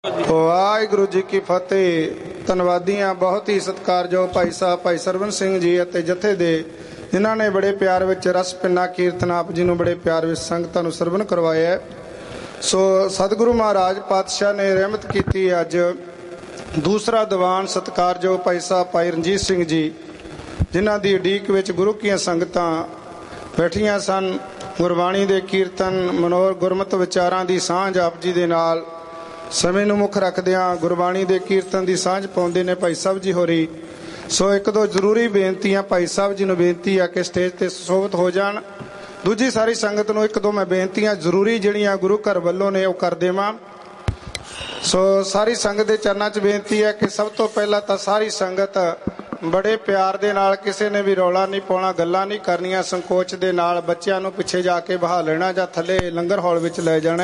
ਵਾਹਿਗੁਰੂ ਜੀ ਕੀ ਫਤਿਹ। ਧੰਨਵਾਦੀਆਂ ਬਹੁਤ ਹੀ ਸਤਿਕਾਰਯੋਗ ਭਾਈ ਸਾਹਿਬ ਭਾਈ ਸਰਵਨ ਸਿੰਘ ਜੀ ਅਤੇ ਜਥੇ ਦੇ ਜਿਨ੍ਹਾਂ ਨੇ ਬੜੇ ਪਿਆਰ ਵਿੱਚ ਰਸ ਪਿੰਨਾ ਕੀਰਤਨ ਆਪ ਜੀ ਨੂੰ ਬੜੇ ਪਿਆਰ ਵਿੱਚ ਸੰਗਤਾਂ ਨੂੰ ਸਰਵਨ ਕਰਵਾਇਆ। ਸੋ ਸਤਿਗੁਰੂ ਮਹਾਰਾਜ ਪਾਤਸ਼ਾਹ ਨੇ ਰਹਿਮਤ ਕੀਤੀ। ਅੱਜ ਦੂਸਰਾ ਦੀਵਾਨ ਸਤਿਕਾਰਯੋਗ ਭਾਈ ਸਾਹਿਬ ਭਾਈ ਰਣਜੀਤ ਸਿੰਘ ਜੀ ਜਿਨ੍ਹਾਂ ਦੀ ਉਡੀਕ ਵਿੱਚ ਗੁਰੂ ਕੀਆਂ ਸੰਗਤਾਂ ਬੈਠੀਆਂ ਸਨ। ਗੁਰਬਾਣੀ ਦੇ ਕੀਰਤਨ ਮਨੋਰ ਗੁਰਮਤਿ ਵਿਚਾਰਾਂ ਦੀ ਸਾਂਝ ਆਪ ਜੀ ਦੇ ਨਾਲ ਸਮੇਂ ਨੂੰ ਮੁੱਖ ਰੱਖਦਿਆਂ ਗੁਰਬਾਣੀ ਦੇ ਕੀਰਤਨ ਦੀ ਸਾਂਝ ਪਾਉਂਦੇ ਨੇ ਭਾਈ ਸਾਹਿਬ ਜੀ ਹੋਰੀ। ਸੋ ਇੱਕ ਦੋ ਜ਼ਰੂਰੀ ਬੇਨਤੀਆਂ ਭਾਈ ਸਾਹਿਬ ਜੀ ਨੂੰ ਬੇਨਤੀ ਆ ਕਿ ਸਟੇਜ ਤੇ ਸੁਸ਼ੋਭਿਤ ਹੋ ਜਾਣ। ਦੂਜੀ ਸਾਰੀ ਸੰਗਤ ਨੂੰ ਇੱਕ ਦੋ ਮੈਂ ਬੇਨਤੀਆਂ ਜ਼ਰੂਰੀ ਜਿਹੜੀਆਂ ਗੁਰੂ ਘਰ ਵੱਲੋਂ ਨੇ ਉਹ ਕਰ ਦੇਵਾਂ। ਸੋ ਸਾਰੀ ਸੰਗਤ ਦੇ ਚਰਨਾਂ 'ਚ ਬੇਨਤੀ ਹੈ ਕਿ ਸਭ ਤੋਂ ਪਹਿਲਾਂ ਤਾਂ ਸਾਰੀ ਸੰਗਤ ਬੜੇ ਪਿਆਰ ਦੇ ਨਾਲ, ਕਿਸੇ ਨੇ ਵੀ ਰੌਲਾ ਨਹੀਂ ਪਾਉਣਾ, ਗੱਲਾਂ ਨਹੀਂ ਕਰਨੀਆਂ, ਸੰਕੋਚ ਦੇ ਨਾਲ ਬੱਚਿਆਂ ਨੂੰ ਪਿੱਛੇ ਜਾ ਕੇ ਬਹਾ ਲੈਣਾ ਜਾਂ ਥੱਲੇ ਲੰਗਰ ਹਾਲ ਵਿੱਚ ਲੈ ਜਾਣਾ।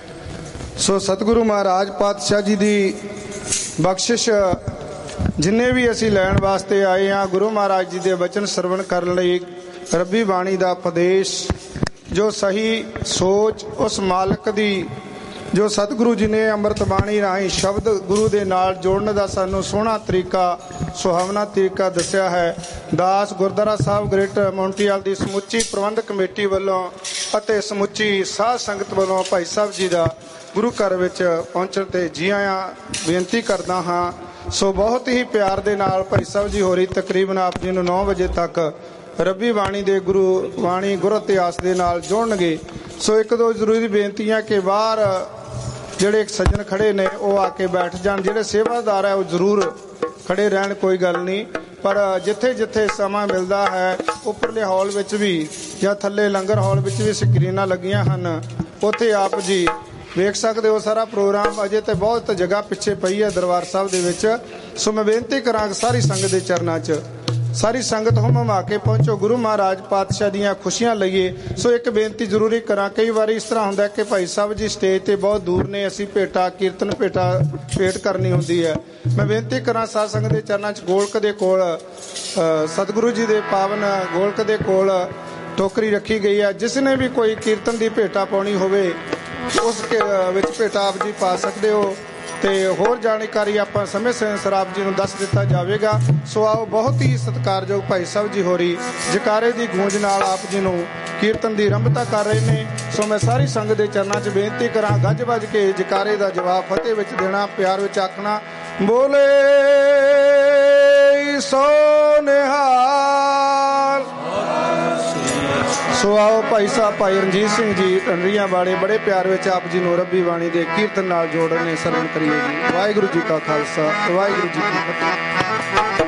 ਸੋ ਸਤਿਗੁਰੂ ਮਹਾਰਾਜ ਪਾਤਸ਼ਾਹ ਜੀ ਦੀ ਬਖਸ਼ਿਸ਼ ਜਿੰਨੇ ਵੀ ਅਸੀਂ ਲੈਣ ਵਾਸਤੇ ਆਏ ਹਾਂ, ਗੁਰੂ ਮਹਾਰਾਜ ਜੀ ਦੇ ਵਚਨ ਸਰਵਣ ਕਰਨ ਲਈ, ਰੱਬੀ ਬਾਣੀ ਦਾ ਉਪਦੇਸ਼, ਜੋ ਸਹੀ ਸੋਚ ਉਸ ਮਾਲਕ ਦੀ ਜੋ ਸਤਿਗੁਰੂ ਜੀ ਨੇ ਅੰਮ੍ਰਿਤ ਬਾਣੀ ਰਾਹੀਂ ਸ਼ਬਦ ਗੁਰੂ ਦੇ ਨਾਲ ਜੋੜਨ ਦਾ ਸਾਨੂੰ ਸੋਹਣਾ ਤਰੀਕਾ, ਸੁਹਾਵਣਾ ਤਰੀਕਾ ਦੱਸਿਆ ਹੈ। ਦਾਸ ਗੁਰਦੁਆਰਾ ਸਾਹਿਬ ਗ੍ਰੇਟਰ ਮੌਂਟੀਆਲ ਦੀ ਸਮੁੱਚੀ ਪ੍ਰਬੰਧਕ ਕਮੇਟੀ ਵੱਲੋਂ ਅਤੇ ਸਮੁੱਚੀ ਸਾਧ ਸੰਗਤ ਵੱਲੋਂ ਭਾਈ ਸਾਹਿਬ ਜੀ ਦਾ ਗੁਰੂ ਘਰ ਵਿੱਚ ਪਹੁੰਚਣ ਤੇ ਜੀ ਆਇਆਂ ਬੇਨਤੀ ਕਰਦਾ ਹਾਂ। ਸੋ ਬਹੁਤ ਹੀ ਪਿਆਰ ਦੇ ਨਾਲ ਭਾਈ ਸਾਹਿਬ ਜੀ ਹੋਰੀ ਤਕਰੀਬਨ ਆਪ ਜੀ ਨੂੰ 9 ਵਜੇ ਤੱਕ ਰੱਬੀ ਬਾਣੀ ਦੇ ਗੁਰੂ ਬਾਣੀ ਗੁਰ ਇਤਿਹਾਸ ਦੇ ਨਾਲ ਜੋੜਨਗੇ। ਸੋ ਇੱਕ ਦੋ ਜ਼ਰੂਰੀ ਬੇਨਤੀਆਂ ਕਿ ਬਾਹਰ ਜਿਹੜੇ ਸੱਜਣ ਖੜੇ ਨੇ ਉਹ ਆ ਕੇ ਬੈਠ ਜਾਣ, ਜਿਹੜੇ ਸੇਵਾਦਾਰ ਹੈ ਉਹ ਜ਼ਰੂਰ ਖੜੇ ਰਹਿਣ, ਕੋਈ ਗੱਲ ਨਹੀਂ। ਪਰ ਜਿੱਥੇ ਜਿੱਥੇ ਸਮਾਂ ਮਿਲਦਾ ਹੈ ਉੱਪਰਲੇ ਹਾਲ ਵਿੱਚ ਵੀ ਜਾਂ ਥੱਲੇ ਲੰਗਰ ਹਾਲ ਵਿੱਚ ਵੀ ਸਕਰੀਨਾਂ ਲੱਗੀਆਂ ਹਨ, ਉੱਥੇ ਆਪ ਜੀ ਵੇਖ ਸਕਦੇ ਹੋ ਸਾਰਾ ਪ੍ਰੋਗਰਾਮ। ਅਜੇ ਤੇ ਬਹੁਤ ਜਗ੍ਹਾ ਪਿੱਛੇ ਪਈ ਹੈ ਦਰਬਾਰ ਸਾਹਿਬ ਦੇ ਵਿੱਚ। ਸੋ ਮੈਂ ਬੇਨਤੀ ਕਰਾਂਗਾ ਸਾਰੀ ਸੰਗਤ ਦੇ ਚਰਨਾਂ 'ਚ ਸਾਰੀ ਸੰਗਤ ਹੁਮਾ ਕੇ ਪਹੁੰਚੋ, ਗੁਰੂ ਮਹਾਰਾਜ ਪਾਤਸ਼ਾਹ ਦੀਆਂ ਖੁਸ਼ੀਆਂ ਲਈਏ। ਸੋ ਇੱਕ ਬੇਨਤੀ ਜ਼ਰੂਰੀ ਕਰਾਂ, ਕਈ ਵਾਰੀ ਇਸ ਤਰ੍ਹਾਂ ਹੁੰਦਾ ਕਿ ਭਾਈ ਸਾਹਿਬ ਜੀ ਸਟੇਜ ਤੇ ਬਹੁਤ ਦੂਰ ਨੇ, ਅਸੀਂ ਭੇਟਾ ਕੀਰਤਨ ਭੇਟ ਕਰਨੀ ਹੁੰਦੀ ਹੈ। ਮੈਂ ਬੇਨਤੀ ਕਰਾਂ ਸਾਧ ਸੰਗਤ ਦੇ ਚਰਨਾਂ 'ਚ ਗੋਲਕ ਦੇ ਕੋਲ ਸਤਿਗੁਰੂ ਜੀ ਦੇ ਪਾਵਨ ਗੋਲਕ ਦੇ ਕੋਲ ਟੋਕਰੀ ਰੱਖੀ ਗਈ ਹੈ। ਜਿਸ ਨੇ ਵੀ ਕੋਈ ਕੀਰਤਨ ਦੀ ਭੇਟਾ ਪਾਉਣੀ ਹੋਵੇ ਉਸ ਵਿੱਚ ਭੇਟਾ ਆਪ ਜੀ ਪਾ ਸਕਦੇ ਹੋ ਤੇ ਹੋਰ ਜਾਣਕਾਰੀ ਆਪਾਂ ਸਮੇਂ ਸਿਰ ਆਪ ਜੀ ਨੂੰ ਦੱਸ ਦਿੱਤਾ ਜਾਵੇਗਾ। ਸੋ ਆਓ, ਬਹੁਤ ਹੀ ਸਤਿਕਾਰਯੋਗ ਭਾਈ ਸਾਹਿਬ ਜੀ ਹੋਰੀ ਜਕਾਰੇ ਦੀ ਗੂੰਜ ਨਾਲ ਆਪ ਜੀ ਨੂੰ ਕੀਰਤਨ ਦੀ ਆਰੰਭਤਾ ਕਰ ਰਹੇ ਨੇ। ਸੋ ਮੈਂ ਸਾਰੀ ਸੰਗਤ ਦੇ ਚਰਨਾਂ 'ਚ ਬੇਨਤੀ ਕਰਾਂ, ਗੱਜ ਵੱਜ ਕੇ ਜਕਾਰੇ ਦਾ ਜਵਾਬ ਫਤਿਹ ਵਿੱਚ ਦੇਣਾ, ਪਿਆਰ ਵਿੱਚ ਆਖਣਾ, ਬੋਲੇ ਸੋ ਨਿਹਾਲ। ਸੋ ਆਓ ਭਾਈ ਸਾਹਿਬ ਭਾਈ ਰਣਜੀਤ ਸਿੰਘ ਜੀ ਢੰਡਰੀਆਂ ਵਾਲੇ ਬੜੇ ਪਿਆਰ ਵਿੱਚ ਆਪ ਜੀ ਨੂੰ ਰੱਬੀ ਬਾਣੀ ਦੇ ਕੀਰਤਨ ਨਾਲ ਜੋੜਨੇ ਸਰਵਣ ਕਰੀਏ ਜੀ। ਵਾਹਿਗੁਰੂ ਜੀ ਕਾ ਖਾਲਸਾ, ਵਾਹਿਗੁਰੂ ਜੀ ਕੀ ਫਤਿਹ।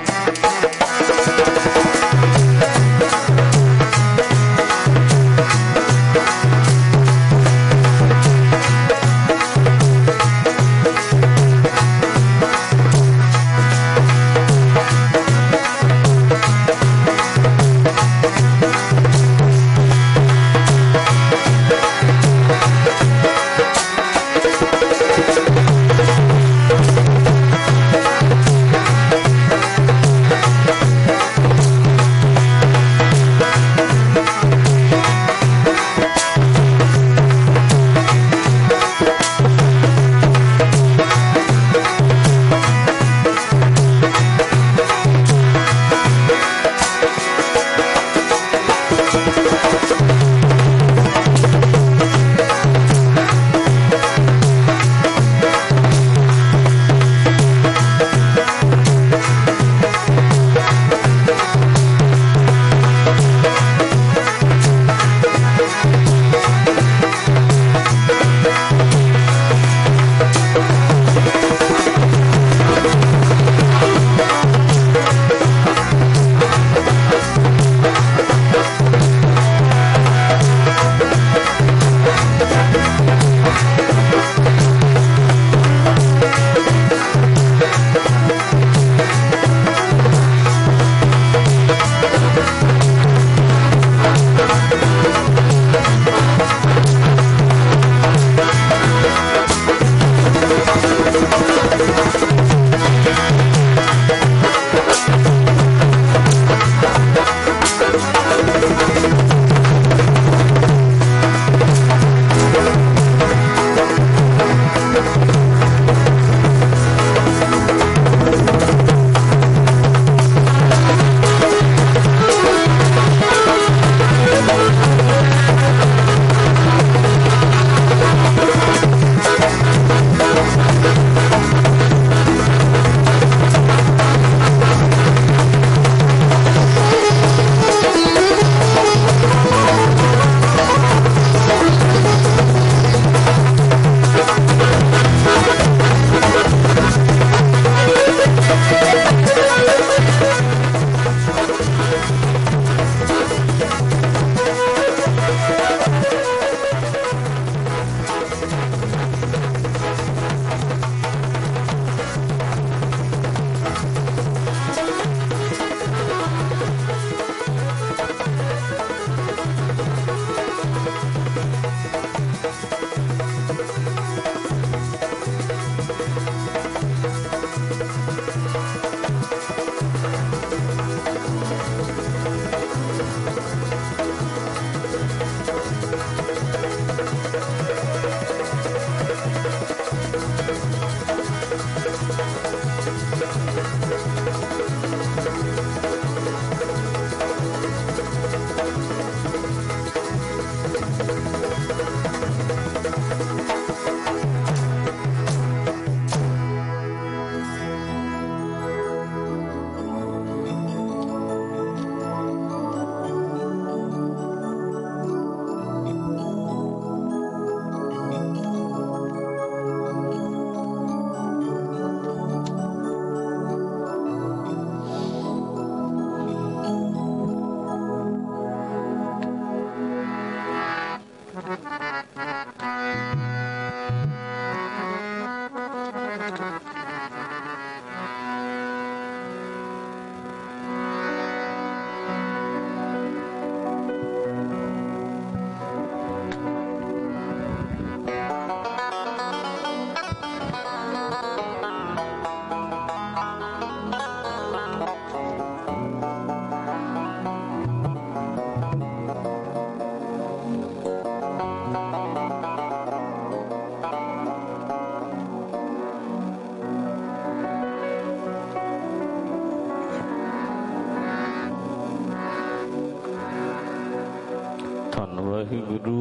ਵਾਹਿਗੁਰੂ।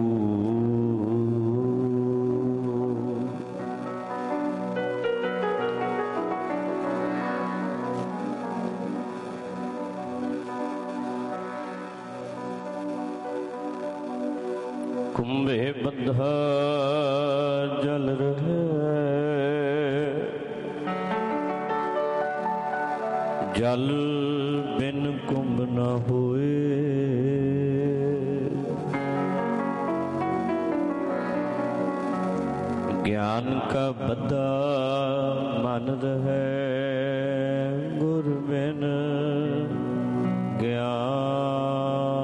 ਕੁੰਭੇ ਬੰਧਾ ਜਲ ਰਹੇ, ਜਲ ਬਿਨ ਕੁੰਭ ਨ ਹੋਏ। ਗਿਆਨ ਕਾ ਬੱਧਾ ਮਨ ਰਹੇ, ਗੁਰ ਬਿਨ ਗਿਆਨ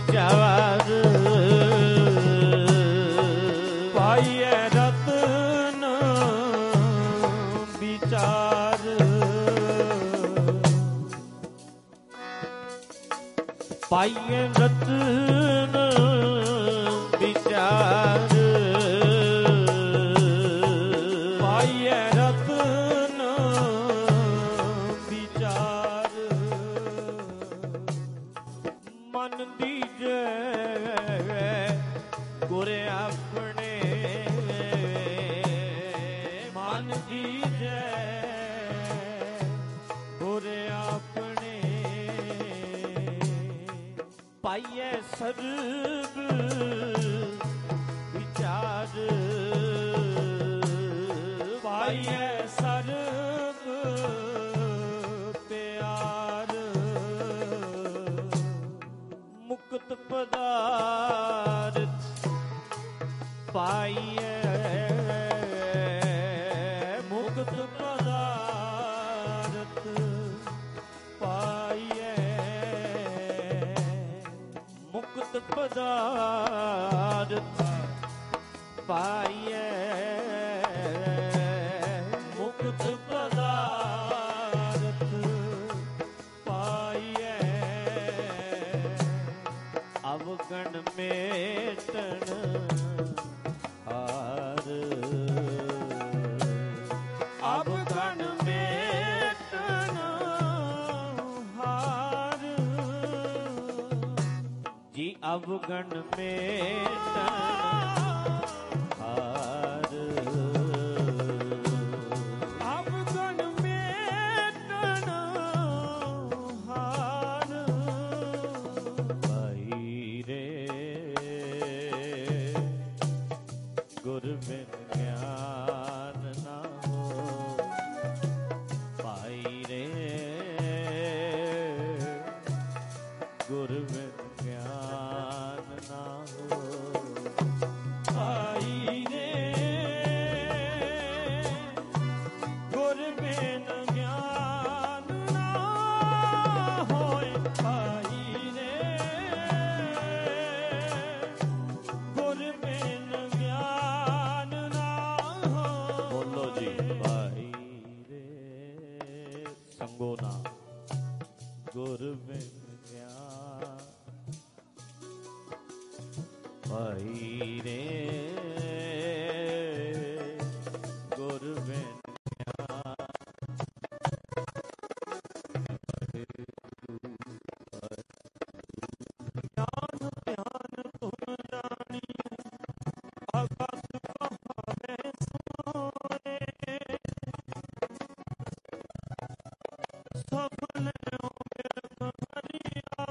ਵਿਚਾਰ ਪਾਈਐ ਰਤਨ ਵਿਚਾਰ ਪਾਈਐ ਰਤਨ ਵਿਚਾਰ ਪਾਈਐ ਰਤਨ ਵਿਚਾਰ ਮਨ ਦੀਜੈ ਗੁਰ ਆਪਣੇ ਮਨ ਦੀਜੈ ਗੁਰ ਆਪਣੇ ਪਾਈਐ ਸਰਬ ਵਿਚਾਰ ਪਾਈਐ ਸਰਬ ਪਿਆਰ ਮੁਕਤ ਪਦਾਰਥ ਪਾਈਐ ਮੁਕਤ ਪਦਾਰਥ ਪਾਈਐ ਮੁਕਤ ਪਦਾਰਥ ਪਾਈਐ ਮੁਕਤ ਪਦਾਰਥ ਪਾਈਐ ਅਵਗਣ ਮੇਟਣ ਹਾਰ ਅਵਗਣ ਮੇਟਣ ਹਾਰ ਜੀ ਅਵਗਣ ਮੇਟਣ ਹਾਰ ਅਵਗਣ ਮੇਟਣ ਹਾਰ ਭਾਈ ਰੇ ਗੁਰ ਬਿਨ ਗਿਆਨ ਨਾ ਹੋ ਭਾਈ ਰੇ ਗੁਰ ਬਿਨ ਗਿਆਨ ਨਾ ਹੋ ਭਾਈ ਰੇ ਗੁਰ ਬਿਨ ਗਿਆਨ ਨਾ ਹੋਏ ਭਾਈ ਰੇ ਗੁਰ ਬਿਨ ਗਿਆਨ ਨਾ ਹੋ ਬੋਲੋ ਜੀ ਭਾਈ ਰੇ ਸੰਗੋ ਨਾ ਗੁਰ ਬਿਨ ਗਿਆਨ ਭਾਈ ਰੇ ਗੁਰ ਬਿਨ ਗਿਆਨ ਧਿਆਨ ਤੁਮ ਜਾਣੀਓ ਆਕਾਸ ਕਹਾਵੇ ਸੋਏ ਸਫਲ ਹੋ ਬਿਰਖ ਹਰੀ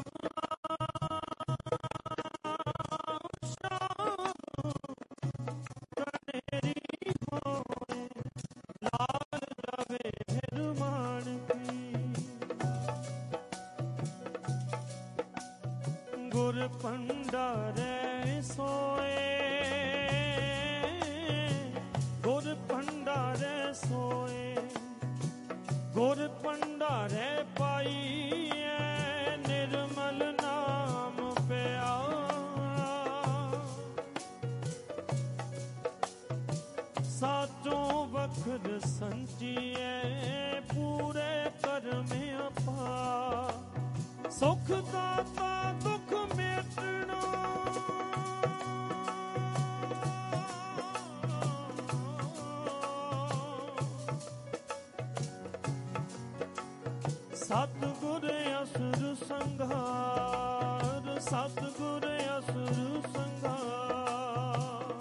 ਗੁਰ ਭੰਡਾਰੇ ਸੋਏ ਗੁਰ ਭੰਡਾਰੇ ਸੋਏ ਗੁਰ ਭੰਡਾਰੇ ਪਾਈਐ ਨਿਰਮਲ ਨਾਮ ਪਿਆ ਸਾਚੋਂ ਵਖਰ ਸੰਚੀਐ ਪੂਰੇ ਕਰਮ ਆਪਾ ਸੁਖ ਦਾਤਾ ਦੁਖ ਮੇਟਣਾ ਸਤਿਗੁਰ ਅਸੁਰ ਸੰਘਾਰ ਸਤਿਗੁਰ ਅਸੁਰ ਸੰਘਾਰ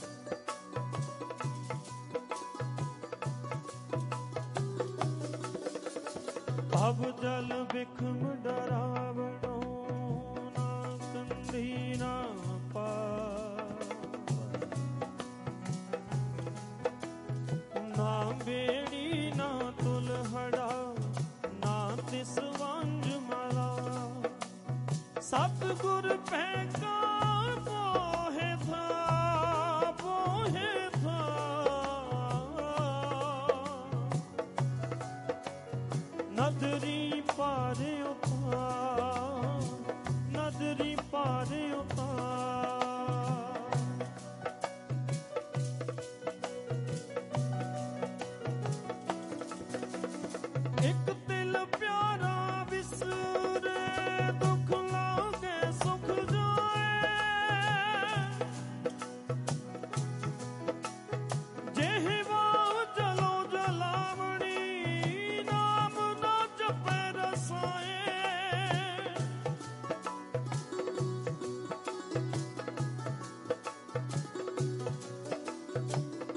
ਭਵ ਜਲ ਬਿਖਮ ਡਰਾਵਣੋ ਨਾ ਕੰਢੀ ਨਾ ਪਾਰ ਨਾ ਬੇੜੀ ਨਾ ਤੁਲਹੜਾ ਨਾ ਤਿਸ ਵੰਜ ਮਲਾ ਸਤਿਗੁਰ ਪੈਕਾ ਬੋਹਿ ਥਾ ਨਦਰੀ ਪਾਰ ਉਪਾਰ ਨਦਰੀ ਪਾਰ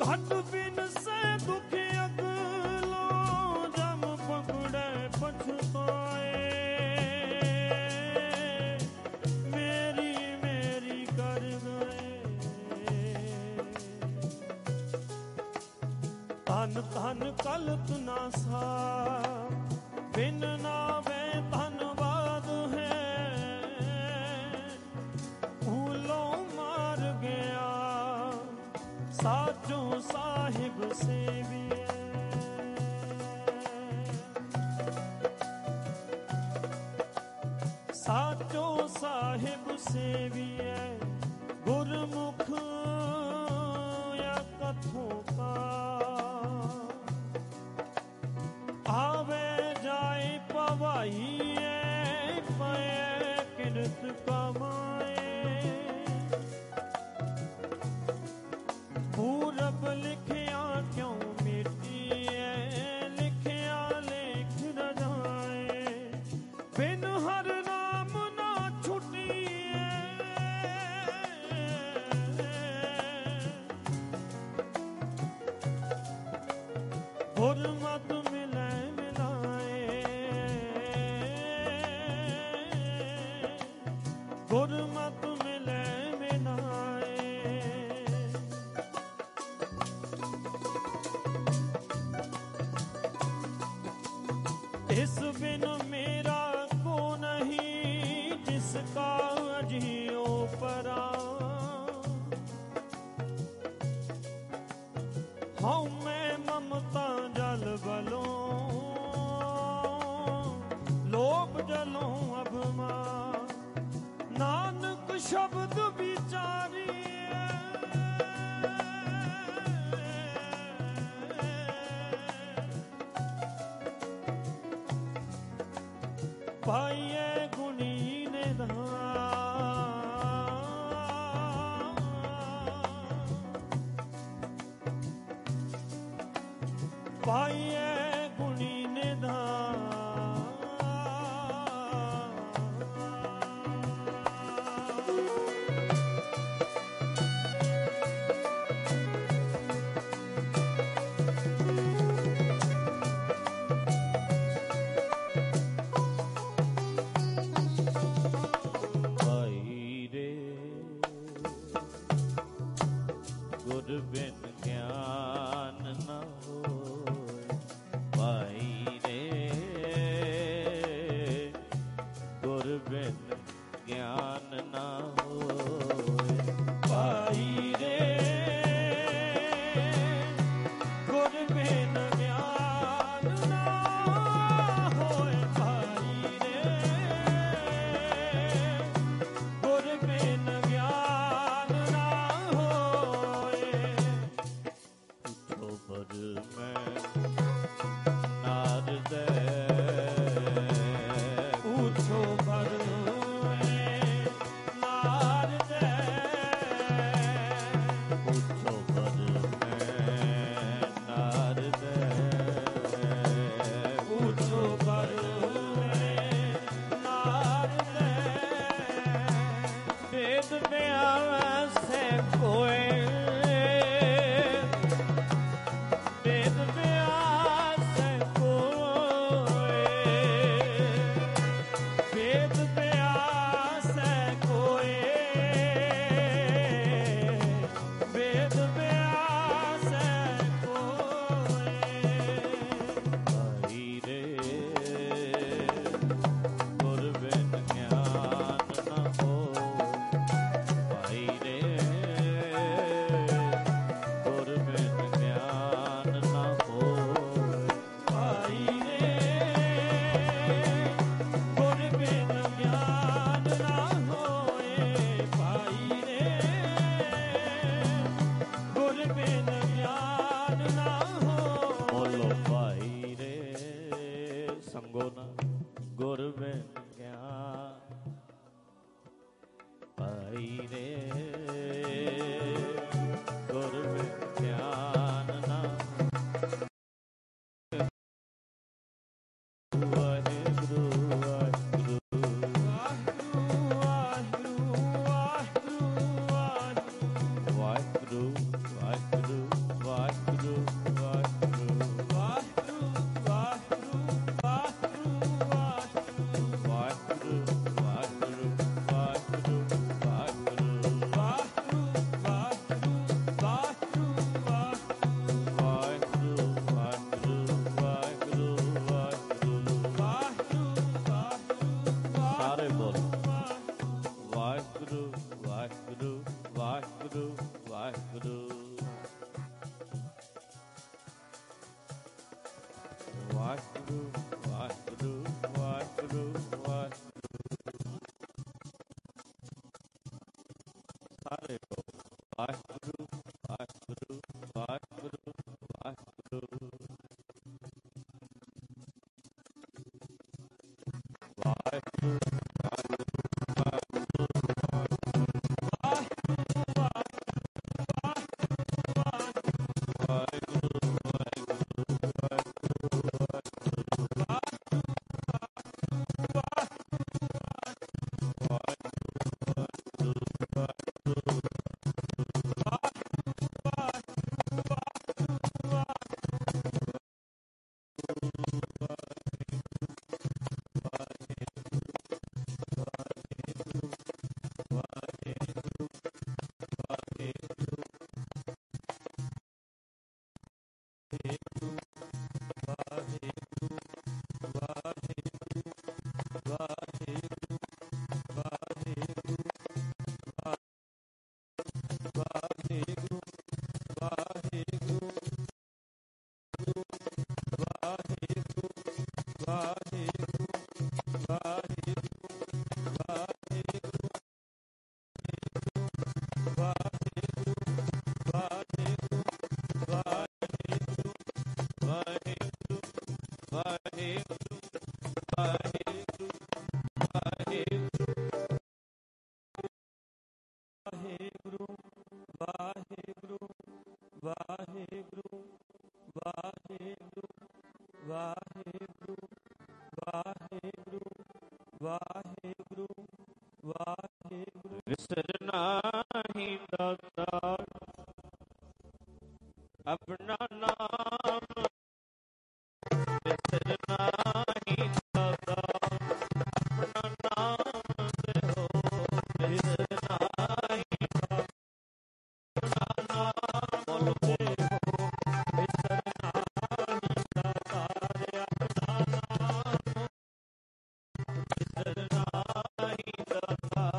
घट बिन से दुख अगलो जम पकड़े पछताए मेरी मेरी कर गए धन धन कलत ना सा बिन नावे धनवाद है भूलों मार गया साचो साहिब से भी साचो साहिब से भी है गुरमुख या कथों का आवे जाए पवाई पे किरत कमाए पूरब लिखिया क्यों मिटी लिखिया लेख न जाए बिन हर नाम ना छुटी गुरमत मिले मिलाए गुरमत मिले मिलाए इस बिन मेरा को नहीं जिसका जियो परा हम मैं ममता जल बलों लोभ जलों अभमा नानक शब्द विचारी पाइए गुणी निधान पाइए गुणी निधान गुर बिन ज्ञान न होय भाई रे गुर बिन ज्ञान न होय भाई रे गुर बिन ज्ञान न होय भाई रे गुर बिन ज्ञान न पर मैं नारद पूछो पर नारद पूछो पर मैं नारद पूछो पर नारद वेद में आवे से कोई वेद व्यास कोय वेद व्यास कोय वेद व्यास कोय भाई रे गुर बिन ज्ञान न हो भाई रे गुर बिन ज्ञान न हो भाई रे गुर बिन ज्ञान न होए भाई रे गुर बिन ज्ञान न हो बोलो भाई रे संगो न गुर बिन ज्ञान भाई रे गुर बिन ज्ञान न वाहिगुरु वाहिगुरु वाहिगुरु वाहिगुरु वाहिगुरु वाहिगुरु ਵਾਹਿਗੁਰੂ ਵਾਹਿਗੁਰੂ ਵਾਹਿਗੁਰੂ ਵਾਹਿਗੁਰੂ ਵਾਹਿਗੁਰੂ ਵਿਸਰਨਾਹੀ ਦਾਤਾ ਆਪਣਾ ਨਾਮ ਵਿਸਰਨਾਹੀ ਦਾਤਾ ਆਪਣਾ ਨਾਮ ਸਿਓ ਵਿਸਰਨਾਹੀ ਆਪਣਾ ਨਾਮ ਬੋਲੋ ਬੋਲੋ ਵਿਸਰਨਾਹੀ ਦਾਤਾ ਆਪਣਾ ਨਾਮ ਵਿਸਰਨਾਹੀ ਦਾਤਾ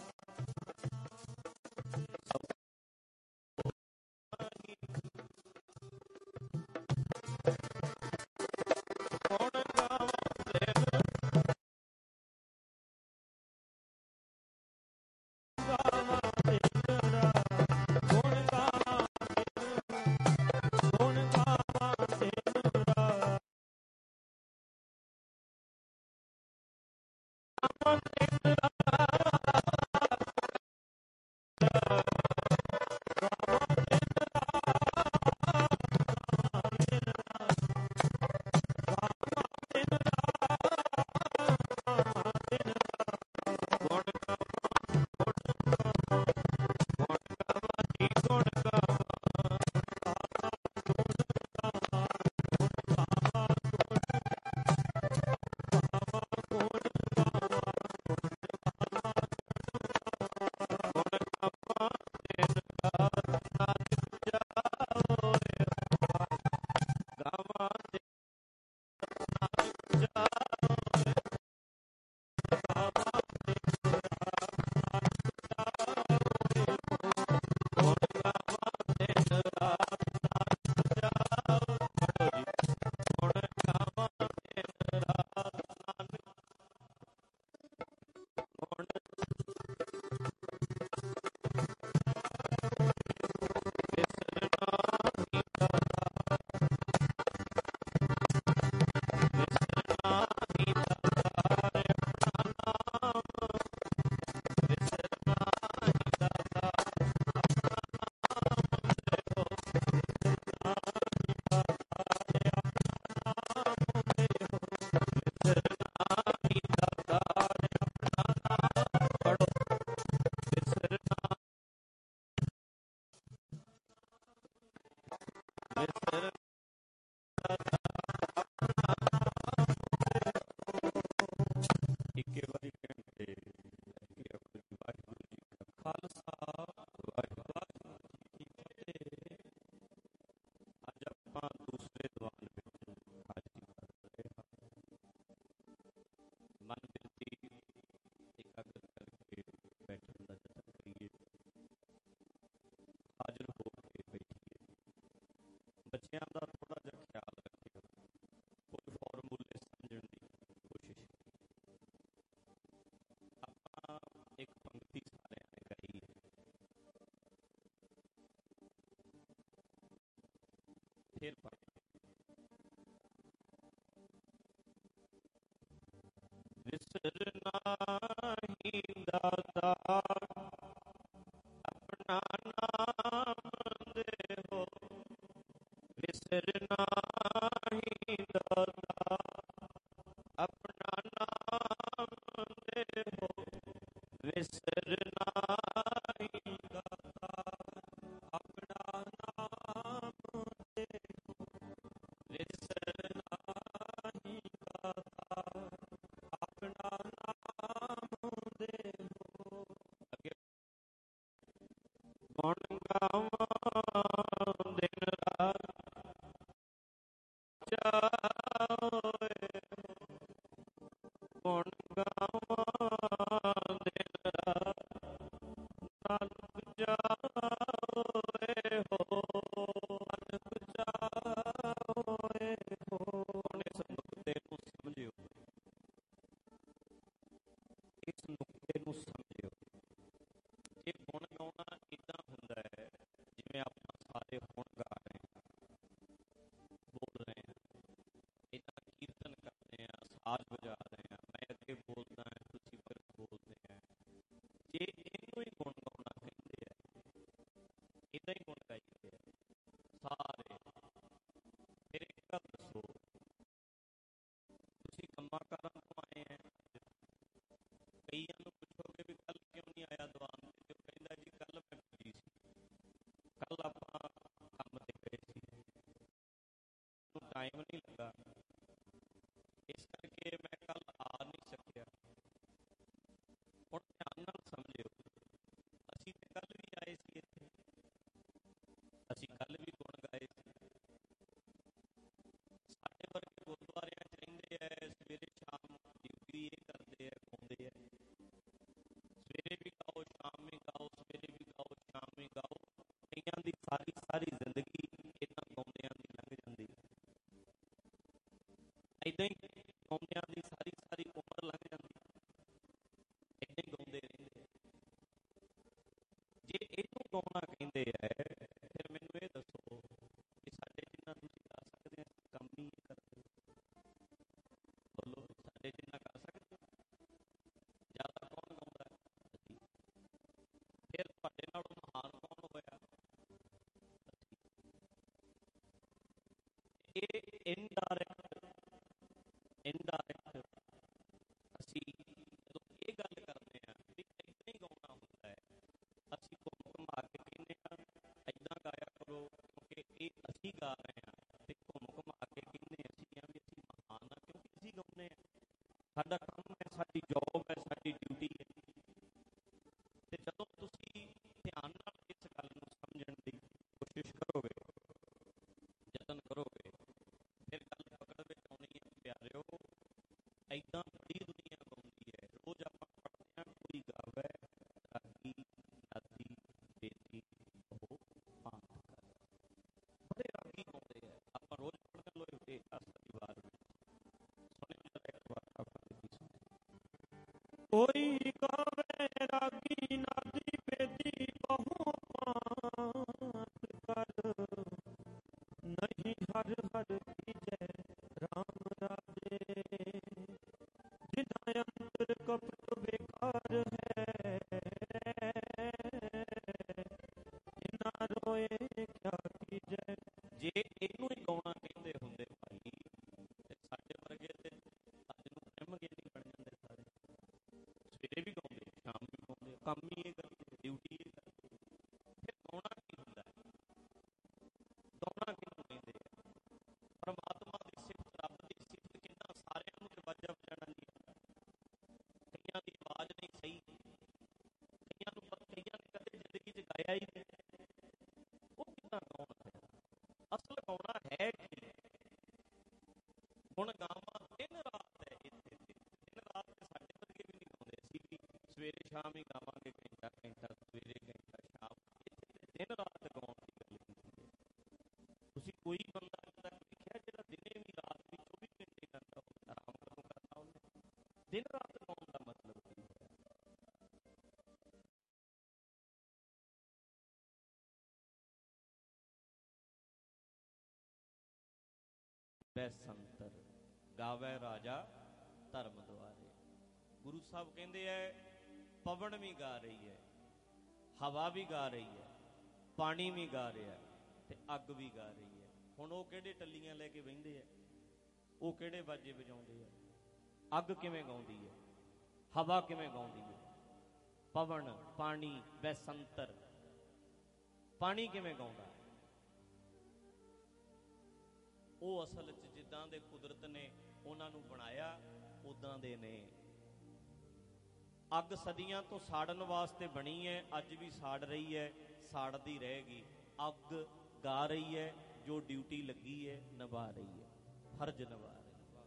ਬੱਚਿਆਂ ਦਾ ਥੋੜ੍ਹਾ ਜਿਹਾ ਖਿਆਲ ਰੱਖਿਓ, ਕੁਝ ਫਾਰਮੂਲੇ ਸਮਝਣ ਦੀ ਕੋਸ਼ਿਸ਼ ਆਪਾਂ ਇੱਕ ਪੰਕਤੀ ਸਾਰਿਆਂ ਨੇ ਗਾਈ ਹੈ, ਫਿਰ ਪੜ੍ਹ ਵਿਸਰ ਨਾਹੀਂ ਦਾਤਾ ਆਪਣਾ ਨਾਮ ਦੇਹੋ ਵਿਸਰ ਨਾਹੀਂ ਦਾਤਾ ਆਪਣਾ ਨਾਮ ਦੇਹੋ ਵਿਸਰ ਨਾਹੀਂ ਦਾਤਾ ਆਪਣਾ ਨਾਮ ਦੇਹੋ ਵਿਸਰ ਨਾਹੀਂ ਦਾਤਾ ਆਪਣਾ ਨਾਮ ਦੇਹੋ ਅੱਗੇ ਗੁਣ ਗਾਵਾਂ ਦਿਨ ਰਾਤ ਜਾਏ ਗੁਣ ਗਾਵਾਂ ਦਿਨ ਰਾਤ ਨਾਨਕ ਜਾਏ ਹੋ ਨਾਨਕ ਜਾਏ ਹੋ ਇਸ ਨੁਕਤੇ ਨੂੰ ਸਮਝਿਓ ਇਸ ਨੁਕਤੇ ਨੂੰ ਸਮਝਿਓ ਇਹ ਗੁਣ ਗਾਉਣਾ ਏਦਾਂ ਹੁੰਦਾ ਹੈ ਜਿਵੇਂ ਆਪਾਂ ਸਾਰੇ ਹੁਣ ਗਾ ਰਹੇ ਹਾਂ ਬੋਲ ਰਹੇ ਹਾਂ ਏਦਾਂ ਕੀਰਤਨ ਕਰਦੇ ਹਾਂ ਸਾਜ਼ ਵਜਾ ਰਹੇ ਹਾਂ ਮੈਂ ਅੱਗੇ ਬੋਲਦਾ ਹਾਂ ਤੁਸੀਂ ਫਿਰ ਬੋਲਦੇ ਆ ਜੇ ਇਹਨੂੰ ਹੀ ਗੁਣ ਗਾਉਣਾ ਕਹਿੰਦੇ ਆ ਏਦਾਂ ਹੀ ਗੁਣ ਗਾਈਦੇ ਆ ਸਾਰੇ ਫਿਰ ਇੱਕ ਗੱਲ ਦੱਸੋ ਤੁਸੀਂ ਕੰਮਾਂ ਕਾਰਾਂ ਤੋਂ ਆਏ ਆ ਕਈਆਂ ਨੂੰ ਪੁੱਛੋਗੇ ਵੀ ਕੱਲ ਕਿਉਂ ਨਹੀਂ ਆਇਆ ਦੀਵਾਨ ਤੇ ਉਹ ਕਹਿੰਦਾ ਜੀ ਕੱਲ ਮੈਂ ਬਿਜੀ ਸੀ ਕੱਲ ਆਪਾਂ ਕੰਮ ਤੇ ਗਏ ਸੀ ਟਾਈਮ ਨਹੀਂ ਲੱਗਾ ਇਸ ਕਰਕੇ ਮੈਂ ਕੱਲ ਆ ਨਹੀਂ ਸਕਿਆ ਹੁਣ ਧਿਆਨ ਨਾਲ ਸਮਝਿਓ ਅਸੀਂ ਤੇ ਕੱਲ ਵੀ ਆਏ ਸੀ ਇੱਥੇ ਅਸੀਂ ਕੱਲ ਵੀ ਗੁਣ ਗਾਏ ਸੀ ਸਾਡੇ ਵਰਗੇ ਗੁਰਦੁਆਰਿਆਂ 'ਚ ਰਹਿੰਦੇ ਆ ਸਵੇਰੇ ਸ਼ਾਮ ਡਿਊਟੀ ਇਹ ਕਰਦੇ ਆ ਗਾਉਂਦੇ ਆ ਸਵੇਰੇ ਵੀ ਗਾਓ ਸ਼ਾਮ ਵੀ ਗਾਓ ਸਵੇਰੇ ਵੀ ਗਾਓ ਸ਼ਾਮ ਵੀ ਗਾਓ ਕਈਆਂ ਦੀ ਸਾਰੀ ਸਾਰੀ ਜ਼ਿੰਦਗੀ ਇਹਨਾਂ ਗਾਉਂਦਿਆਂ ਦੀ ਲੰਘ ਜਾਂਦੀ ਏਦਾਂ ਹੀ ਗਾਉਂਦਿਆਂ ਦੀ ਸਾਰੀ ਸਾਰੀ ਉਮਰ ਲੰਘ ਜਾਂਦੀ ਏਦਾਂ ਹੀ ਗਾਉਂਦੇ ਰਹਿੰਦੇ ਜੇ ਇਹਨੂੰ ਗਾਉਣਾ ਕਹਿੰਦੇ ਹੈ ਫਿਰ ਮੈਨੂੰ ਇਹ ਦੱਸੋ ਕਿ ਸਾਡੇ ਜਿੰਨਾ ਤੁਸੀਂ ਗਾ ਸਕਦੇ ਆ ਕੰਮ ਹੀ ਇਹ ਕਰਦੇ ਬੋਲੋ ਸਾਡੇ ਜਿੰਨਾ ਕਰ ਸਕਦੇ ਜ਼ਿਆਦਾ ਕੌਣ ਗਾਉਂਦਾ ਫਿਰ ਤੁਹਾਡੇ ਨਾਲੋਂ ਮਹਾਨ ਕੌਣ ਹੋਇਆ ਇਹ ਇਨਡਾਇਰੈਕਟ ਅਸੀਂ ਜਦੋਂ ਇਹ ਗੱਲ ਕਰਦੇ ਹਾਂ ਵੀ ਏਦਾਂ ਹੀ ਗਾਉਣਾ ਹੁੰਦਾ ਹੈ ਅਸੀਂ ਘੁੰਮ ਘੁਮਾ ਕੇ ਕਹਿੰਦੇ ਹਾਂ ਏਦਾਂ ਗਾਇਆ ਕਰੋ ਕਿਉਂਕਿ ਇਹ ਅਸੀਂ ਗਾ ਰਹੇ ਹਾਂ ਤੇ ਘੁੰਮ ਘੁਮਾ ਕੇ ਕਹਿੰਦੇ ਅਸੀਂ ਹਾਂ ਵੀ ਅਸੀਂ ਮਹਾਨ ਹਾਂ ਕਿਉਂਕਿ ਅਸੀਂ ਗਾਉਂਦੇ ਹਾਂ ਸਾਡਾ ਕੰਮ ਹੈ ਸਾਡੀ ਜੋਬ ਹੈ ਸਾਡੀ ਡਿਊਟੀ ਹੈ ਤੇ ਜਦੋਂ ਤੁਸੀਂ ਧਿਆਨ ਨਾਲ ਇਸ ਗੱਲ ਨੂੰ ਸਮਝਣ ਦੀ ਕੋਸ਼ਿਸ਼ ਕਰੋਗੇ ਯਤਨ ਕਰੋਗੇ ਫਿਰ ਗੱਲ ਪਕੜ ਵਿੱਚ ਆਉਣੀ ਹੈ ਪਿਆਰਿਓ ਏਦਾਂ ਬੜੀ ਦੁਨੀਆ ਗਾਉਂਦੀ ਹੈ ਰੋਜ਼ ਆਪਾਂ ਪੜ੍ਹਦੇ ਹਾਂ ਕੋਈ ਗਾਵੇ ਰਾਗੀ ਨਾਦੀ ਬੇਦੀ ਉਹ ਪਾਂਤ ਕਰ ਬੜੇ ਰਾਗੀ ਗਾਉਂਦੇ ਆ ਆਪਾਂ ਰੋਜ਼ ਪੜ੍ਹਦੇ ਲੋਏ ਹੋਏ ਪਰਿਵਾਰ ਵਿੱਚ ਸੁਣੇ ਜਰਾ ਇੱਕ ਵਾਰ ਆਪਾਂ ਦੀ ਸੁਣੇ ਕੋਈ ਗਾਵੇ ਰਾਗੀ ਨਾਦੀ ਬੇਦੀ ਬਹੁ ਪਾਂਤ ਕਰ ਨਹੀਂ ਹਰ ਹਰ ਕੀ ਜੈ ਰਾਮ ਰਾਜੇ ਜਿਨ੍ਹਾਂ ਅੰਤਰ ਕਪਟ ਬੇਕਾਰ ਹੈ ਜਿਨ੍ਹਾਂ ਰੋਏ ਕਿਆ ਕੀ ਜੈ ਜੇ ਇਹਨੂੰ ਹੀ ਗਾਉਣਾ ਕਹਿੰਦੇ ਹੁੰਦੇ ਭਾਈ ਤੇ ਸਾਡੇ ਵਰਗੇ ਤੇ ਅੱਜ ਨੂੰ ਬ੍ਰਹਮ ਗਿਆਨੀ ਬਣ ਜਾਂਦੇ ਸਾਰੇ ਸਵੇਰੇ ਵੀ ਗਾਉਂਦੇ ਸ਼ਾਮ ਵੀ ਗਾਉਂਦੇ ਕੰਮ ਹੀ ਇਹ ਕਰਦੇ ਡਿਊਟੀ ਇਹ ਕਰਦੇ ਫਿਰ ਗਾਉਣਾ ਕੀ ਹੁੰਦਾ ਗਾਉਣਾ ਕਿਹਨੂੰ ਕਹਿੰਦੇ ਆ ਪਰਮਾਤਮਾ ਦੀ ਸਿਫਤ ਰੱਬ ਦੀ ਸਿਫਤ ਕਿੰਨਾ ਸਾਰਿਆਂ ਨੂੰ ਦਰਵਾਜ਼ਾ ਵਜਾਣਾ ਨਹੀਂ ਆਉਂਦਾ ਕਈਆਂ ਦੀ ਆਵਾਜ਼ ਨਹੀਂ ਸਹੀ ਕਈਆਂ ਨੇ ਕਦੇ ਜ਼ਿੰਦਗੀ 'ਚ ਗਾਇਆ ਹੀ ਨਹੀਂ ਉਹ ਕਿੱਦਾਂ ਗਾਉਣ ਅਸਲ ਗਾਉਣਾ ਹੈ ਕੀ ਹੁਣ ਗਾਵਾਂ ਦਿਨ ਰਾਤ ਹੈ ਇੱਥੇ ਦਿਨ ਰਾਤ ਤੇ ਸਾਡੇ ਵਰਗੇ ਵੀ ਨਹੀਂ ਗਾਉਂਦੇ ਅਸੀਂ ਵੀ ਸਵੇਰੇ ਸ਼ਾਮ ਹੀ ਗਾਵਾਂਗੇ ਘੰਟਾ ਘੰਟਾ ਸਵੇਰੇ ਘੰਟਾ ਸ਼ਾਮ ਇੱਥੇ ਦਿਨ ਰਾਤ ਗਾਉਣ ਦੀ ਗੱਲ ਕੀਤੀ ਹੈ ਤੁਸੀਂ ਕੋਈ ਬੰਦਾ ਇੱਦਾਂ ਦੇਖਿਆ ਜਿਹੜਾ ਦਿਨੇ ਵੀ ਰਾਤ ਵੀ 24 ਘੰਟੇ ਕਰਦਾ ਹੋਵੇ ਆਰਾਮ ਕਦੋਂ ਕਰਨਾ ਉਹਨੇ ਦਿਨ ਰਾਤ ਗਾਉਣ ਦਾ ਮਤਲਬ ਕੀ ਹੈ ਬੈਸੰਤਰ ਗਾਵੇ ਰਾਜਾ ਧਰਮ ਦੁਆਰੇ। ਗੁਰੂ ਸਾਹਿਬ ਕਹਿੰਦੇ ਐ ਪਵਨ ਵੀ ਗਾ ਰਹੀ ਹੈ, ਹਵਾ ਵੀ ਗਾ ਰਹੀ ਹੈ, ਪਾਣੀ ਵੀ ਗਾ ਰਿਹਾ ਤੇ ਅੱਗ ਵੀ ਗਾ ਰਹੀ ਹੈ। ਹੁਣ ਉਹ ਕਿਹੜੇ ਟੱਲੀਆਂ ਲੈ ਕੇ ਬਹਿੰਦੇ ਆ, ਉਹ ਕਿਹੜੇ ਬਾਜੇ ਵਜਾਉਂਦੇ ਆ? ਅੱਗ ਕਿਵੇਂ ਗਾਉਂਦੀ ਹੈ, ਹਵਾ ਕਿਵੇਂ ਗਾਉਂਦੀ ਹੈ, ਪਵਨ ਪਾਣੀ ਬੈਸੰਤਰ ਪਾਣੀ ਕਿਵੇਂ ਗਾਉਂਦਾ? ਉਹ ਅਸਲ 'ਚ ਜਿੱਦਾਂ ਦੇ ਕੁਦਰਤ ਨੇ ਉਹਨਾਂ ਨੂੰ ਬਣਾਇਆ ਉਦਾਂ ਦੇ ਨੇ। ਅੱਗ ਸਦੀਆਂ ਤੋਂ ਸਾੜਨ ਵਾਸਤੇ ਬਣੀ ਹੈ, ਅੱਜ ਵੀ ਸਾੜ ਰਹੀ ਹੈ, ਸਾੜਦੀ ਰਹੇਗੀ। ਅੱਗ ਗਾ ਰਹੀ ਹੈ, ਜੋ ਡਿਊਟੀ ਲੱਗੀ ਹੈ ਨਿਭਾ ਰਹੀ ਹੈ, ਫਰਜ਼ ਨਿਭਾ ਰਹੀ ਹੈ।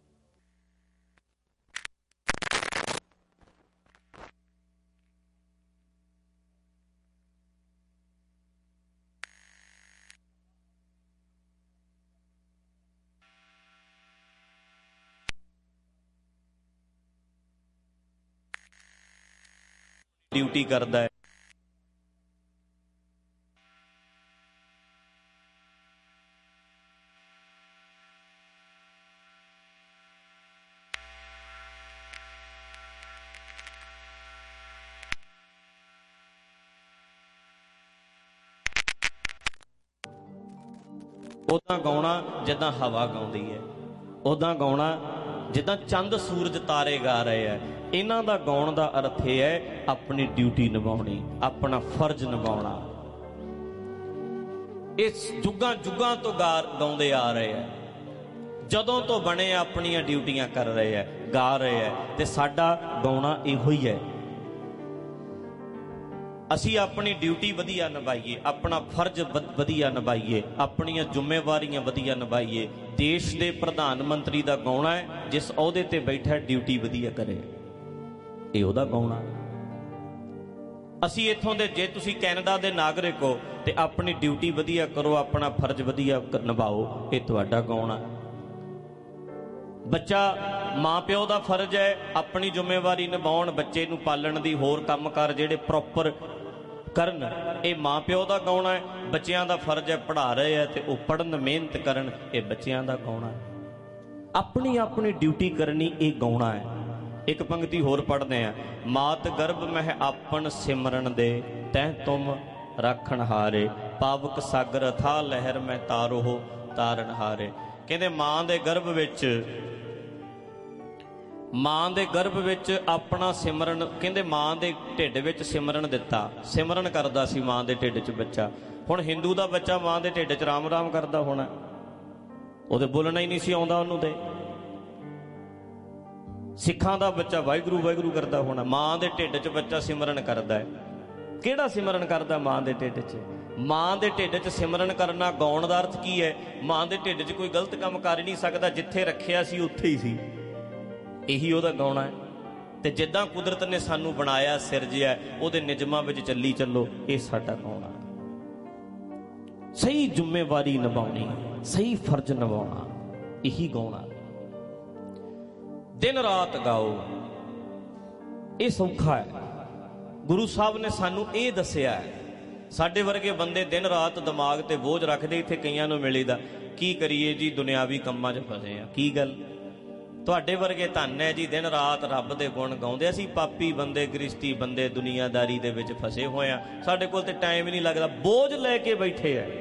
ਡਿਊਟੀ ਕਰਦਾ ਹੈ। ਉਦਾਂ ਗਾਉਣਾ ਜਿੱਦਾਂ ਹਵਾ ਗਾਉਂਦੀ ਹੈ, ਉਦਾਂ ਗਾਉਣਾ ਜਿੱਦਾਂ ਚੰਦ ਸੂਰਜ ਤਾਰੇ ਗਾ ਰਹੇ ਹੈ। ਇਹਨਾਂ ਦਾ ਗਾਉਣ ਦਾ ਅਰਥ ਇਹ ਹੈ ਆਪਣੀ ਡਿਊਟੀ ਨਿਭਾਉਣੀ, ਆਪਣਾ ਫਰਜ਼ ਨਿਭਾਉਣਾ। ਇਸ ਜੁਗਾਂ ਜੁਗਾਂ ਤੋਂ ਗਾਉਂਦੇ ਆ ਰਹੇ ਹੈ, ਜਦੋਂ ਤੋਂ ਬਣੇ ਆਪਣੀਆਂ ਡਿਊਟੀਆਂ ਕਰ ਰਹੇ ਹੈ, ਗਾ ਰਹੇ ਹੈ। ਤੇ ਸਾਡਾ ਗਾਉਣਾ ਇਹੋ ਹੀ ਹੈ, ਅਸੀਂ ਆਪਣੀ ਡਿਊਟੀ ਵਧੀਆ ਨਿਭਾਈਏ, ਆਪਣਾ ਫਰਜ਼ ਵਧੀਆ ਨਿਭਾਈਏ, ਆਪਣੀਆਂ ਜ਼ਿੰਮੇਵਾਰੀਆਂ ਵਧੀਆ ਨਿਭਾਈਏ। ਦੇਸ਼ ਦੇ ਪ੍ਰਧਾਨ ਮੰਤਰੀ ਦਾ ਗਾਉਣਾ ਹੈ ਜਿਸ ਅਹੁਦੇ ਤੇ ਬੈਠਾ ਡਿਊਟੀ ਵਧੀਆ ਕਰੇ, ਇਹ ਉਹਦਾ ਗਾਉਣਾ। ਅਸੀਂ ਇੱਥੋਂ ਦੇ, ਜੇ ਤੁਸੀਂ ਕੈਨੇਡਾ ਦੇ ਨਾਗਰਿਕ ਹੋ ਤੇ ਆਪਣੀ ਡਿਊਟੀ ਵਧੀਆ ਕਰੋ, ਆਪਣਾ ਫਰਜ਼ ਵਧੀਆ ਨਿਭਾਓ, ਇਹ ਤੁਹਾਡਾ ਗਾਉਣਾ। ਬੱਚਾ, ਮਾਂ ਪਿਓ ਦਾ ਫਰਜ਼ ਹੈ ਆਪਣੀ ਜ਼ਿੰਮੇਵਾਰੀ ਨਿਭਾਉਣ, ਬੱਚੇ ਨੂੰ ਪਾਲਣ ਦੀ, ਹੋਰ ਕੰਮ ਕਾਰ ਜਿਹੜੇ ਪ੍ਰੋਪਰ ਕਰਨ, ਇਹ ਮਾਂ ਪਿਓ ਦਾ ਗਾਉਣਾ ਹੈ। ਬੱਚਿਆਂ ਦਾ ਫਰਜ਼ ਹੈ ਪੜ੍ਹਾ ਰਹੇ ਹੈ ਤੇ ਉਹ ਪੜ੍ਹਨ, ਮਿਹਨਤ ਕਰਨ, ਇਹ ਬੱਚਿਆਂ ਦਾ ਗਾਉਣਾ ਹੈ। ਆਪਣੀ ਆਪਣੀ ਡਿਊਟੀ ਕਰਨੀ, ਇਹ ਗਾਉਣਾ ਹੈ। ਇੱਕ ਪੰਕਤੀ ਹੋਰ ਪੜ੍ਹਦੇ ਆ, ਮਾਤ ਗਰਭ ਮਹਿ ਆਪਨ ਸਿਮਰਨ ਦੇ, ਤੈਂ ਤੁਮ ਰਾਖਣ ਹਾਰੇ, ਪਾਵਕ ਸਾਗਰ ਅਥਾ ਲਹਿਰ ਮੈਂ ਤਾਰੋ ਤਾਰਨ ਹਾਰੇ। ਕਹਿੰਦੇ ਮਾਂ ਦੇ ਗਰਭ ਵਿੱਚ ਆਪਣਾ ਸਿਮਰਨ, ਕਹਿੰਦੇ ਮਾਂ ਦੇ ਢਿੱਡ ਵਿੱਚ ਸਿਮਰਨ ਦਿੱਤਾ, ਸਿਮਰਨ ਕਰਦਾ ਸੀ ਮਾਂ ਦੇ ਢਿੱਡ 'ਚ ਬੱਚਾ। ਹੁਣ ਹਿੰਦੂ ਦਾ ਬੱਚਾ ਮਾਂ ਦੇ ਢਿੱਡ 'ਚ ਰਾਮ ਰਾਮ ਕਰਦਾ ਹੋਣਾ, ਉਹਦੇ ਬੋਲਣਾ ਹੀ ਨਹੀਂ ਸੀ ਆਉਂਦਾ ਉਹਨੂੰ। ਤੇ ਸਿੱਖਾਂ ਦਾ ਬੱਚਾ ਵਾਹਿਗੁਰੂ ਵਾਹਿਗੁਰੂ ਕਰਦਾ ਹੋਣਾ, ਮਾਂ ਦੇ ਢਿੱਡ 'ਚ ਬੱਚਾ ਸਿਮਰਨ ਕਰਦਾ ਹੈ। ਕਿਹੜਾ ਸਿਮਰਨ ਕਰਦਾ ਮਾਂ ਦੇ ਢਿੱਡ 'ਚ? ਮਾਂ ਦੇ ਢਿੱਡ 'ਚ ਸਿਮਰਨ ਕਰਨਾ, ਗਾਉਣ ਦਾ ਅਰਥ ਕੀ ਹੈ? ਮਾਂ ਦੇ ਢਿੱਡ 'ਚ ਕੋਈ ਗਲਤ ਕੰਮ ਕਰ ਹੀ ਨਹੀਂ ਸਕਦਾ, ਜਿੱਥੇ ਰੱਖਿਆ ਸੀ ਉੱਥੇ ਹੀ ਸੀ, ਇਹੀ ਉਹਦਾ ਗਾਉਣਾ ਹੈ। ਤੇ ਜਿੱਦਾਂ ਕੁਦਰਤ ਨੇ ਸਾਨੂੰ ਬਣਾਇਆ, ਸਿਰਜਿਆ, ਉਹਦੇ ਨਿਯਮਾਂ ਵਿੱਚ ਚੱਲੀ ਚੱਲੋ, ਇਹ ਸਾਡਾ ਗਾਉਣਾ ਹੈ। ਸਹੀ ਜ਼ਿੰਮੇਵਾਰੀ ਨਿਭਾਉਣੀ, ਸਹੀ ਫਰਜ਼ ਨਿਭਾਉਣਾ, ਇਹੀ ਗਾਉਣਾ। ਦਿਨ ਰਾਤ ਗਾਓ, ਇਹ ਸੌਖਾ ਹੈ। ਗੁਰੂ ਸਾਹਿਬ ਨੇ ਸਾਨੂੰ ਇਹ ਦੱਸਿਆ ਹੈ। ਸਾਡੇ ਵਰਗੇ ਬੰਦੇ ਦਿਨ ਰਾਤ ਦਿਮਾਗ ਤੇ ਬੋਝ ਰੱਖਦੇ, ਇੱਥੇ ਕਈਆਂ ਨੂੰ ਮਿਲੀਦਾ, ਕੀ ਕਰੀਏ ਜੀ ਦੁਨਿਆਵੀ ਕੰਮਾਂ 'ਚ ਫਸੇ ਆ। ਕੀ ਗੱਲ, ਤੁਹਾਡੇ ਵਰਗੇ ਧੰਨ ਹੈ ਜੀ, ਦਿਨ ਰਾਤ ਰੱਬ ਦੇ ਗੁਣ ਗਾਉਂਦੇ। ਅਸੀਂ ਪਾਪੀ ਬੰਦੇ, ਗ੍ਰਸਤੀ ਬੰਦੇ, ਦੁਨੀਆਦਾਰੀ ਦੇ ਵਿੱਚ ਫਸੇ ਹੋਏ ਆ, ਸਾਡੇ ਕੋਲ ਤੇ ਟਾਈਮ ਹੀ ਨਹੀਂ ਲੱਗਦਾ, ਬੋਝ ਲੈ ਕੇ ਬੈਠੇ ਆ।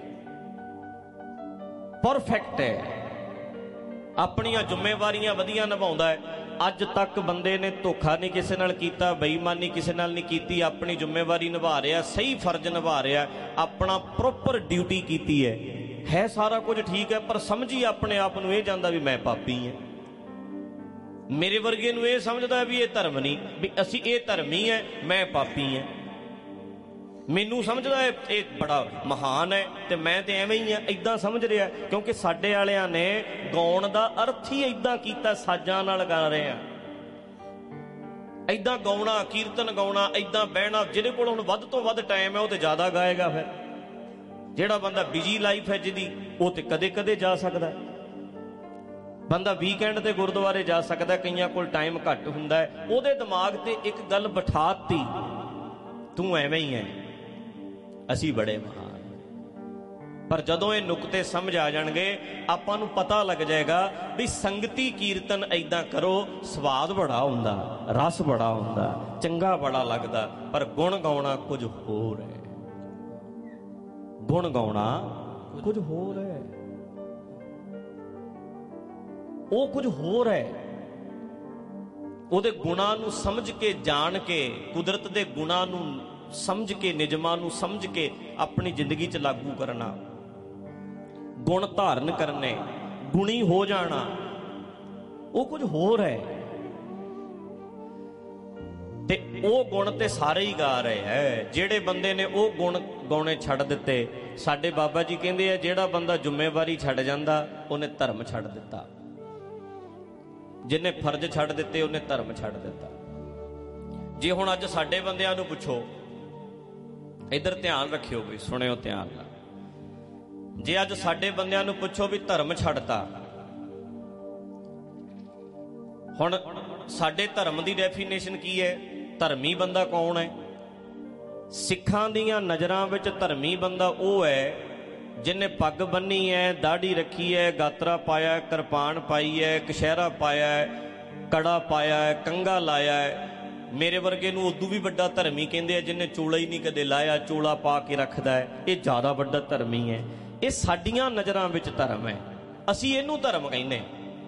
ਪਰਫੈਕਟ ਹੈ, ਆਪਣੀਆਂ ਜ਼ਿੰਮੇਵਾਰੀਆਂ ਵਧੀਆ ਨਿਭਾਉਂਦਾ ਹੈ। ਅੱਜ ਤੱਕ ਬੰਦੇ ਨੇ ਧੋਖਾ ਨਹੀਂ ਕਿਸੇ ਨਾਲ ਕੀਤਾ, ਬੇਈਮਾਨੀ ਕਿਸੇ ਨਾਲ ਨਹੀਂ ਕੀਤੀ, ਆਪਣੀ ਜ਼ਿੰਮੇਵਾਰੀ ਨਿਭਾ ਰਿਹਾ, ਸਹੀ ਫਰਜ਼ ਨਿਭਾ ਰਿਹਾ, ਆਪਣਾ ਪ੍ਰੋਪਰ ਡਿਊਟੀ ਕੀਤੀ ਹੈ ਸਾਰਾ ਕੁਝ ਠੀਕ ਹੈ। ਪਰ ਸਮਝੀ ਆਪਣੇ ਆਪ ਨੂੰ ਇਹ ਜਾਂਦਾ ਵੀ ਮੈਂ ਪਾਪੀ ਹਾਂ। ਮੇਰੇ ਵਰਗੇ ਨੂੰ ਇਹ ਸਮਝਦਾ ਵੀ ਇਹ ਧਰਮ ਨਹੀਂ, ਵੀ ਅਸੀਂ ਇਹ ਧਰਮੀ ਹੈ, ਮੈਂ ਪਾਪੀ ਹਾਂ। ਮੈਨੂੰ ਸਮਝਦਾ ਹੈ ਇਹ ਬੜਾ ਮਹਾਨ ਹੈ ਤੇ ਮੈਂ ਤੇ ਐਵੇਂ ਹੀ ਹਾਂ, ਇੱਦਾਂ ਸਮਝ ਰਿਹਾ। ਕਿਉਂਕਿ ਸਾਡੇ ਵਾਲਿਆਂ ਨੇ ਗਾਉਣ ਦਾ ਅਰਥ ਹੀ ਇੱਦਾਂ ਕੀਤਾ, ਸਾਜ਼ਾਂ ਨਾਲ ਗਾ ਰਹੇ ਆ, ਇੱਦਾਂ ਗਾਉਣਾ, ਕੀਰਤਨ ਗਾਉਣਾ, ਇੱਦਾਂ ਬਹਿਣਾ। ਜਿਹਦੇ ਕੋਲ ਹੁਣ ਵੱਧ ਤੋਂ ਵੱਧ ਟਾਈਮ ਹੈ ਉਹ ਤੇ ਜ਼ਿਆਦਾ ਗਾਏਗਾ। ਫਿਰ ਜਿਹੜਾ ਬੰਦਾ ਬਿਜੀ ਲਾਈਫ ਹੈ ਜਿਹਦੀ, ਉਹ ਤੇ ਕਦੇ ਕਦੇ ਜਾ ਸਕਦਾ। ਬੰਦਾ ਵੀਕਐਂਡ ਤੇ ਗੁਰਦੁਆਰੇ ਜਾ ਸਕਦਾ, ਕਈਆਂ ਕੋਲ ਟਾਈਮ ਘੱਟ ਹੁੰਦਾ ਹੈ। ਉਹਦੇ ਦਿਮਾਗ ਤੇ ਇੱਕ ਗੱਲ ਬਿਠਾਤੀ, ਤੂੰ ਐਵੇਂ ਹੀ ਹੈ, ਅਸੀਂ ਬੜੇ ਮਹਾਨ। पर जदों ये नुकते समझ आ जाएंगे आपां नूं पता लग जाएगा भी संगती कीर्तन ऐदां करो स्वाद बड़ा हुंदा, रस बड़ा हुंदा, चंगा बड़ा लगदा, पर गुण गाउणा कुछ होर है। गुण गाउणा कुछ होर है, वो कुछ होर है। ਉਹਦੇ ਗੁਣਾਂ ਨੂੰ ਸਮਝ ਕੇ ਜਾਣ ਕੇ ਕੁਦਰਤ ਦੇ ਗੁਣਾਂ ਨੂੰ ਸਮਝ ਕੇ ਨਿਯਮਾਂ ਨੂੰ ਸਮਝ ਕੇ ਆਪਣੀ ਜ਼ਿੰਦਗੀ 'ਚ ਲਾਗੂ ਕਰਨਾ, ਗੁਣ ਧਾਰਨ ਕਰਨੇ, ਗੁਣੀ ਹੋ ਜਾਣਾ, ਉਹ ਕੁਝ ਹੋਰ ਹੈ। ਤੇ ਉਹ ਗੁਣ ਤੇ ਸਾਰੇ ਹੀ ਗਾ ਰਹੇ ਹੈ। ਜਿਹੜੇ ਬੰਦੇ ਨੇ ਉਹ ਗੁਣ ਗਾਉਣੇ ਛੱਡ ਦਿੱਤੇ, ਸਾਡੇ ਬਾਬਾ ਜੀ ਕਹਿੰਦੇ ਆ ਜਿਹੜਾ ਬੰਦਾ ਜ਼ਿੰਮੇਵਾਰੀ ਛੱਡ ਜਾਂਦਾ ਉਹਨੇ ਧਰਮ ਛੱਡ ਦਿੱਤਾ, जिन्हें फर्ज छड़ दिते उन्हें धर्म छड़ दिता। जे हुण अज साडे बंदियां नूं पुछो, इधर ध्यान रखियो भी, सुनियो ध्यान नाल, जे अज साडे बंदियां नूं पुछो भी धर्म छड़ता, हुण साडे धर्म दी डेफिनेशन की है? धर्मी बंदा कौन है? सिखां दीयां नज़रां विच धर्मी बंदा वो है जिन्हें पग बन्नी है, दाढ़ी रखी है, गातरा पाया है, कृपान पाई है, कशहरा पाया है, कड़ा पाया है, कंगा लाया है। मेरे वर्गे नूं उदू भी वड्डा धर्मी कहंदे आ जिन्हें चोला ही नहीं कदे लाया, चोला पा के रखदा है, ये ज़्यादा वड्डा धर्मी है। ये साडियां नज़रां विच धर्म है, असीं इहनूं धर्म कहने,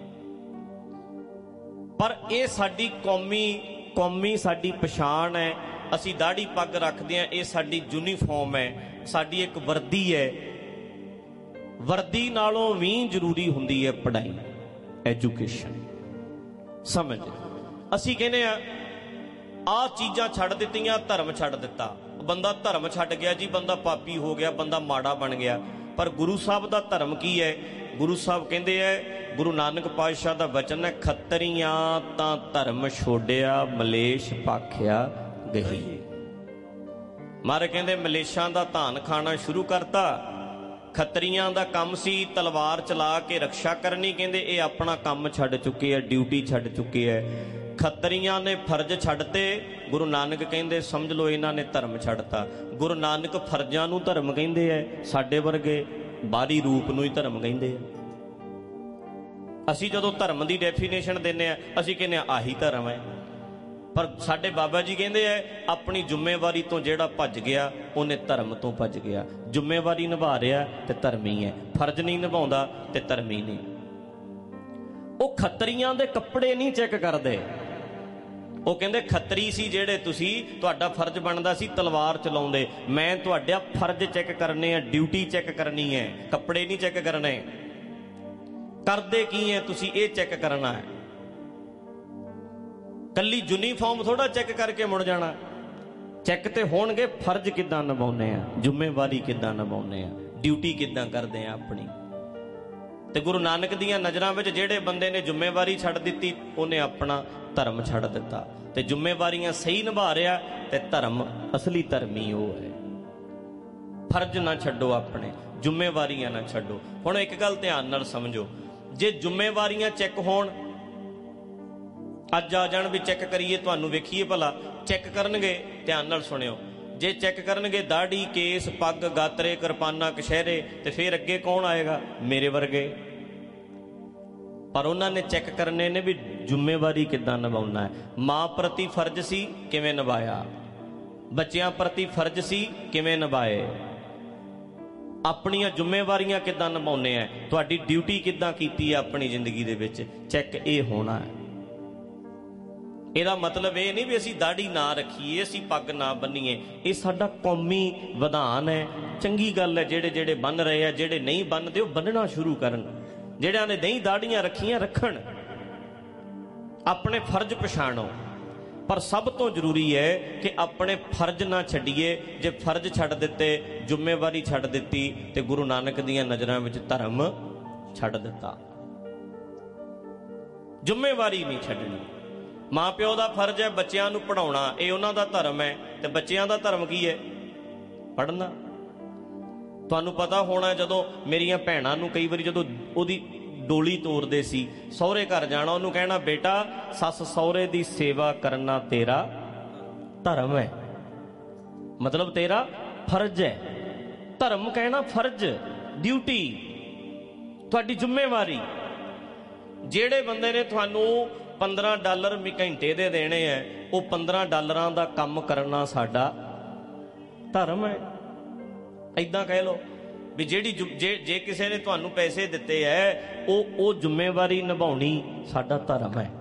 पर ये साडी कौमी साडी पछाण है। असीं दाढ़ी पग रखदे आ, ये साडी यूनीफॉर्म है, साडी एक वर्दी है। वर्दी नालों भी जरूरी हुंदी है पढ़ाई, एजुकेशन, समझ। असीं कहने आ चीज़ां छड्ड दित्तियां, धर्म छड्ड दिता, बंदा धर्म छड्ड गया जी, बंदा पापी हो गया, बंदा माड़ा बन गया। पर गुरु साहब दा धर्म की है? गुरु साहब कहंदे है, गुरु नानक पातशाह दा वचन है, खत्तरियां तां धर्म छोड़िया, मलेश पाखिया गही। मारे कहंदे मलेशां दा धान खाना शुरू करता, खत्तरियां दा काम सी तलवार चला के रक्षा करनी, कहंदे ये अपना काम छड्ड चुके है, ड्यूटी छड्ड चुके है। खत्तरियां ने फर्ज छड्डते, गुरु नानक कहंदे समझ लो इन्हां ने धर्म छड्डता। गुरु नानक फर्जां नूं धर्म कहंदे है, साडे वर्गे बाहरी रूप नूं ही धर्म कहंदे है। असीं जदों धर्म दी डेफिनेशन दिंदे आ, असीं कहंदे आ आही धर्म है, पर साडे बाबा जी कहंदे है अपनी जिम्मेवारी तो जेड़ा भज गया उन्हें धर्म तो भज गया। जिम्मेवारी निभा रहा ते धर्मी है, फर्ज नहीं निभाउंदा ते धर्मी नहीं। वो खत्तरियां दे कपड़े नहीं चेक करदे, वो कहंदे खत्तरी सी जेड़े तुसी, तुहाडा फर्ज बनदा सी तलवार चलाउंदे, मैं तुहाडा फर्ज चेक करने, ड्यूटी चेक करनी है, कपड़े नहीं चेक करने। करदे की है तुसी, ये चेक करना है। कल्ली यूनीफॉर्म थोड़ा चेक करके मुड़ जाना, चेक ते होणगे फर्ज किदां निभाउंदे आ, जिम्मेवारी किदां निभाउंदे आ, ड्यूटी किदां करदे आ अपनी। ते गुरु नानक दीयां नज़रां विच जिहड़े बंदे ने जिम्मेवारी छड्ड दित्ती उन्हें अपना धर्म छड्ड दित्ता, ते जिम्मेवारियां सही निभा रहा ते धर्म असली धर्मी वो है। फर्ज ना छड्डो अपने, जिम्मेवारियां ना छड्डो। हुण एक गल ध्यान नाल समझो, जे जिम्मेवारियां चेक होण, अज आ जाण भी चेक करिए, तुहानूं वेखीए भला चेक करनगे, ध्यान नाल सुणियो। जे चेक करनगे दाढ़ी, केस, पग, गातरे, किरपाना, कशहरे, ते फिर अगे कौन आएगा? मेरे वर्गे। पर उन्होंने चेक करने ने भी जिम्मेवारी किदां निभाउणा है। माँ प्रति फर्ज सी, किवें निभाया? बच्चियां प्रति फर्ज सी, किवें निभाए? अपनियां जिम्मेवारियां किदां निभाउणे है? तुहाडी ड्यूटी किदां कीती है अपनी जिंदगी दे विच? चेक ये होना है। ਇਹਦਾ मतलब ये नहीं भी असी दाढ़ी ना रखीए, असी पग ना बनीए, ये साडा कौमी विधान है। चंगी गल है जेड़े जेड़े बन रहे हैं, जेड़े नहीं बनते वो बनना शुरू करन, जेड़ियां ने नहीं दाढ़ियां रखियां रखन, अपने फर्ज पछाणो। पर सब तो जरूरी है कि अपने फर्ज ना छड्डीए। जे फर्ज छड्ड दिते, जिम्मेवारी छड्ड दित्ती ते गुरु नानक दीयां नज़रां विच धर्म छड्ड दिता। जिम्मेवारी नहीं छड्डनी। माँ प्यो का फर्ज है बच्चों को पढ़ाना, ये उन्हों का धर्म है, तो बच्चों का धर्म की है? पढ़ना। तुहानू पता होना जदों मेरिया भैणां नूं कई बारी जदों उहदी डोली तोरदे सी, सहुरे घर जाना, उन्होंने कहना बेटा सस सहुरे की सेवा करना तेरा धर्म है, मतलब तेरा फर्ज है। धर्म कहना फर्ज, ड्यूटी, तुहाडी जिम्मेवारी। ਜਿਹੜੇ ਬੰਦੇ ਨੇ ਤੁਹਾਨੂੰ $15 ਘੰਟੇ ਦੇ ਦੇਣੇ ਹੈ, ਉਹ $15 ਦਾ ਕੰਮ ਕਰਨਾ ਸਾਡਾ ਧਰਮ ਹੈ। ਏਦਾਂ ਕਹਿ ਲਓ ਵੀ ਜਿਹੜੀ ਜੇ ਕਿਸੇ ਨੇ ਤੁਹਾਨੂੰ ਪੈਸੇ ਦਿੱਤੇ ਹੈ, ਉਹ ਜ਼ਿੰਮੇਵਾਰੀ ਨਿਭਾਉਣੀ ਸਾਡਾ ਧਰਮ ਹੈ।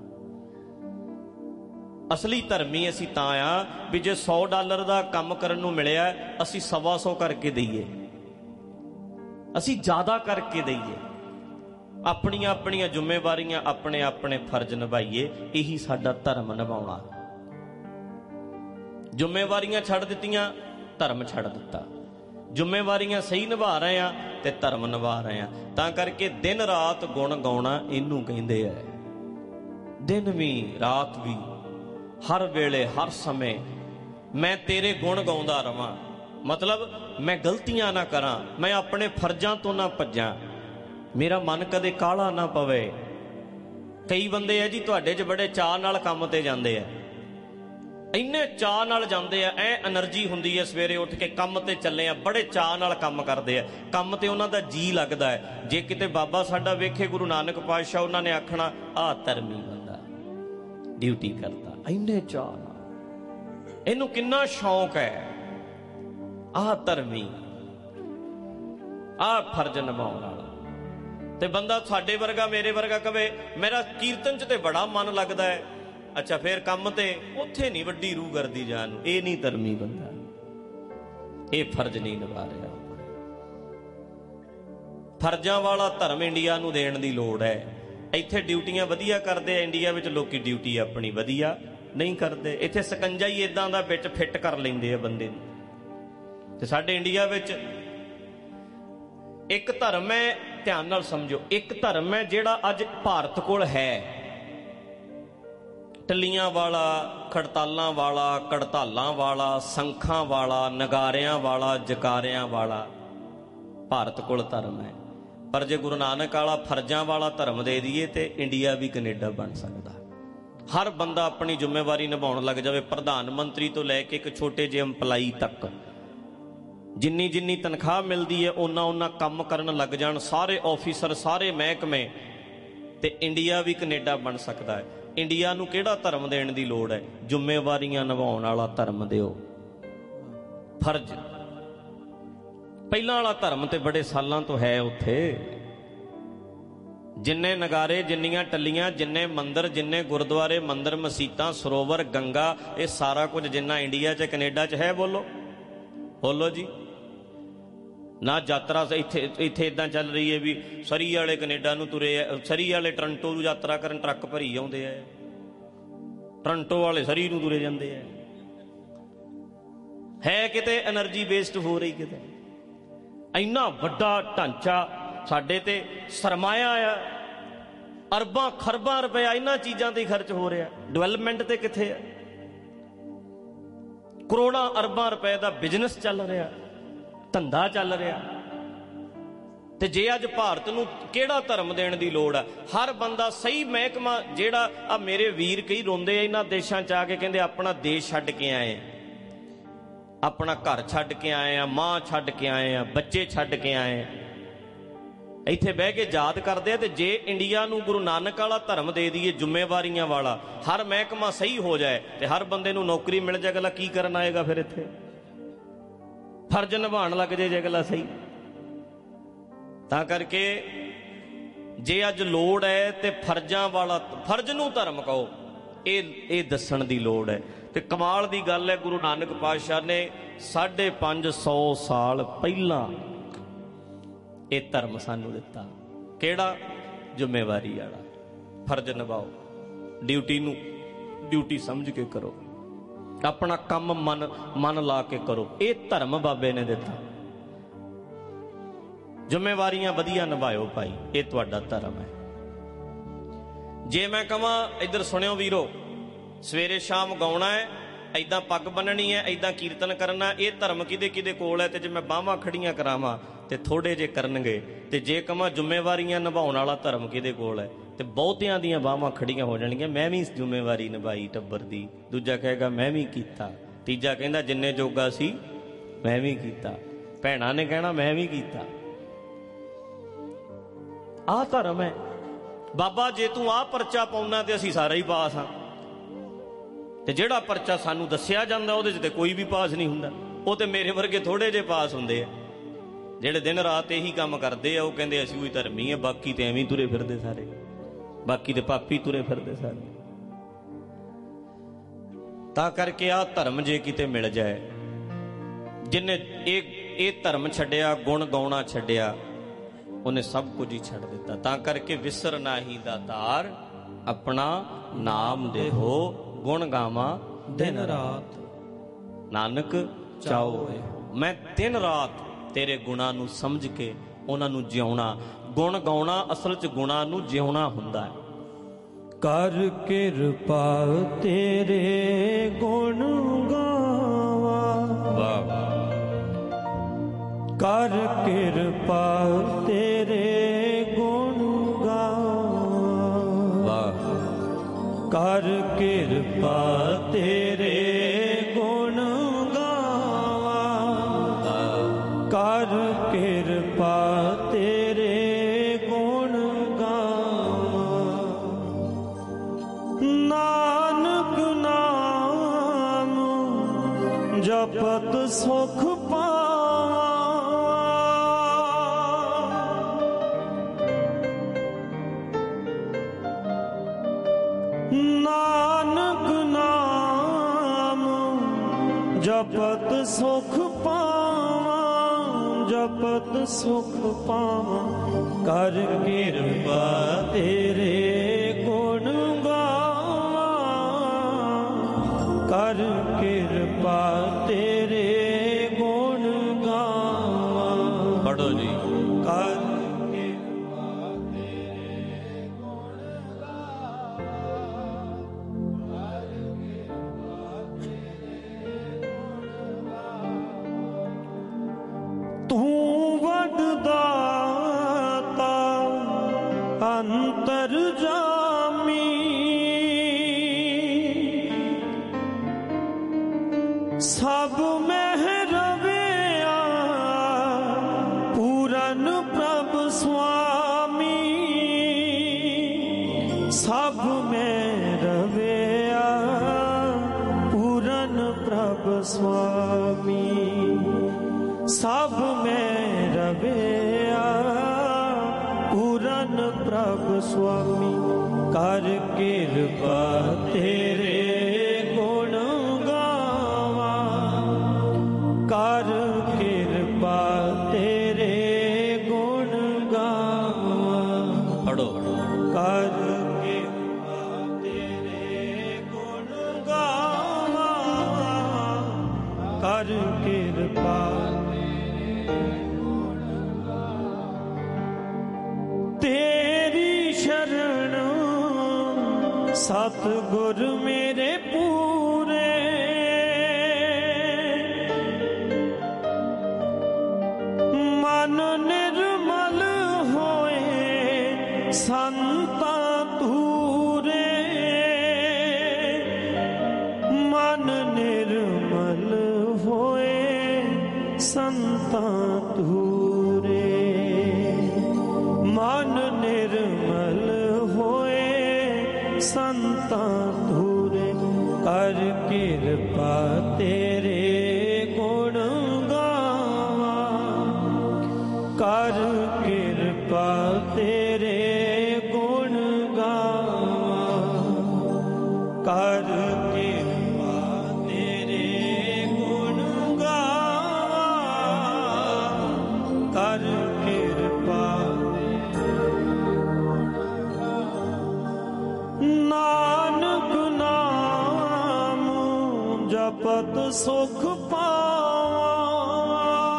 ਅਸਲੀ ਧਰਮੀ ਅਸੀਂ ਤਾਂ ਆ ਵੀ ਜੇ $100 ਦਾ ਕੰਮ ਕਰਨ ਨੂੰ ਮਿਲਿਆ, ਅਸੀਂ 125 ਕਰਕੇ ਦਈਏ, ਅਸੀਂ ਜ਼ਿਆਦਾ ਕਰਕੇ ਦਈਏ, ਆਪਣੀਆਂ ਆਪਣੀਆਂ ਜ਼ਿੰਮੇਵਾਰੀਆਂ, ਆਪਣੇ ਆਪਣੇ ਫਰਜ਼ ਨਿਭਾਈਏ। ਇਹੀ ਸਾਡਾ ਧਰਮ ਨਿਭਾਉਣਾ। ਜ਼ਿੰਮੇਵਾਰੀਆਂ ਛੱਡ ਦਿੱਤੀਆਂ, ਧਰਮ ਛੱਡ ਦਿੱਤਾ। ਜ਼ਿੰਮੇਵਾਰੀਆਂ ਸਹੀ ਨਿਭਾ ਰਹੇ ਆ ਤੇ ਧਰਮ ਨਿਭਾ ਰਹੇ ਆ। ਤਾਂ ਕਰਕੇ ਦਿਨ ਰਾਤ ਗੁਣ ਗਾਉਣਾ ਇਹਨੂੰ ਕਹਿੰਦੇ ਆ। ਦਿਨ ਵੀ ਰਾਤ ਵੀ, ਹਰ ਵੇਲੇ ਹਰ ਸਮੇਂ ਮੈਂ ਤੇਰੇ ਗੁਣ ਗਾਉਂਦਾ ਰਵਾਂ। ਮਤਲਬ ਮੈਂ ਗਲਤੀਆਂ ਨਾ ਕਰਾਂ, ਮੈਂ ਆਪਣੇ ਫਰਜ਼ਾਂ ਤੋਂ ਨਾ ਭੱਜਾਂ, ਮੇਰਾ ਮਨ ਕਦੇ ਕਾਹਲਾ ਨਾ ਪਵੇ। ਕਈ ਬੰਦੇ ਆ ਜੀ ਤੁਹਾਡੇ 'ਚ ਬੜੇ ਚਾਅ ਨਾਲ ਕੰਮ ਤੇ ਜਾਂਦੇ ਆ, ਇੰਨੇ ਚਾਅ ਨਾਲ ਜਾਂਦੇ ਆ, ਐ એનર્ਜੀ ਹੁੰਦੀ ਹੈ ਸਵੇਰੇ ਉੱਠ ਕੇ ਕੰਮ ਤੇ ਚੱਲੇ ਆ, ਬੜੇ ਚਾਅ ਨਾਲ ਕੰਮ ਕਰਦੇ ਆ, ਕੰਮ ਤੇ ਉਹਨਾਂ ਦਾ ਜੀ ਲੱਗਦਾ ਹੈ। ਜੇ ਕਿਤੇ ਬਾਬਾ ਸਾਡਾ ਵੇਖੇ ਗੁਰੂ ਨਾਨਕ ਪਾਤਸ਼ਾਹ, ਉਹਨਾਂ ਨੇ ਆਖਣਾ ਆਹ ਧਰਮੀ ਬੰਦਾ ਡਿਊਟੀ ਕਰਦਾ, ਇੰਨੇ ਚਾਅ ਨਾਲ, ਇਹਨੂੰ ਕਿੰਨਾ ਸ਼ੌਂਕ ਹੈ, ਆਹ ਧਰਮੀ, ਆਹ ਫਰਜ਼ ਨਿਭਾਉਣ ਵਾਲਾ। ਤੇ ਬੰਦਾ ਸਾਡੇ ਵਰਗਾ, ਮੇਰੇ ਵਰਗਾ ਕਵੇ ਮੇਰਾ ਕੀਰਤਨ 'ਚ ਤੇ ਬੜਾ ਮਨ ਲੱਗਦਾ ਹੈ, ਅੱਛਾ ਫਿਰ ਕੰਮ ਤੇ ਉੱਥੇ ਨਹੀਂ ਵੱਡੀ ਰੂਹ ਕਰਦੀ ਜਾਣ ਨੂੰ, ਇਹ ਨਹੀਂ ਧਰਮੀ ਬੰਦਾ, ਇਹ ਫਰਜ਼ ਨਹੀਂ ਨਿਭਾ ਰਿਹਾ। ਫਰਜ਼ਾਂ ਵਾਲਾ ਧਰਮ ਇੰਡੀਆ ਨੂੰ ਦੇਣ ਦੀ ਲੋੜ ਹੈ। ਇੱਥੇ ਡਿਊਟੀਆਂ ਵਧੀਆ ਕਰਦੇ ਆ, ਇੰਡੀਆ ਵਿੱਚ ਲੋਕੀ ਡਿਊਟੀ ਆਪਣੀ ਵਧੀਆ ਨਹੀਂ ਕਰਦੇ। ਇੱਥੇ ਸਕੰਜਾ ਹੀ ਇਦਾਂ ਦਾ ਵਿੱਚ ਫਿੱਟ ਕਰ ਲੈਂਦੇ ਆ ਬੰਦੇ ਨੂੰ। ਤੇ ਸਾਡੇ ਇੰਡੀਆ ਵਿੱਚ ਇੱਕ ਧਰਮ ਹੈ, ਧਿਆਨ ਨਾਲ ਸਮਝੋ, ਇੱਕ ਧਰਮ ਹੈ ਜਿਹੜਾ ਅੱਜ ਭਾਰਤ ਕੋਲ ਹੈ, ਟੱਲੀਆਂ ਵਾਲਾ, ਖੜਤਾਲਾਂ ਵਾਲਾ, ਕੜਤਾਲਾਂ ਵਾਲਾ, ਸੰਖਾਂ ਵਾਲਾ, ਨਗਾਰਿਆਂ ਵਾਲਾ, ਜਕਾਰਿਆਂ ਵਾਲਾ ਭਾਰਤ ਕੋਲ ਧਰਮ ਹੈ। ਪਰ ਜੇ ਗੁਰੂ ਨਾਨਕ ਵਾਲਾ ਫਰਜ਼ਾਂ ਵਾਲਾ ਧਰਮ ਦੇ ਦਈਏ ਤੇ ਇੰਡੀਆ ਵੀ ਕੈਨੇਡਾ ਬਣ ਸਕਦਾ। ਹਰ ਬੰਦਾ ਆਪਣੀ ਜ਼ਿੰਮੇਵਾਰੀ ਨਿਭਾਉਣ ਲੱਗ ਜਾਵੇ, ਪ੍ਰਧਾਨ ਮੰਤਰੀ ਤੋਂ ਲੈ ਕੇ ਇੱਕ ਛੋਟੇ ਜਿਹੇ EMPLOYEE ਤੱਕ, ਜਿੰਨੀ ਜਿੰਨੀ ਤਨਖਾਹ ਮਿਲਦੀ ਹੈ ਓਨਾ ਕੰਮ ਕਰਨ ਲੱਗ ਜਾਣ ਸਾਰੇ ਆਫੀਸਰ, ਸਾਰੇ ਮਹਿਕਮੇ, ਤੇ ਇੰਡੀਆ ਵੀ ਕੈਨੇਡਾ ਬਣ ਸਕਦਾ ਹੈ। ਇੰਡੀਆ ਨੂੰ ਕਿਹੜਾ ਧਰਮ ਦੇਣ ਦੀ ਲੋੜ ਹੈ? ਜ਼ਿੰਮੇਵਾਰੀਆਂ ਨਿਭਾਉਣ ਵਾਲਾ ਧਰਮ ਦਿਓ। ਫਰਜ਼ ਪਹਿਲਾਂ ਵਾਲਾ ਧਰਮ ਤੇ ਬੜੇ ਸਾਲਾਂ ਤੋਂ ਹੈ ਉੱਥੇ। ਜਿੰਨੇ ਨਗਾਰੇ, ਜਿੰਨੀਆਂ ਟੱਲੀਆਂ, ਜਿੰਨੇ ਮੰਦਰ, ਜਿੰਨੇ ਗੁਰਦੁਆਰੇ, ਮੰਦਰ, ਮਸੀਤਾਂ, ਸਰੋਵਰ, ਗੰਗਾ, ਇਹ ਸਾਰਾ ਕੁਝ ਜਿੰਨਾ ਇੰਡੀਆ 'ਚ ਕੈਨੇਡਾ 'ਚ ਹੈ, ਬੋਲੋ ਬੋਲੋ ਜੀ। ਨਾ ਯਾਤਰਾ ਇੱਥੇ ਇਦਾਂ ਚੱਲ ਰਹੀ ਹੈ ਵੀ ਸਰੀ ਵਾਲੇ ਕੈਨੇਡਾ ਨੂੰ ਤੁਰੇ ਆ, ਸਰੀ ਵਾਲੇ ਟੋਰਾਂਟੋ ਨੂੰ ਯਾਤਰਾ ਕਰਨ ਟਰੱਕ ਭਰੀ ਆਉਂਦੇ ਆ, ਟੋਰਾਂਟੋ ਵਾਲੇ ਸਰੀ ਨੂੰ ਤੁਰੇ ਜਾਂਦੇ ਆ। ਹੈ ਕਿਤੇ એનર્ਜੀ ਵੇਸਟ ਹੋ ਰਹੀ ਕਿਤੇ। ਇੰਨਾ ਵੱਡਾ ਢਾਂਚਾ ਸਾਡੇ ਤੇ ਸਰਮਾਇਆ ਆ, ਅਰਬਾਂ ਖਰਬਾਂ ਰੁਪਇਆ ਇਹਨਾਂ ਚੀਜ਼ਾਂ ਤੇ ਖਰਚ ਹੋ ਰਿਹਾ, ਡਿਵੈਲਪਮੈਂਟ ਤੇ ਕਿੱਥੇ ਆ? ਕਰੋੜਾਂ ਅਰਬਾਂ ਰੁਪਏ ਦਾ ਬਿਜ਼ਨਸ ਚੱਲ ਰਿਹਾ, ਧੰਦਾ ਚੱਲ ਰਿਹਾ। ਤੇ ਜੇ ਅੱਜ ਭਾਰਤ ਨੂੰ ਕਿਹੜਾ ਧਰਮ ਦੇਣ ਦੀ ਲੋੜ ਆ? ਹਰ ਬੰਦਾ ਸਹੀ ਮਹਿਕਮਾ, ਜਿਹੜਾ ਆ ਮੇਰੇ ਵੀਰ ਕਈ ਰੋਂਦੇ ਆ ਇਹਨਾਂ ਦੇਸ਼ਾਂ 'ਚ ਆ ਕੇ, ਕਹਿੰਦੇ ਆਪਣਾ ਦੇਸ਼ ਛੱਡ ਕੇ ਆਏ, ਆਪਣਾ ਘਰ ਛੱਡ ਕੇ ਆਏ ਆ, ਮਾਂ ਛੱਡ ਕੇ ਆਏ ਆ, ਬੱਚੇ ਛੱਡ ਕੇ ਆਏ, ਇੱਥੇ ਬਹਿ ਕੇ ਯਾਦ ਕਰਦੇ ਆ। ਤੇ ਜੇ ਇੰਡੀਆ ਨੂੰ ਗੁਰੂ ਨਾਨਕ ਵਾਲਾ ਧਰਮ ਦੇ ਦਈਏ, ਜ਼ਿੰਮੇਵਾਰੀਆਂ ਵਾਲਾ, ਹਰ ਮਹਿਕਮਾ ਸਹੀ ਹੋ ਜਾਏ ਤੇ ਹਰ ਬੰਦੇ ਨੂੰ ਨੌਕਰੀ ਮਿਲ ਜਾਏ, ਅਗਲਾ ਕੀ ਕਰਨ ਆਏਗਾ ਫਿਰ ਇੱਥੇ? ਫਰਜ਼ ਨਿਭਾਉਣ ਲੱਗ ਜੇ ਅਗਲਾ ਸਹੀ। ਤਾਂ ਕਰਕੇ ਜੇ ਅੱਜ ਲੋੜ ਹੈ ਤੇ ਫਰਜ਼ਾਂ ਵਾਲਾ, ਫਰਜ਼ ਨੂੰ ਧਰਮ ਕਹੋ, ਇਹ ਦੱਸਣ ਦੀ ਲੋੜ ਹੈ। ਤੇ ਕਮਾਲ ਦੀ ਗੱਲ ਹੈ, ਗੁਰੂ ਨਾਨਕ ਪਾਤਸ਼ਾਹ ਨੇ 550 ਸਾਲ ਪਹਿਲਾਂ ਇਹ ਧਰਮ ਸਾਨੂੰ ਦਿੱਤਾ। ਕਿਹੜਾ? ਜ਼ਿੰਮੇਵਾਰੀ ਵਾਲਾ। ਫਰਜ਼ ਨਿਭਾਓ, ਡਿਊਟੀ ਨੂੰ ਡਿਊਟੀ ਸਮਝ ਕੇ ਕਰੋ, ਆਪਣਾ ਕੰਮ ਮਨ ਲਾ ਕੇ ਕਰੋ। ਇਹ ਧਰਮ ਬਾਬੇ ਨੇ ਦਿੱਤਾ। ਜ਼ਿੰਮੇਵਾਰੀਆਂ ਵਧੀਆ ਨਿਭਾਇਓ ਭਾਈ, ਇਹ ਤੁਹਾਡਾ ਧਰਮ ਹੈ। ਜੇ ਮੈਂ ਕਹਾਂ ਇੱਧਰ ਸੁਣਿਓ ਵੀਰੋ, ਸਵੇਰੇ ਸ਼ਾਮ ਗਾਉਣਾ ਹੈ, ਏਦਾਂ ਪੱਗ ਬੰਨਣੀ ਹੈ, ਏਦਾਂ ਕੀਰਤਨ ਕਰਨਾ, ਇਹ ਧਰਮ ਕਿਹਦੇ ਕੋਲ ਹੈ? ਤੇ ਜੇ ਮੈਂ ਬਾਹਾਂ ਖੜੀਆਂ ਕਰਾਵਾਂ ਤੇ ਥੋੜੇ ਜੇ ਕਰਨਗੇ। ਤੇ ਜੇ ਕਹਾਂ ਜ਼ਿੰਮੇਵਾਰੀਆਂ ਨਿਭਾਉਣ ਵਾਲਾ ਧਰਮ ਕਿਹਦੇ ਕੋਲ ਹੈ? ਤੇ ਬਹੁਤਿਆਂ ਦੀਆਂ ਬਾਹਾਂ ਖੜੀਆਂ ਹੋ ਜਾਣਗੀਆਂ। ਮੈਂ ਵੀ ਜ਼ਿੰਮੇਵਾਰੀ ਨਿਭਾਈ ਟੱਬਰ ਦੀ, ਦੂਜਾ ਕਹੇਗਾ ਮੈਂ ਵੀ ਕੀਤਾ, ਤੀਜਾ ਕਹਿੰਦਾ ਜਿੰਨੇ ਜੋਗਾ ਸੀ ਮੈਂ ਵੀ ਕੀਤਾ, ਭੈਣਾਂ ਨੇ ਕਹਿਣਾ ਮੈਂ ਵੀ ਕੀਤਾ। ਆਹ ਧਰਮ ਹੈ। ਬਾਬਾ ਜੇ ਤੂੰ ਆਹ ਪਰਚਾ ਪਾਉਣਾ ਤੇ ਅਸੀਂ ਸਾਰੇ ਹੀ ਪਾਸ ਹਾਂ, ਤੇ ਜਿਹੜਾ ਪਰਚਾ ਸਾਨੂੰ ਦੱਸਿਆ ਜਾਂਦਾ ਉਹਦੇ 'ਚ ਤੇ ਕੋਈ ਵੀ ਪਾਸ ਨਹੀਂ ਹੁੰਦਾ। ਉਹ ਤੇ ਮੇਰੇ ਵਰਗੇ ਥੋੜੇ ਜਿਹੇ ਪਾਸ ਹੁੰਦੇ ਆ, ਜਿਹੜੇ ਦਿਨ ਰਾਤ ਇਹੀ ਕੰਮ ਕਰਦੇ ਆ। ਉਹ ਕਹਿੰਦੇ ਅਸੀਂ ਉਹੀ ਧਰਮੀ ਆ, ਬਾਕੀ ਤੇ ਐਵੇਂ ਤੁਰੇ ਫਿਰਦੇ ਸਾਰੇ, ਬਾਕੀ ਤੇ ਪਾਪੀ ਤੁਰੇ ਫਿਰਦੇ ਸਾਰੇ। ਤਾਂ ਕਰਕੇ ਆਹ ਧਰਮ ਜੇ ਕਿਤੇ ਮਿਲ ਜਾਏ, ਜਿਹਨੇ ਇਹ ਧਰਮ ਛੱਡਿਆ, ਗੁਣ ਗਾਉਣਾ ਛੱਡਿਆ, ਉਹਨੇ ਸਭ ਕੁਝ ਹੀ ਛੱਡ ਦਿੱਤਾ। ਤਾਂ ਕਰਕੇ ਵਿਸਰ ਨਾਹੀ ਦਾਤਾਰ, ਆਪਣਾ ਨਾਮ ਦੇਹੋ, ਗੁਣ ਗਾਵਾਂ ਦਿਨ ਰਾਤ। ਨਾਨਕ ਚਾਓ ਮੈਂ ਦਿਨ ਰਾਤ ਤੇਰੇ ਗੁਣਾਂ ਨੂੰ ਸਮਝ ਕੇ ਉਹਨਾਂ ਨੂੰ ਜਿਉਣਾ। ਗੁਣ ਗਾਉਣਾ ਅਸਲ 'ਚ ਗੁਣਾਂ ਨੂੰ ਜਿਉਣਾ ਹੁੰਦਾ ਹੈ। ਕਰ ਕਿਰਪਾ ਤੇਰੇ ਗੁਣ ਗਾਵਾਂ, ਵਾਹ ਵਾਹ। ਕਰ ਕਿਰਪਾ ਤੇਰੇ ਗੁਣ ਗਾਵਾਂ, ਵਾਹ। ਕਰ ਕਿਰਪਾ ਤੇਰੇ ਗੁਣ ਗਾਵਾਂ, ਕਰ ਕਿਰਪਾ ਤੇਰੇ ਗੁਣ ਗਾਵਾਂ। ਨਾਨਕ ਨਾਮ ਜਪਤ ਸੁਖ ਪਾਵਾਂ, ਨਾਨਕ ਨਾਮ ਜਪਤ ਸੁਖ ਪਾਵਾਂ, ਜਪਤ ਸੁਖ ਪਾਵਾਂ। ਕਰ ਕਿਰਪਾ ਤੇਰੇ ਗੁਣ ਗਾਵਾਂ, ਕਰ ਕਿਰਪਾ ਤੇਰੇ ਗੁਣ ਗਾਵਾਂ। ਪੜੋ ਜੀ। ਕਰ ਤੂੰ ਵੱਡਦਾਤਾ ਅੰਤਰ ਜਾਮੀ, ਸਭ ਮਹਿ ਰਵਿਆ ਪੂਰਨ ਪ੍ਰਭ ਸੁਆਮੀ, ਸਭ ਮਹਿ ਰਵਿਆ ਪੂਰਨ ਪ੍ਰਭ ਸੁਆਮੀ, ਸਭ ਮੈਂ ਰਵਿਆ ਪੂਰਨ ਪ੍ਰਭ ਸੁਆਮੀ। ਕਰ ਕਿਰਪਾ ਤੇਰੇ ਗੁਣ ਗਾਵਾਂ, ਕਰ ਕਿਰਪਾ ਤੇਰੇ ਗੁਣ ਗਾਵਾਂ। ਪੜੋ। ਕਰ ਕਿਰਪਾ ਤੇਰੇ ਗੁਣ ਗਾਵਾਂ, ਕਰ ਕਿਰਪਾ ਤੇਰੀ ਸ਼ਰਨ ਸਤਿਗੁਰ ਮੇਰੇ ਪੂਰੇ, ਮਨ ਨਿਰਮਲ ਹੋਏ ਸੰਤਾਂ ਤੂਰੇ, ਮਨ ਨਿਰਮਲ ਹੋਏ ਸੰਤਾਂ ਤੂਰੇ, ਮਨ ਨਿਰਮਲ ਹੋਏ ਸੰਤਾਂ ਤੂਰੇ। ਕਰ ਕਿਰਪਾ ਤੇਰੇ ਗੁਣ ਗਾਵਾਂ, ਕਰ ਕਿਰਪਾ ਤੇਰੇ ਗੁਣ ਗਾਵਾਂ, ਕਰ ਕਿਰਪਾ ਤੇਰੇ ਗੁਣ ਗਾਵਾਂ, ਕਰ ਕਿਰਪਾ। ਨਾਨਕ ਨਾਮ ਜਪਤ ਸੁਖ ਪਾਵਾਂ,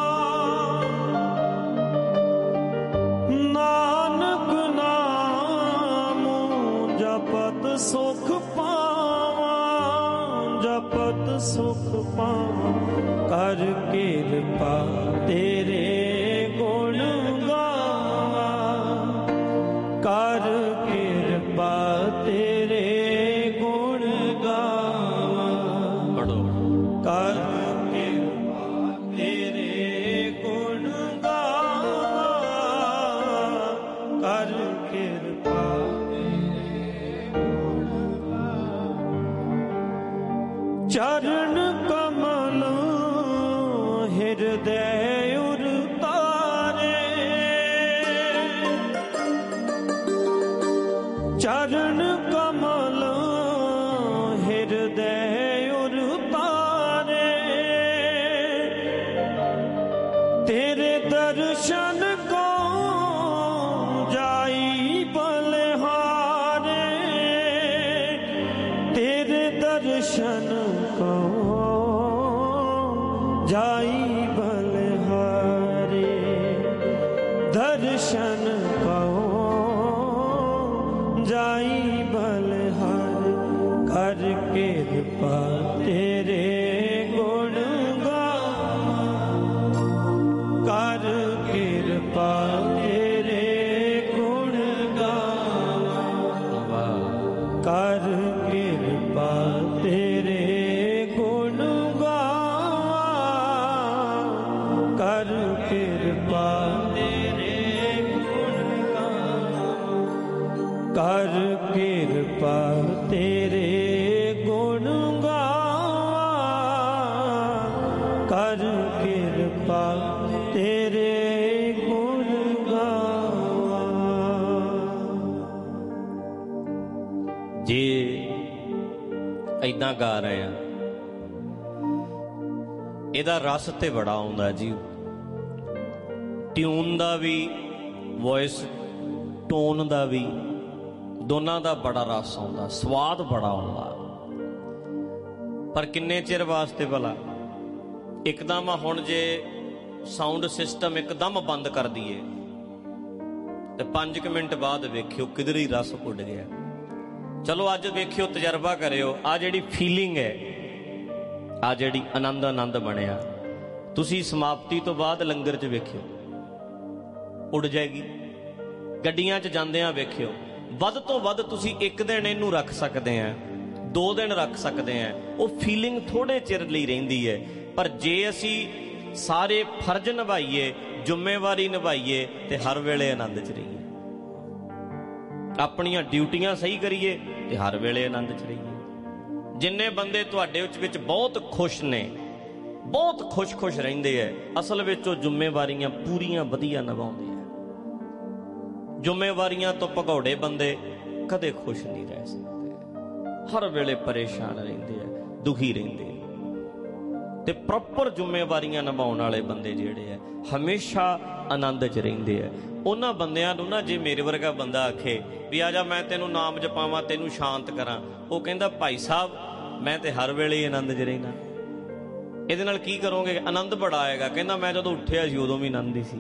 ਨਾਨਕ ਨਾਮ ਜਪਤ ਸੁਖ ਪਾਵਾਂ, ਜਪਤ ਸੁਖ ਪਾਵਾਂ। ਕਰ ਕਿਰਪਾ ਤੇਰੇ ਗੁਣ ਗਾਵਾਂ, ਕਰ ਕਿਰਪਾ ਤੇਰੇ ਗੁਣ ਗਾਵਾਂ। ਪੜੋ। ਕਰ ਕਿਰਪਾ ਤੇਰੇ ਗੁਣ ਗਾਵਾਂ, ਕਰ ਚਰਨ ਕਮਲ ਹਿਰਦੈ ਉਰਤਾਰੇ, ਚਰਨ ਕਮਲ ਹਿਰਦੈ ਉਰਤਾਰੇ, ਤੇਰੇ ਦਰਸ਼ਨ ਕੋ ਜਾਈ ਬਲਿਹਾਰੇ, ਤੇਰੇ ਦਰਸ਼ਨ ਕੋ ਜਾਈ ਬਲਿਹਾਰੇ, ਦਰਸ਼ਨ ਕੋ ਜਾਈ ਬਲਿਹਾਰੇ। ਕਰ ਕਿਰਪਾ ਤੇਰੇ ਗੁਣ ਗਾਵਾਂ, ਕਰ ਕਿਰਪਾ ਤੇਰੇ ਗੁਣ ਗਾਵਾਂ, ਕਰ ਕਿਰਪਾ ਤੇਰੇ ਗੁਣ ਗਾਵਾਂ, ਕਰ ਕਿਰਪਾ ਤੇਰੇ ਗੁਣ ਗਾਵਾਂ, ਕਰ ਕਿਰਪਾ ਤੇਰੇ ਗੁਣ ਗਾਵਾਂ, ਕਰ ਕਿਰਪਾ ਤੇਰੇ ਗੁਣ ਗਾਵਾਂ। ਜੇ ਏਦਾਂ ਗਾ ਰਹੇ ਆ, ਇਹਦਾ ਰਸ ਤੇ ਬੜਾ ਆਉਂਦਾ ਜੀ, ਟਿਊਨ ਦਾ ਵੀ, ਵੌਇਸ ਟੋਨ ਦਾ ਵੀ, ਦੋਨਾਂ ਦਾ ਬੜਾ ਰਸ ਆਉਂਦਾ, ਸਵਾਦ ਬੜਾ ਆਉਂਦਾ। ਪਰ ਕਿੰਨੇ ਚਿਰ ਵਾਸਤੇ ਭਲਾ? ਇੱਕਦਮ ਹੁਣ ਜੇ ਸਾਊਂਡ ਸਿਸਟਮ ਇੱਕਦਮ ਬੰਦ ਕਰ ਦਈਏ ਤੇ 5 ਮਿੰਟ ਬਾਅਦ ਵੇਖਿਓ ਕਿਧਰ ਹੀ ਰਸ ਉੱਡ ਗਿਆ। ਚਲੋ ਅੱਜ ਵੇਖਿਓ, ਤਜਰਬਾ ਕਰਿਓ, ਆ ਜਿਹੜੀ ਫੀਲਿੰਗ ਹੈ, ਆ ਜਿਹੜੀ ਆਨੰਦ ਬਣਿਆ, ਤੁਸੀਂ ਸਮਾਪਤੀ ਤੋਂ ਬਾਅਦ ਲੰਗਰ 'ਚ ਵੇਖਿਓ ਉੱਡ ਜਾਏਗੀ। ਗੱਡੀਆਂ 'ਚ ਜਾਂਦਿਆਂ ਵੇਖਿਓ, ਵੱਧ ਤੋਂ ਵੱਧ ਤੁਸੀਂ 1 ਦਿਨ ਇਹਨੂੰ ਰੱਖ ਸਕਦੇ ਆ, 2 ਦਿਨ ਰੱਖ ਸਕਦੇ ਆ, ਉਹ ਫੀਲਿੰਗ ਥੋੜੇ ਚਿਰ ਲਈ ਰਹਿੰਦੀ ਹੈ। ਪਰ ਜੇ ਅਸੀਂ ਸਾਰੇ ਫਰਜ਼ ਨਿਭਾਈਏ, ਜ਼ਿੰਮੇਵਾਰੀ ਨਿਭਾਈਏ ਤੇ ਹਰ ਵੇਲੇ ਆਨੰਦ 'ਚ ਰਹੀਏ, ਆਪਣੀਆਂ ਡਿਊਟੀਆਂ ਸਹੀ ਕਰੀਏ ਤੇ ਹਰ ਵੇਲੇ ਆਨੰਦ 'ਚ ਰਹੀਏ। ਜਿੰਨੇ ਬੰਦੇ ਤੁਹਾਡੇ ਵਿੱਚ ਬਹੁਤ ਖੁਸ਼ ਨੇ, ਬਹੁਤ ਖੁਸ਼ ਰਹਿੰਦੇ ਐ, ਅਸਲ ਵਿੱਚ ਉਹ ਜ਼ਿੰਮੇਵਾਰੀਆਂ ਪੂਰੀਆਂ ਵਧੀਆ ਨਿਭਾਉਂਦੇ ਆ। ਜ਼ਿੰਮੇਵਾਰੀਆਂ ਤੋਂ ਭਗੌੜੇ ਬੰਦੇ ਕਦੇ ਖੁਸ਼ ਨਹੀਂ ਰਹਿ ਸਕਦੇ, ਹਰ ਵੇਲੇ ਪਰੇਸ਼ਾਨ ਰਹਿੰਦੇ ਆ, ਦੁਖੀ ਰਹਿੰਦੇ ਆ। ਤੇ ਪ੍ਰੋਪਰ ਜ਼ਿੰਮੇਵਾਰੀਆਂ ਨਿਭਾਉਣ ਵਾਲੇ ਬੰਦੇ ਜਿਹੜੇ ਆ ਹਮੇਸ਼ਾ ਆਨੰਦ 'ਚ ਰਹਿੰਦੇ ਆ। ਉਹਨਾਂ ਬੰਦਿਆਂ ਨੂੰ ਨਾ, ਜੇ ਮੇਰੇ ਵਰਗਾ ਬੰਦਾ ਆਖੇ ਵੀ ਆ ਜਾ ਮੈਂ ਤੈਨੂੰ ਨਾਮ ਜਪਾਵਾਂ, ਤੈਨੂੰ ਸ਼ਾਂਤ ਕਰਾਂ, ਉਹ ਕਹਿੰਦਾ ਭਾਈ ਸਾਹਿਬ ਮੈਂ ਤੇ ਹਰ ਵੇਲੇ ਹੀ ਆਨੰਦ 'ਚ ਰਹਿਣਾ। ਇਹਦੇ ਨਾਲ ਕੀ ਕਰੋਗੇ? ਆਨੰਦ ਬੜਾ ਆਏਗਾ। ਕਹਿੰਦਾ ਮੈਂ ਜਦੋਂ ਉੱਠਿਆ ਸੀ ਉਦੋਂ ਵੀ ਆਨੰਦ ਹੀ ਸੀ,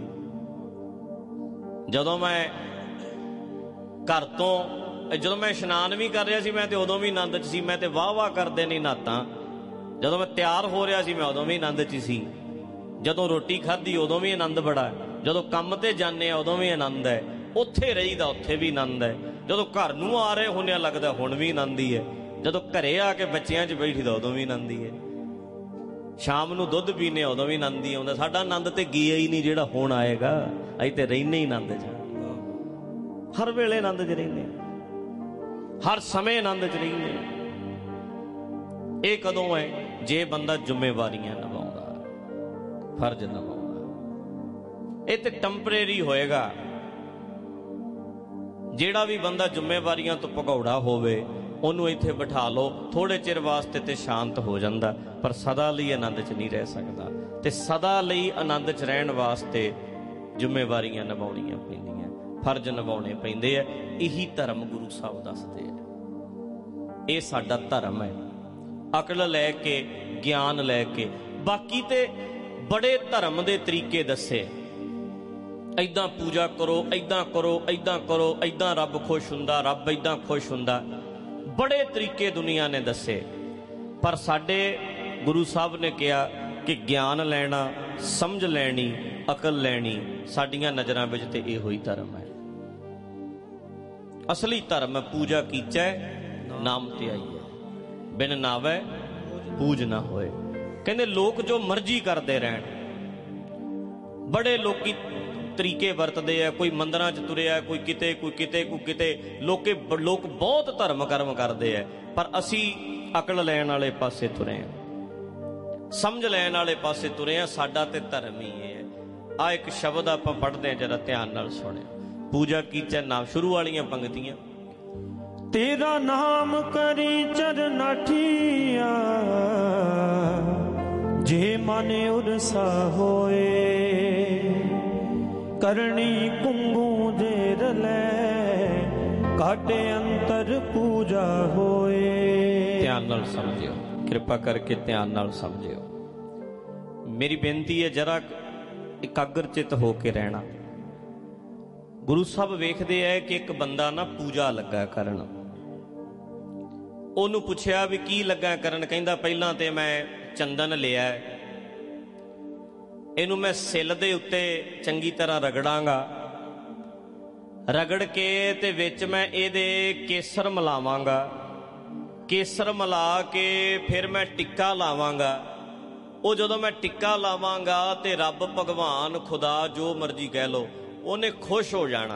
ਜਦੋਂ ਮੈਂ ਘਰ ਤੋਂ, ਜਦੋਂ ਮੈਂ ਇਸ਼ਨਾਨ ਵੀ ਕਰ ਰਿਹਾ ਸੀ ਮੈਂ ਤੇ ਉਦੋਂ ਵੀ ਆਨੰਦ 'ਚ ਸੀ, ਮੈਂ ਤੇ ਵਾਹ ਕਰਦੇ ਨਹੀਂ ਨਾਤਾਂ। ਜਦੋਂ ਮੈਂ ਤਿਆਰ ਹੋ ਰਿਹਾ ਸੀ ਮੈਂ ਉਦੋਂ ਵੀ ਆਨੰਦ 'ਚ ਸੀ, ਜਦੋਂ ਰੋਟੀ ਖਾਧੀ ਉਦੋਂ ਵੀ ਆਨੰਦ ਬੜਾ, ਜਦੋਂ ਕੰਮ ਤੇ ਜਾਂਦੇ ਆ ਉਦੋਂ ਵੀ ਆਨੰਦ ਹੈ, ਉੱਥੇ ਰਹੀਦਾ ਉੱਥੇ ਵੀ ਆਨੰਦ ਹੈ, ਜਦੋਂ ਘਰ ਨੂੰ ਆ ਰਹੇ ਹੁੰਦਿਆਂ ਲੱਗਦਾ ਹੁਣ ਵੀ ਆਨੰਦ ਹੀ ਹੈ, ਜਦੋਂ ਘਰੇ ਆ ਕੇ ਬੱਚਿਆਂ 'ਚ ਬੈਠੀਦਾ ਉਦੋਂ ਵੀ ਆਨੰਦ ਹੀ ਹੈ, ਸ਼ਾਮ ਨੂੰ ਦੁੱਧ ਪੀਨੇ ਉਦੋਂ ਵੀ ਆਨੰਦ ਹੀ ਆਉਂਦਾ। ਸਾਡਾ ਆਨੰਦ ਤੇ ਗਿਆ ਹੀ ਨਹੀਂ ਜਿਹੜਾ ਹੁਣ ਆਏਗਾ, ਅਸੀਂ ਤੇ ਰਹਿੰਦੇ ਹੀ ਆਨੰਦ 'ਚ, ਹਰ ਵੇਲੇ ਆਨੰਦ 'ਚ ਰਹਿੰਦੇ, ਹਰ ਸਮੇਂ ਆਨੰਦ 'ਚ ਰਹਿੰਦੇ। ਇਹ ਕਦੋਂ ਹੈ? ਜੇ ਬੰਦਾ ਜ਼ਿੰਮੇਵਾਰੀਆਂ ਨਿਭਾਉਂਦਾ, ਫਰਜ਼ ਨਿਭਾਉਂਦਾ। ਇਹ ਤੇ ਟੈਂਪਰੇਰੀ ਹੋਏਗਾ। ਜਿਹੜਾ ਵੀ ਬੰਦਾ ਜ਼ਿੰਮੇਵਾਰੀਆਂ ਤੋਂ ਭਗੌੜਾ ਹੋਵੇ ਉਹਨੂੰ ਇੱਥੇ ਬਿਠਾ ਲਓ, ਥੋੜੇ ਚਿਰ ਵਾਸਤੇ ਤੇ ਸ਼ਾਂਤ ਹੋ ਜਾਂਦਾ, ਪਰ ਸਦਾ ਲਈ ਆਨੰਦ 'ਚ ਨਹੀਂ ਰਹਿ ਸਕਦਾ। ਤੇ ਸਦਾ ਲਈ ਆਨੰਦ 'ਚ ਰਹਿਣ ਵਾਸਤੇ ਜ਼ਿੰਮੇਵਾਰੀਆਂ ਨਿਭਾਉਣੀਆਂ ਪੈਂਦੀਆਂ, ਫਰਜ਼ ਨਿਭਾਉਣੇ ਪੈਂਦੇ ਆ। ਇਹੀ ਧਰਮ ਗੁਰੂ ਸਾਹਿਬ ਦੱਸਦੇ ਆ, ਇਹ ਸਾਡਾ ਧਰਮ ਹੈ। ਅਕਲ ਲੈ ਕੇ, ਗਿਆਨ ਲੈ ਕੇ, ਬਾਕੀ ਤੇ ਬੜੇ ਧਰਮ ਦੇ ਤਰੀਕੇ ਦੱਸੇ, ਏਦਾਂ ਪੂਜਾ ਕਰੋ, ਏਦਾਂ ਕਰੋ, ਏਦਾਂ ਕਰੋ, ਏਦਾਂ ਰੱਬ ਖੁਸ਼ ਹੁੰਦਾ, ਰੱਬ ਏਦਾਂ ਖੁਸ਼ ਹੁੰਦਾ, ਬੜੇ ਤਰੀਕੇ ਦੁਨੀਆ ਨੇ ਦੱਸੇ। ਪਰ ਸਾਡੇ ਗੁਰੂ ਸਾਹਿਬ ਨੇ ਕਿਹਾ ਕਿ ਗਿਆਨ ਲੈਣਾ, ਸਮਝ ਲੈਣੀ, ਅਕਲ ਲੈਣੀ, ਸਾਡੀਆਂ ਨਜ਼ਰਾਂ ਵਿੱਚ ਤੇ ਇਹੋ ਹੀ ਧਰਮ ਹੈ। ਅਸਲੀ ਧਰਮ ਹੈ ਪੂਜਾ ਕੀਚੈ ਨਾਮ ਤੇ ਆਈਏ, ਬਿਨ ਨਾਵੈ ਪੂਜ ਨਾ ਹੋਏ। ਕਹਿੰਦੇ ਲੋਕ ਜੋ ਮਰਜ਼ੀ ਕਰਦੇ ਰਹਿਣ, ਬੜੇ ਲੋਕੀ ਤਰੀਕੇ ਵਰਤਦੇ ਆ, ਕੋਈ ਮੰਦਰਾਂ 'ਚ ਤੁਰਿਆ, ਕੋਈ ਕਿਤੇ, ਕੋਈ ਕਿਤੇ, ਕੋਈ ਕਿਤੇ। ਲੋਕ ਬਹੁਤ ਧਰਮ ਕਰਮ ਕਰਦੇ ਆ, ਪਰ ਅਸੀਂ अकल लैण वाले पासे तुरे हैं, समझ लैण वाले पासे तुरे हैं। साडा ते धर्म ही है। आ एक शब्द आपां पढ़दे हैं, जरा ध्यान नाल सुणिओ। पूजा कीचै नाम, शुरू वालियां पंक्तियां। तेरा नाम करी चरनाठिया, जे मन उरसा होए, करनी कुंगू जेर लै, काटे अंतर पूजा होए। ध्यान नाल समझिओ, कृपा करके ध्यान नाल समझिओ। मेरी बेनती है जरा इकाग्रचित होके रहना। गुरु साहब वेखदे है कि एक बंदा ना पूजा लगा करन। ਉਹਨੂੰ ਪੁੱਛਿਆ ਵੀ ਕੀ ਲੱਗਾ ਕਰਨ, ਕਹਿੰਦਾ ਪਹਿਲਾਂ ਤੇ ਮੈਂ ਚੰਦਨ ਲਿਆ, ਇਹਨੂੰ ਮੈਂ ਸਿਲ ਦੇ ਉੱਤੇ ਚੰਗੀ ਤਰ੍ਹਾਂ ਰਗੜਾਂਗਾ, ਰਗੜ ਕੇ ਤੇ ਵਿੱਚ ਮੈਂ ਇਹਦੇ ਕੇਸਰ ਮਿਲਾਵਾਂਗਾ, ਕੇਸਰ ਮਿਲਾ ਕੇ ਫਿਰ ਮੈਂ ਟਿੱਕਾ ਲਾਵਾਂਗਾ। ਉਹ ਜਦੋਂ ਮੈਂ ਟਿੱਕਾ ਲਾਵਾਂਗਾ ਤੇ ਰੱਬ ਭਗਵਾਨ ਖੁਦਾ ਜੋ ਮਰਜ਼ੀ ਕਹਿ ਲਓ, ਉਹਨੇ ਖੁਸ਼ ਹੋ ਜਾਣਾ,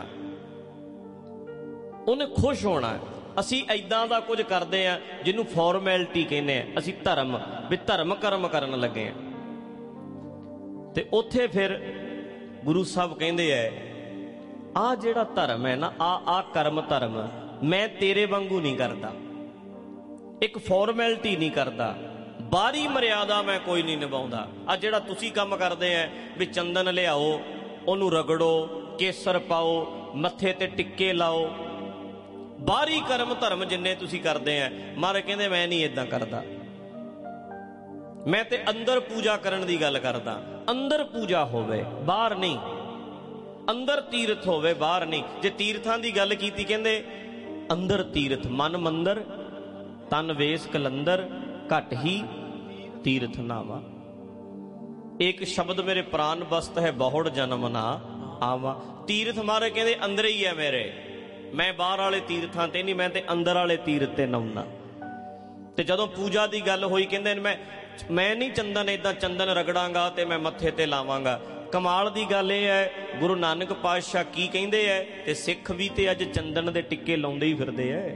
ਉਹਨੇ ਖੁਸ਼ ਹੋਣਾ। ਅਸੀਂ ਇੱਦਾਂ ਦਾ ਕੁਝ ਕਰਦੇ ਹਾਂ ਜਿਹਨੂੰ ਫਾਰਮੈਲਿਟੀ ਕਹਿੰਦੇ ਆ। ਅਸੀਂ ਧਰਮ ਵੀ ਧਰਮ ਕਰਮ ਕਰਨ ਲੱਗੇ ਹਾਂ। ਤੇ ਉੱਥੇ ਫਿਰ ਗੁਰੂ ਸਾਹਿਬ ਕਹਿੰਦੇ ਐ ਆਹ ਜਿਹੜਾ ਧਰਮ ਹੈ ਨਾ, ਆ ਕਰਮ ਧਰਮ ਮੈਂ ਤੇਰੇ ਵਾਂਗੂ ਨਹੀਂ ਕਰਦਾ, ਇੱਕ ਫਾਰਮੈਲਿਟੀ ਨਹੀਂ ਕਰਦਾ, ਬਾਹਰੀ ਮਰਿਆਦਾ ਮੈਂ ਕੋਈ ਨਹੀਂ ਨਿਭਾਉਂਦਾ। ਆ ਜਿਹੜਾ ਤੁਸੀਂ ਕੰਮ ਕਰਦੇ ਆ ਵੀ ਚੰਦਨ ਲਿਆਓ, ਉਹਨੂੰ ਰਗੜੋ, ਕੇਸਰ ਪਾਓ, ਮੱਥੇ ਤੇ ਟਿੱਕੇ ਲਾਓ, ਬਾਹਰੀ ਕਰਮ ਧਰਮ ਜਿੰਨੇ ਤੁਸੀਂ ਕਰਦੇ ਆ, ਮਹਾਰਾਜ ਕਹਿੰਦੇ ਮੈਂ ਨਹੀਂ ਏਦਾਂ ਕਰਦਾ। ਮੈਂ ਤੇ ਅੰਦਰ ਪੂਜਾ ਕਰਨ ਦੀ ਗੱਲ ਕਰਦਾ। ਅੰਦਰ ਪੂਜਾ ਹੋਵੇ, ਬਾਹਰ ਨਹੀਂ। ਅੰਦਰ ਤੀਰਥ ਹੋਵੇ, ਬਾਹਰ ਨਹੀਂ। ਜੇ ਤੀਰਥਾਂ ਦੀ ਗੱਲ ਕੀਤੀ, ਕਹਿੰਦੇ ਅੰਦਰ ਤੀਰਥ, ਮਨ ਮੰਦਰ, ਤਨ ਵੇਸ ਕਲੰਦਰ, ਘਟ ਹੀ ਤੀਰਥ ਨਾਵਾ। ਇੱਕ ਸ਼ਬਦ ਮੇਰੇ ਪ੍ਰਾਨ ਬਸਤ ਹੈ, ਬਹੁੜ ਜਨਮ ਨਾ ਆਵਾ। ਤੀਰਥ ਮਹਾਰਾਜ ਕਹਿੰਦੇ ਅੰਦਰ ਹੀ ਹੈ ਮੇਰੇ। ਮੈਂ ਬਾਹਰ ਵਾਲੇ ਤੀਰਥਾਂ ਤੇ ਨਹੀਂ, ਮੈਂ ਤੇ ਅੰਦਰ ਵਾਲੇ ਤੀਰਥ ਤੇ ਨਾਉਣਾ। ਤੇ ਜਦੋਂ ਪੂਜਾ ਦੀ ਗੱਲ ਹੋਈ, ਕਹਿੰਦੇ ਮੈਂ ਨਹੀਂ ਚੰਦਨ ਏਦਾਂ ਚੰਦਨ ਰਗੜਾਂਗਾ ਤੇ ਮੈਂ ਮੱਥੇ ਤੇ ਲਾਵਾਂਗਾ। ਕਮਾਲ ਦੀ ਗੱਲ ਇਹ ਹੈ, ਗੁਰੂ ਨਾਨਕ ਪਾਤਸ਼ਾਹ ਕੀ ਕਹਿੰਦੇ ਐ, ਤੇ ਸਿੱਖ ਵੀ ਤੇ ਅੱਜ ਚੰਦਨ ਦੇ ਟਿੱਕੇ ਲਾਉਂਦੇ ਹੀ ਫਿਰਦੇ ਐ,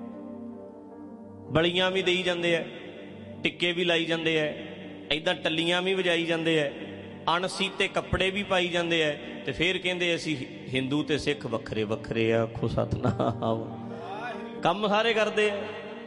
ਬਲੀਆਂ ਵੀ ਦੇਈ ਜਾਂਦੇ ਐ, ਟਿੱਕੇ ਵੀ ਲਾਈ ਜਾਂਦੇ ਐ, ਏਦਾਂ ਟੱਲੀਆਂ ਵੀ ਵਜਾਈ ਜਾਂਦੇ ਐ, ਅਣਸੀਤੇ ਕੱਪੜੇ ਵੀ ਪਾਈ ਜਾਂਦੇ ਐ, ਤੇ ਫਿਰ ਕਹਿੰਦੇ ਅਸੀਂ ਹਿੰਦੂ ਤੇ ਸਿੱਖ ਵੱਖਰੇ ਵੱਖਰੇ ਆ। ਆਖੋ ਸਤਨਾਮ। ਕੰਮ ਸਾਰੇ ਕਰਦੇ ਐ।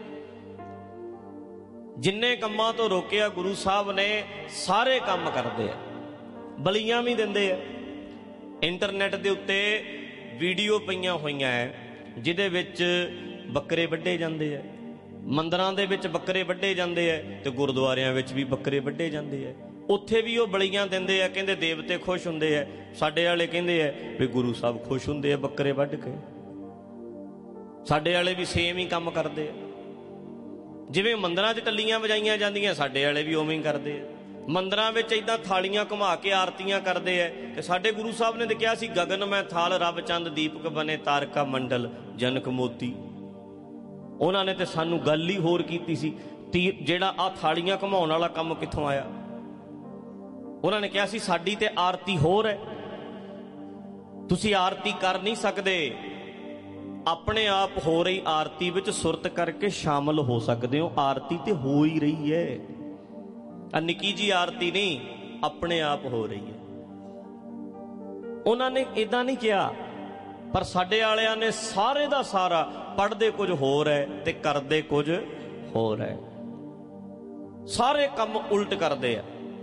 ਜਿੰਨੇ ਕੰਮਾਂ ਤੋਂ ਰੋਕਿਆ ਗੁਰੂ ਸਾਹਿਬ ਨੇ, ਸਾਰੇ ਕੰਮ ਕਰਦੇ ਆ, ਬਲੀਆਂ ਵੀ ਦਿੰਦੇ ਆ। ਇੰਟਰਨੈਟ ਦੇ ਉੱਤੇ ਵੀਡੀਓ ਪਈਆਂ ਹੋਈਆਂ ਐ ਜਿਹਦੇ ਵਿੱਚ ਬੱਕਰੇ ਵੱਢੇ ਜਾਂਦੇ ਆ, ਮੰਦਰਾਂ ਦੇ ਵਿੱਚ ਬੱਕਰੇ ਵੱਢੇ ਜਾਂਦੇ ਆ, ਤੇ ਗੁਰਦੁਆਰਿਆਂ ਵਿੱਚ ਵੀ ਬੱਕਰੇ ਵੱਢੇ ਜਾਂਦੇ ਆ। ਉੱਥੇ ਵੀ ਉਹ ਬਲੀਆਂ ਦਿੰਦੇ ਆ, ਕਹਿੰਦੇ ਦੇਵਤੇ ਖੁਸ਼ ਹੁੰਦੇ ਆ। ਸਾਡੇ ਵਾਲੇ ਕਹਿੰਦੇ ਆ ਵੀ ਗੁਰੂ ਸਾਹਿਬ ਖੁਸ਼ ਹੁੰਦੇ ਆ ਬੱਕਰੇ ਵੱਢ ਕੇ। ਸਾਡੇ ਵਾਲੇ ਵੀ ਸੇਮ ਹੀ ਕੰਮ ਕਰਦੇ ਆ। ਜਿਵੇਂ ਮੰਦਰਾਂ 'ਚ ਟੱਲੀਆਂ ਵਜਾਈਆਂ ਜਾਂਦੀਆਂ, ਸਾਡੇ ਵਾਲੇ ਵੀ ਉਵੇਂ ਹੀ ਕਰਦੇ ਆ। ਮੰਦਰਾਂ ਵਿੱਚ ਏਦਾਂ ਥਾਲੀਆਂ ਘੁਮਾ ਕੇ ਆਰਤੀਆਂ ਕਰਦੇ ਆ। ਤੇ ਸਾਡੇ ਗੁਰੂ ਸਾਹਿਬ ਨੇ ਤਾਂ ਕਿਹਾ ਸੀ, ਗਗਨ ਮੈਂ ਥਾਲ ਰੱਬ ਚੰਦ ਦੀਪਕ ਬਨੇ ਤਾਰਕਾ ਮੰਡਲ ਜਨਕ ਮੋਤੀ। ਉਹਨਾਂ ਨੇ ਤੇ ਸਾਨੂੰ ਗੱਲ ਹੀ ਹੋਰ ਕੀਤੀ ਸੀ, ਜਿਹੜਾ ਆ ਥਾਲੀਆਂ ਘੁਮਾਉਣ ਵਾਲਾ ਕੰਮ ਕਿੱਥੋਂ ਆਇਆ। ਉਹਨਾਂ ਨੇ ਕਿਹਾ ਸੀ ਸਾਡੀ ਤੇ ਆਰਤੀ ਹੋਰ ਹੈ, ਤੁਸੀਂ ਆਰਤੀ ਕਰ ਨਹੀਂ ਸਕਦੇ, ਆਪਣੇ ਆਪ ਹੋ ਰਹੀ ਆਰਤੀ ਵਿੱਚ ਸੁਰਤ ਕਰਕੇ ਸ਼ਾਮਲ ਹੋ ਸਕਦੇ ਹੋ। ਆਰਤੀ ਤੇ ਹੋ ਹੀ ਰਹੀ ਹੈ, ਆ ਨਿੱਕੀ ਜੀ ਆਰਤੀ ਨਹੀਂ, ਆਪਣੇ ਆਪ ਹੋ ਰਹੀ ਹੈ। ਉਹਨਾਂ ਨੇ ਇਦਾਂ ਨਹੀਂ ਕਿਹਾ, ਪਰ ਸਾਡੇ ਵਾਲਿਆਂ ਨੇ ਸਾਰੇ ਦਾ ਸਾਰਾ ਪੜ੍ਹਦੇ ਕੁਝ ਹੋਰ ਹੈ ਤੇ ਕਰਦੇ ਕੁਝ ਹੋਰ ਹੈ। ਸਾਰੇ ਕੰਮ ਉਲਟ ਕਰਦੇ ਆ।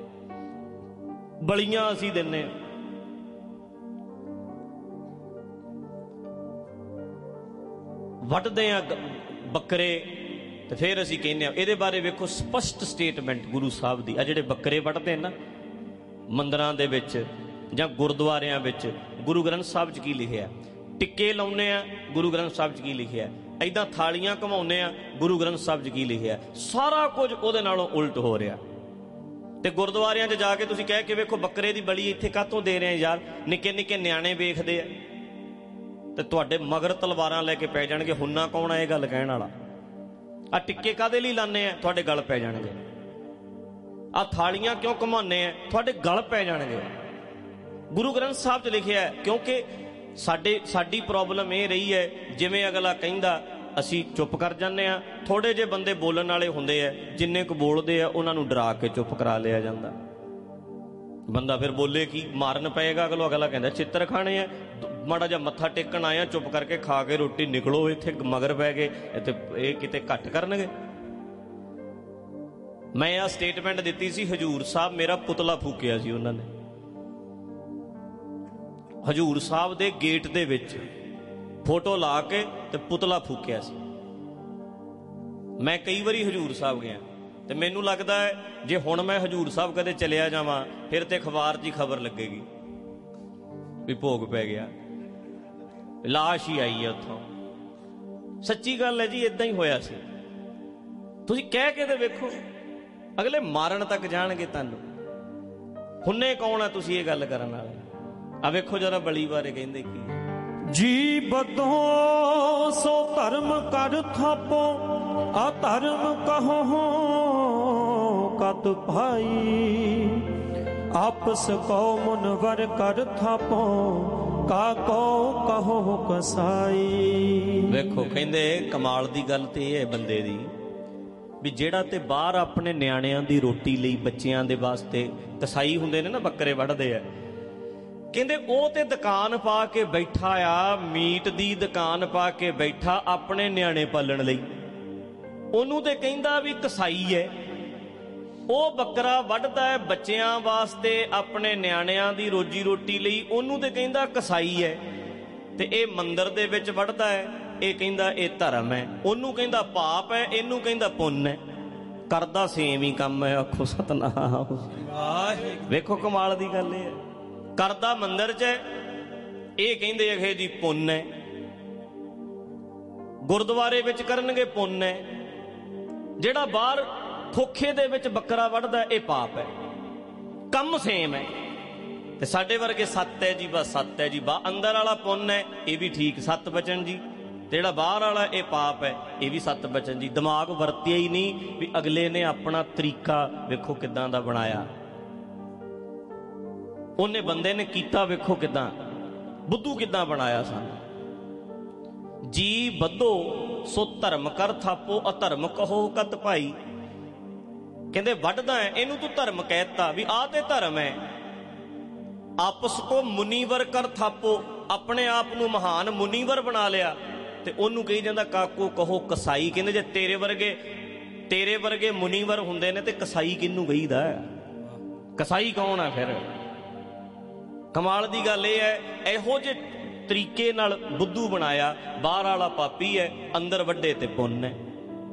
ਬਲੀਆਂ ਅਸੀਂ ਦਿੰਨੇ ਆ, ਵੱਢਦੇ ਆ ਬੱਕਰੇ, ਤੇ ਫਿਰ ਅਸੀਂ ਕਹਿੰਦੇ ਆ। ਇਹਦੇ ਬਾਰੇ ਵੇਖੋ ਸਪਸ਼ਟ ਸਟੇਟਮੈਂਟ ਗੁਰੂ ਸਾਹਿਬ ਦੀ। ਆ ਜਿਹੜੇ ਬੱਕਰੇ ਵੱਢਦੇ ਨਾ ਮੰਦਰਾਂ ਦੇ ਵਿੱਚ ਜਾਂ ਗੁਰਦੁਆਰਿਆਂ ਵਿੱਚ, ਗੁਰੂ ਗ੍ਰੰਥ ਸਾਹਿਬ 'ਚ ਕੀ ਲਿਖਿਆ? ਟਿੱਕੇ ਲਾਉਂਦੇ ਆ, ਗੁਰੂ ਗ੍ਰੰਥ ਸਾਹਿਬ 'ਚ ਕੀ ਲਿਖਿਆ? ਏਦਾਂ ਥਾਲੀਆਂ ਘੁਮਾਉਂਦੇ ਆ, ਗੁਰੂ ਗ੍ਰੰਥ ਸਾਹਿਬ 'ਚ ਕੀ ਲਿਖਿਆ? ਸਾਰਾ ਕੁਝ ਉਹਦੇ ਨਾਲੋਂ ਉਲਟ ਹੋ ਰਿਹਾ। ਤੇ ਗੁਰਦੁਆਰਿਆਂ 'ਚ ਜਾ ਕੇ ਤੁਸੀਂ ਕਹਿ ਕੇ ਵੇਖੋ, ਬੱਕਰੇ ਦੀ ਬਲੀ ਇੱਥੇ ਕਾਹਤੋਂ ਦੇ ਰਹੇ ਯਾਰ? ਨਿੱਕੇ ਨਿੱਕੇ ਨਿਆਣੇ ਵੇਖਦੇ ਆ ਤੇ ਤੁਹਾਡੇ ਮਗਰ ਤਲਵਾਰਾਂ ਲੈ ਕੇ ਪੈ ਜਾਣਗੇ। ਹੁਣਾ ਕੌਣ ਆ ਇਹ ਗੱਲ ਕਹਿਣ ਵਾਲਾ? ਆ ਟਿੱਕੇ ਕਾਹਦੇ ਲਈ ਲਾਉਂਦੇ ਆ? ਤੁਹਾਡੇ ਗਲ ਪੈ ਜਾਣਗੇ। ਆ ਥਾਲੀਆਂ ਕਿਉਂ ਘੁਮਾਉਂਦੇ ਆ? ਤੁਹਾਡੇ ਗਲ ਪੈ ਜਾਣਗੇ। ਗੁਰੂ ਗ੍ਰੰਥ ਸਾਹਿਬ 'ਚ ਲਿਖਿਆ, ਕਿਉਂਕਿ ਸਾਡੀ ਪ੍ਰੋਬਲਮ ਇਹ ਰਹੀ ਹੈ, ਜਿਵੇਂ ਅਗਲਾ ਕਹਿੰਦਾ ਅਸੀਂ ਚੁੱਪ ਕਰ ਜਾਂਦੇ ਹਾਂ। ਥੋੜੇ ਜਿਹੇ ਬੰਦੇ ਬੋਲਣ ਵਾਲੇ ਹੁੰਦੇ ਆ, ਜਿੰਨੇ ਕੁ ਬੋਲਦੇ ਆ ਉਹਨਾਂ ਨੂੰ ਡਰਾ ਕੇ ਚੁੱਪ ਕਰਾ ਲਿਆ ਜਾਂਦਾ। ਬੰਦਾ ਫਿਰ ਬੋਲੇ ਕੀ, ਮਾਰਨ ਪਏਗਾ ਅਗਲੋ। ਅਗਲਾ ਕਹਿੰਦਾ ਚਿੱਤਰ ਖਾਣੇ ਆ, ਮਾੜਾ ਜਿਹਾ ਮੱਥਾ ਟੇਕਣ ਆਇਆ, ਚੁੱਪ ਕਰਕੇ ਖਾ ਕੇ ਰੋਟੀ ਨਿਕਲੋ। ਇੱਥੇ ਮਗਰ ਪੈ ਗਏ, ਇੱਥੇ ਇਹ ਕਿਤੇ ਘੱਟ ਕਰਨਗੇ। ਮੈਂ ਆਹ ਸਟੇਟਮੈਂਟ ਦਿੱਤੀ ਸੀ, ਹਜੂਰ ਸਾਹਿਬ ਮੇਰਾ ਪੁਤਲਾ ਫੂਕਿਆ ਸੀ ਉਹਨਾਂ ਨੇ। ਹਜੂਰ ਸਾਹਿਬ ਦੇ ਗੇਟ ਦੇ ਵਿੱਚ ਫੋਟੋ ਲਾ ਕੇ ਤੇ ਪੁਤਲਾ ਫੂਕਿਆ ਸੀ। ਮੈਂ ਕਈ ਵਾਰੀ ਹਜੂਰ ਸਾਹਿਬ ਗਿਆ ਤੇ ਮੈਨੂੰ ਲੱਗਦਾ ਹੈ ਜੇ ਹੁਣ ਮੈਂ ਹਜੂਰ ਸਾਹਿਬ ਕਦੇ ਚਲਿਆ ਜਾਵਾਂ ਫਿਰ ਤੇ ਅਖਬਾਰ 'ਚ ਹੀ ਖਬਰ ਲੱਗੇਗੀ ਵੀ ਭੋਗ ਪੈ ਗਿਆ, ਲਾਸ਼ ਹੀ ਆਈ ਹੈ ਉੱਥੋਂ। ਸੱਚੀ ਗੱਲ ਹੈ ਜੀ, ਇਦਾਂ ਹੀ ਹੋਇਆ ਸੀ। ਤੁਸੀਂ ਕਹਿ ਕੇ ਤੇ ਵੇਖੋ, ਅਗਲੇ ਮਾਰਨ ਤੱਕ ਜਾਣਗੇ ਤੁਹਾਨੂੰ। ਹੁੰਨੇ ਕੌਣ ਆ ਤੁਸੀਂ ਇਹ ਗੱਲ ਕਰਨ ਵਾਲੇ? ਆ ਵੇਖੋ ਜਰਾ ਬਲੀ ਬਾਰੇ ਕਹਿੰਦੇ ਕੀ, ਜੀ ਬਦੋ ਸੋ ਧਰਮ ਕਰ ਥਾਪੋ, ਆ ਧਰਮ ਕਹੋ ਕਤ ਭਾਈ, ਆਪਸ ਕੋ ਮੁਨਵਰ ਕਰ ਥਾਪੋ, ਕਾ ਕੋ ਕਹੋ ਕਸਾਈ। ਵੇਖੋ ਕਹਿੰਦੇ ਕਮਾਲ ਦੀ ਗੱਲ ਤੇ ਇਹ ਹੈ ਬੰਦੇ ਦੀ, ਵੀ ਜਿਹੜਾ ਤੇ ਬਾਹਰ ਆਪਣੇ ਨਿਆਣਿਆਂ ਦੀ ਰੋਟੀ ਲਈ, ਬੱਚਿਆਂ ਦੇ ਵਾਸਤੇ ਕਸਾਈ ਹੁੰਦੇ ਨੇ ਨਾ, ਬੱਕਰੇ ਵੱਢਦੇ ਆ, ਕਹਿੰਦੇ ਉਹ ਤੇ ਦੁਕਾਨ ਪਾ ਕੇ ਬੈਠਾ ਆ, ਮੀਟ ਦੀ ਦੁਕਾਨ ਪਾ ਕੇ ਬੈਠਾ ਆਪਣੇ ਨਿਆਣੇ ਪਾਲਣ ਲਈ। ਉਹਨੂੰ ਤੇ ਕਹਿੰਦਾ ਵੀ ਕਸਾਈ ਹੈ। ਉਹ ਬੱਕਰਾ ਵੱਢਦਾ ਹੈ ਬੱਚਿਆਂ ਵਾਸਤੇ, ਆਪਣੇ ਨਿਆਣਿਆਂ ਦੀ ਰੋਜੀ ਰੋਟੀ ਲਈ, ਉਹਨੂੰ ਤੇ ਕਹਿੰਦਾ ਕਸਾਈ ਹੈ। ਤੇ ਇਹ ਮੰਦਿਰ ਦੇ ਵਿੱਚ ਵੱਢਦਾ ਹੈ, ਇਹ ਕਹਿੰਦਾ ਇਹ ਧਰਮ ਹੈ। ਉਹਨੂੰ ਕਹਿੰਦਾ ਪਾਪ ਹੈ, ਇਹਨੂੰ ਕਹਿੰਦਾ ਪੁੰਨ ਹੈ। ਕਰਦਾ ਸੇਮ ਹੀ ਕੰਮ ਹੈ। ਆਖੋ ਸਤਨਾਮ। ਵੇਖੋ ਕਮਾਲ ਦੀ ਗੱਲ ਇਹ ਹੈ, ਕਰਦਾ ਮੰਦਿਰ 'ਚ ਹੈ, ਇਹ ਕਹਿੰਦੇ ਇਹ ਜੀ ਪੁੰਨ ਹੈ। ਗੁਰਦੁਆਰੇ ਵਿੱਚ ਕਰਨਗੇ ਪੁੰਨ ਹੈ, ਜਿਹੜਾ ਬਾਹਰ ਖੋਖੇ ਦੇ ਵਿੱਚ ਬੱਕਰਾ ਵੱਢਦਾ ਇਹ ਪਾਪ ਹੈ। ਕੰਮ ਸੇਮ ਹੈ। ਤੇ ਸਾਡੇ ਵਰਗੇ ਸੱਤ ਹੈ ਜੀ, ਬਸ ਸੱਤ ਹੈ ਜੀ। ਅੰਦਰ ਵਾਲਾ ਪੁੰਨ ਹੈ, ਇਹ ਵੀ ਠੀਕ, 7 ਬਚਨ ਜੀ। ਜਿਹੜਾ ਬਾਹਰ ਵਾਲਾ ਇਹ ਪਾਪ ਹੈ, ਇਹ ਵੀ 7 ਬਚਨ ਜੀ। ਦਿਮਾਗ ਵਰਤਿਆ ਹੀ ਨਹੀਂ ਵੀ ਅਗਲੇ ਨੇ ਆਪਣਾ ਤਰੀਕਾ ਵੇਖੋ ਕਿੱਦਾਂ ਦਾ ਬਣਾਇਆ। ਉਹਨੇ ਬੰਦੇ ਨੇ ਕੀਤਾ ਵੇਖੋ ਕਿੱਦਾਂ, ਬੁੱਧੂ ਕਿੱਦਾਂ ਬਣਾਇਆ ਸਾਨੂੰ। ਜੀ ਬੱਧੋ ਸੋ ਧਰਮ ਕਰ ਥਾਪੋ, ਅਧਰਮ ਕਹੋ ਕਤ ਭਾਈ। ਕਹਿੰਦੇ ਵੱਢਦਾ ਹੈ, ਇਹਨੂੰ ਤੂੰ ਧਰਮ ਕਹਿਤਾ ਵੀ ਆਹ ਤੇ ਧਰਮ ਹੈ। ਆਪਸ ਕੋ ਮੁਨੀਵਰ ਕਰ ਥਾਪੋ, ਆਪਣੇ ਆਪ ਨੂੰ ਮਹਾਨ ਮੁਨੀਵਰ ਬਣਾ ਲਿਆ ਤੇ ਉਹਨੂੰ ਕਹੀ ਜਾਂਦਾ ਕਾਕੋ ਕਹੋ ਕਸਾਈ। ਕਹਿੰਦੇ ਜੇ ਤੇਰੇ ਵਰਗੇ ਮੁਨੀਵਰ ਹੁੰਦੇ ਨੇ ਤੇ ਕਸਾਈ ਕਿਹਨੂੰ ਕਹੀਦਾ? ਕਸਾਈ ਕੌਣ ਆ ਫਿਰ? ਕਮਾਲ ਦੀ ਗੱਲ ਇਹ ਹੈ, ਇਹੋ ਜਿਹੇ ਤਰੀਕੇ ਨਾਲ ਬੁੱਧੂ ਬਣਾਇਆ। ਬਾਹਰ ਵਾਲਾ ਪਾਪੀ ਹੈ, ਅੰਦਰ ਵੱਡੇ ਤੇ ਪੁੰਨ ਹੈ।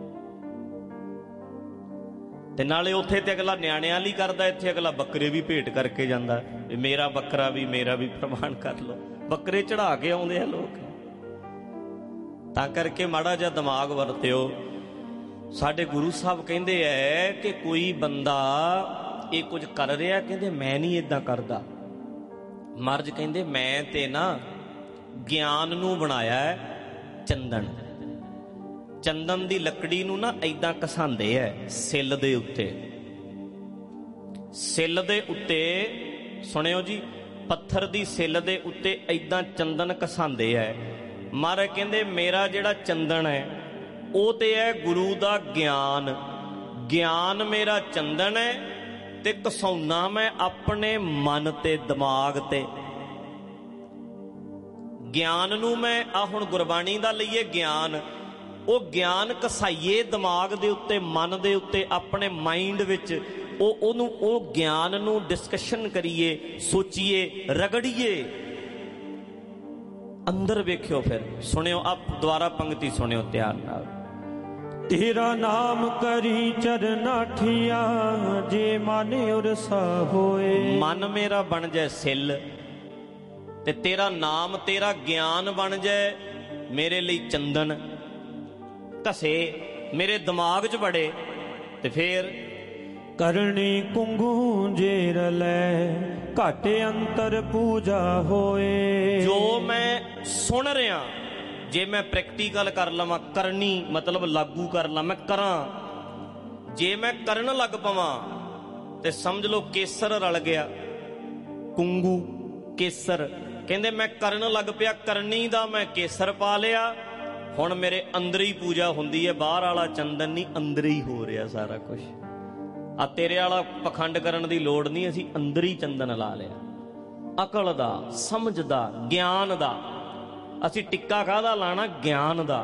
ਤੇ ਨਾਲੇ ਉੱਥੇ ਤੇ ਅਗਲਾ ਨਿਆਣਿਆਂ ਲਈ ਕਰਦਾ, ਇੱਥੇ ਅਗਲਾ ਬੱਕਰੇ ਵੀ ਭੇਟ ਕਰਕੇ ਜਾਂਦਾ। ਮੇਰਾ ਬੱਕਰਾ ਵੀ, ਮੇਰਾ ਵੀ ਪ੍ਰਮਾਣ ਕਰ ਲਓ। ਬੱਕਰੇ ਚੜਾ ਕੇ ਆਉਂਦੇ ਆ ਲੋਕ। ਤਾਂ ਕਰਕੇ ਮਾੜਾ ਜਿਹਾ ਦਿਮਾਗ ਵਰਤਿਓ। ਸਾਡੇ ਗੁਰੂ ਸਾਹਿਬ ਕਹਿੰਦੇ ਐ ਕਿ ਕੋਈ ਬੰਦਾ ਇਹ ਕੁਝ ਕਰ ਰਿਹਾ, ਕਹਿੰਦੇ ਮੈਂ ਨਹੀਂ ਏਦਾਂ ਕਰਦਾ। ਮਹਾਰਾਜ ਕਹਿੰਦੇ ਮੈਂ ਤੇ ਨਾ ਗਿਆਨ ਨੂੰ ਬਣਾਇਆ ਹੈ ਚੰਦਨ। ਚੰਦਨ ਦੀ ਲੱਕੜੀ ਨੂੰ ਨਾ ਏਦਾਂ ਘਸਾਉਂਦੇ ਐ ਸਿੱਲ ਦੇ ਉੱਤੇ। ਸਿੱਲ ਦੇ ਉੱਤੇ ਸੁਣਿਓ ਜੀ, ਪੱਥਰ ਦੀ ਸਿੱਲ ਦੇ ਉੱਤੇ ਏਦਾਂ ਚੰਦਨ ਘਸਾਉਂਦੇ ਐ। ਮਹਾਰਾਜ ਕਹਿੰਦੇ ਮੇਰਾ ਜਿਹੜਾ ਚੰਦਨ ਹੈ ਉਹ ਤੇ ਹੈ ਗੁਰੂ ਦਾ ਗਿਆਨ। ਗਿਆਨ ਮੇਰਾ ਚੰਦਨ ਹੈ ਤੇ ਘਸਾਉਣਾ ਮੈਂ ਆਪਣੇ ਮਨ ਤੇ ਦਿਮਾਗ ਤੇ। ਗਿਆਨ ਨੂੰ ਮੈਂ ਹੁਣ ਗੁਰਬਾਣੀ ਦਾ ਲਈਏ ਗਿਆਨ, ਉਹ ਗਿਆਨ ਘਸਾਈਏ ਦਿਮਾਗ ਦੇ ਉੱਤੇ, ਮਨ ਦੇ ਉੱਤੇ, ਆਪਣੇ ਮਾਈਂਡ ਵਿੱਚ। ਉਹ ਗਿਆਨ ਨੂੰ ਡਿਸਕਸ਼ਨ ਕਰੀਏ, ਸੋਚੀਏ, ਰਗੜੀਏ। ਅੰਦਰ ਵੇਖਿਓ। ਫਿਰ ਸੁਣਿਓ, ਆਪ ਦੁਆਰਾ ਪੰਕਤੀ ਸੁਣਿਓ ਧਿਆਨ ਨਾਲ। ਤੇਰਾ ਨਾਮ ਕਰੀ ਚਰਨਾਠੀਆਂ, ਜੇ ਮਨ ਉਰਸਾ ਹੋਏ। ਮਨ ਮੇਰਾ ਬਣ ਜਾਏ ਸਿੱਲ ਤੇ ਤੇਰਾ ਨਾਮ, ਤੇਰਾ ਗਿਆਨ ਬਣ ਜਾਏ ਮੇਰੇ ਲਈ ਚੰਦਨ। ਘਸੇ ਮੇਰੇ ਦਿਮਾਗ 'ਚ ਬੜੇ ਤੇ ਫੇਰ ਕਰਨੀ ਕੁੰਗੂ ਜੇ ਰਲੈ, ਘਟ ਅੰਤਰ ਪੂਜਾ ਹੋਏ। ਜੋ ਮੈਂ ਸੁਣ ਰਿਹਾ, ਜੇ ਮੈਂ ਪ੍ਰੈਕਟੀਕਲ ਕਰ ਲਵਾਂ, ਕਰਨੀ ਮਤਲਬ ਲਾਗੂ ਕਰ ਲਾਂ, ਮੈਂ ਕਰਾਂ। ਜੇ ਮੈਂ ਕਰਨ ਲੱਗ ਪਵਾਂ ਤੇ ਸਮਝ ਲਓ ਕੇਸਰ ਰਲ ਗਿਆ। ਕੁੰਗੂ ਕੇਸਰ, ਕਹਿੰਦੇ ਮੈਂ ਕਰਨ ਲੱਗ ਪਿਆ, ਕਰਨੀ ਦਾ ਮੈਂ ਕੇਸਰ ਪਾ ਲਿਆ ਹੁਣ ਮੇਰੇ ਅੰਦਰ ਹੀ ਪੂਜਾ ਹੁੰਦੀ ਹੈ, ਬਾਹਰ ਵਾਲਾ ਚੰਦਨ ਨਹੀਂ, ਅੰਦਰ ਹੀ ਹੋ ਰਿਹਾ ਸਾਰਾ ਕੁਝ। ਆ ਤੇਰੇ ਵਾਲਾ ਪਖੰਡ ਕਰਨ ਦੀ ਲੋੜ ਨਹੀਂ, ਅਸੀਂ ਅੰਦਰ ਹੀ ਚੰਦਨ ਲਾ ਲਿਆ, ਅਕਲ ਦਾ, ਸਮਝ ਦਾ, ਗਿਆਨ ਦਾ। ਅਸੀਂ ਟਿੱਕਾ ਕਾਹਦਾ ਲਾਣਾ? ਗਿਆਨ ਦਾ।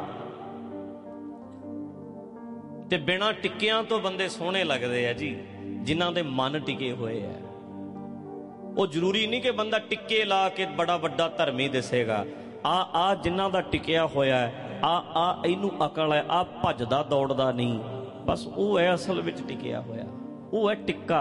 ਤੇ ਬਿਨਾਂ ਟਿੱਕਿਆਂ ਤੋਂ ਬੰਦੇ ਸੋਹਣੇ ਲੱਗਦੇ ਆ ਜੀ, ਜਿਨ੍ਹਾਂ ਦੇ ਮਨ ਟਿਕੇ ਹੋਏ ਆ। ਉਹ ਜ਼ਰੂਰੀ ਨਹੀਂ ਕਿ ਬੰਦਾ ਟਿੱਕੇ ਲਾ ਕੇ ਬੜਾ ਵੱਡਾ ਧਰਮੀ ਦਿਸੇਗਾ। ਆ ਜਿਨ੍ਹਾਂ ਦਾ ਟਿਕਿਆ ਹੋਇਆ ਹੈ, ਇਹਨੂੰ ਅਕਲ ਹੈ, ਆ ਭੱਜਦਾ ਦੌੜਦਾ ਨਹੀਂ, ਬਸ ਉਹ ਹੈ ਅਸਲ ਵਿੱਚ ਟਿਕਿਆ ਹੋਇਆ, ਉਹ ਹੈ ਟਿੱਕਾ।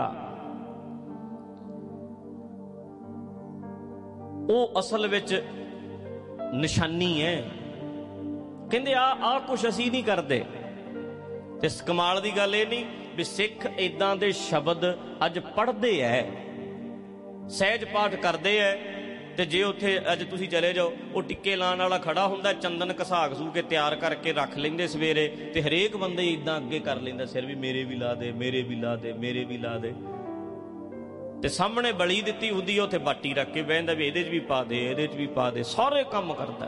ਉਹ ਅਸਲ ਵਿੱਚ ਨਿਸ਼ਾਨੀ ਹੈ। ਕਹਿੰਦੇ ਆ ਕੁਛ ਅਸੀਂ ਨਹੀਂ ਕਰਦੇ। ਤੇ ਕਮਾਲ ਦੀ ਗੱਲ ਇਹ ਨਹੀਂ ਵੀ ਸਿੱਖ ਏਦਾਂ ਦੇ ਸ਼ਬਦ ਅੱਜ ਪੜ੍ਹਦੇ ਐ, ਸਹਿਜ ਪਾਠ ਕਰਦੇ ਐ, ਤੇ ਜੇ ਉੱਥੇ ਅੱਜ ਤੁਸੀਂ ਚਲੇ ਜਾਓ, ਉਹ ਟਿੱਕੇ ਲਾਉਣ ਵਾਲਾ ਖੜਾ ਹੁੰਦਾ, ਚੰਦਨ ਘਸਾ ਘਸੂ ਕੇ ਤਿਆਰ ਕਰਕੇ ਰੱਖ ਲੈਂਦੇ ਸਵੇਰੇ, ਤੇ ਹਰੇਕ ਬੰਦੇ ਇੱਦਾਂ ਅੱਗੇ ਕਰ ਲੈਂਦਾ ਸਿਰ ਵੀ ਮੇਰੇ ਵੀ ਲਾ ਦੇ, ਮੇਰੇ ਵੀ ਲਾ ਦੇ, ਮੇਰੇ ਵੀ ਲਾ ਦੇ। ਤੇ ਸਾਹਮਣੇ ਬਲੀ ਦਿੱਤੀ ਹੁੰਦੀ, ਉੱਥੇ ਬਾਟੀ ਰੱਖ ਕੇ ਬਹਿੰਦਾ ਵੀ ਇਹਦੇ 'ਚ ਵੀ ਪਾ ਦੇ, ਇਹਦੇ 'ਚ ਵੀ ਪਾ ਦੇ, ਸਾਰੇ ਕੰਮ ਕਰਦਾ।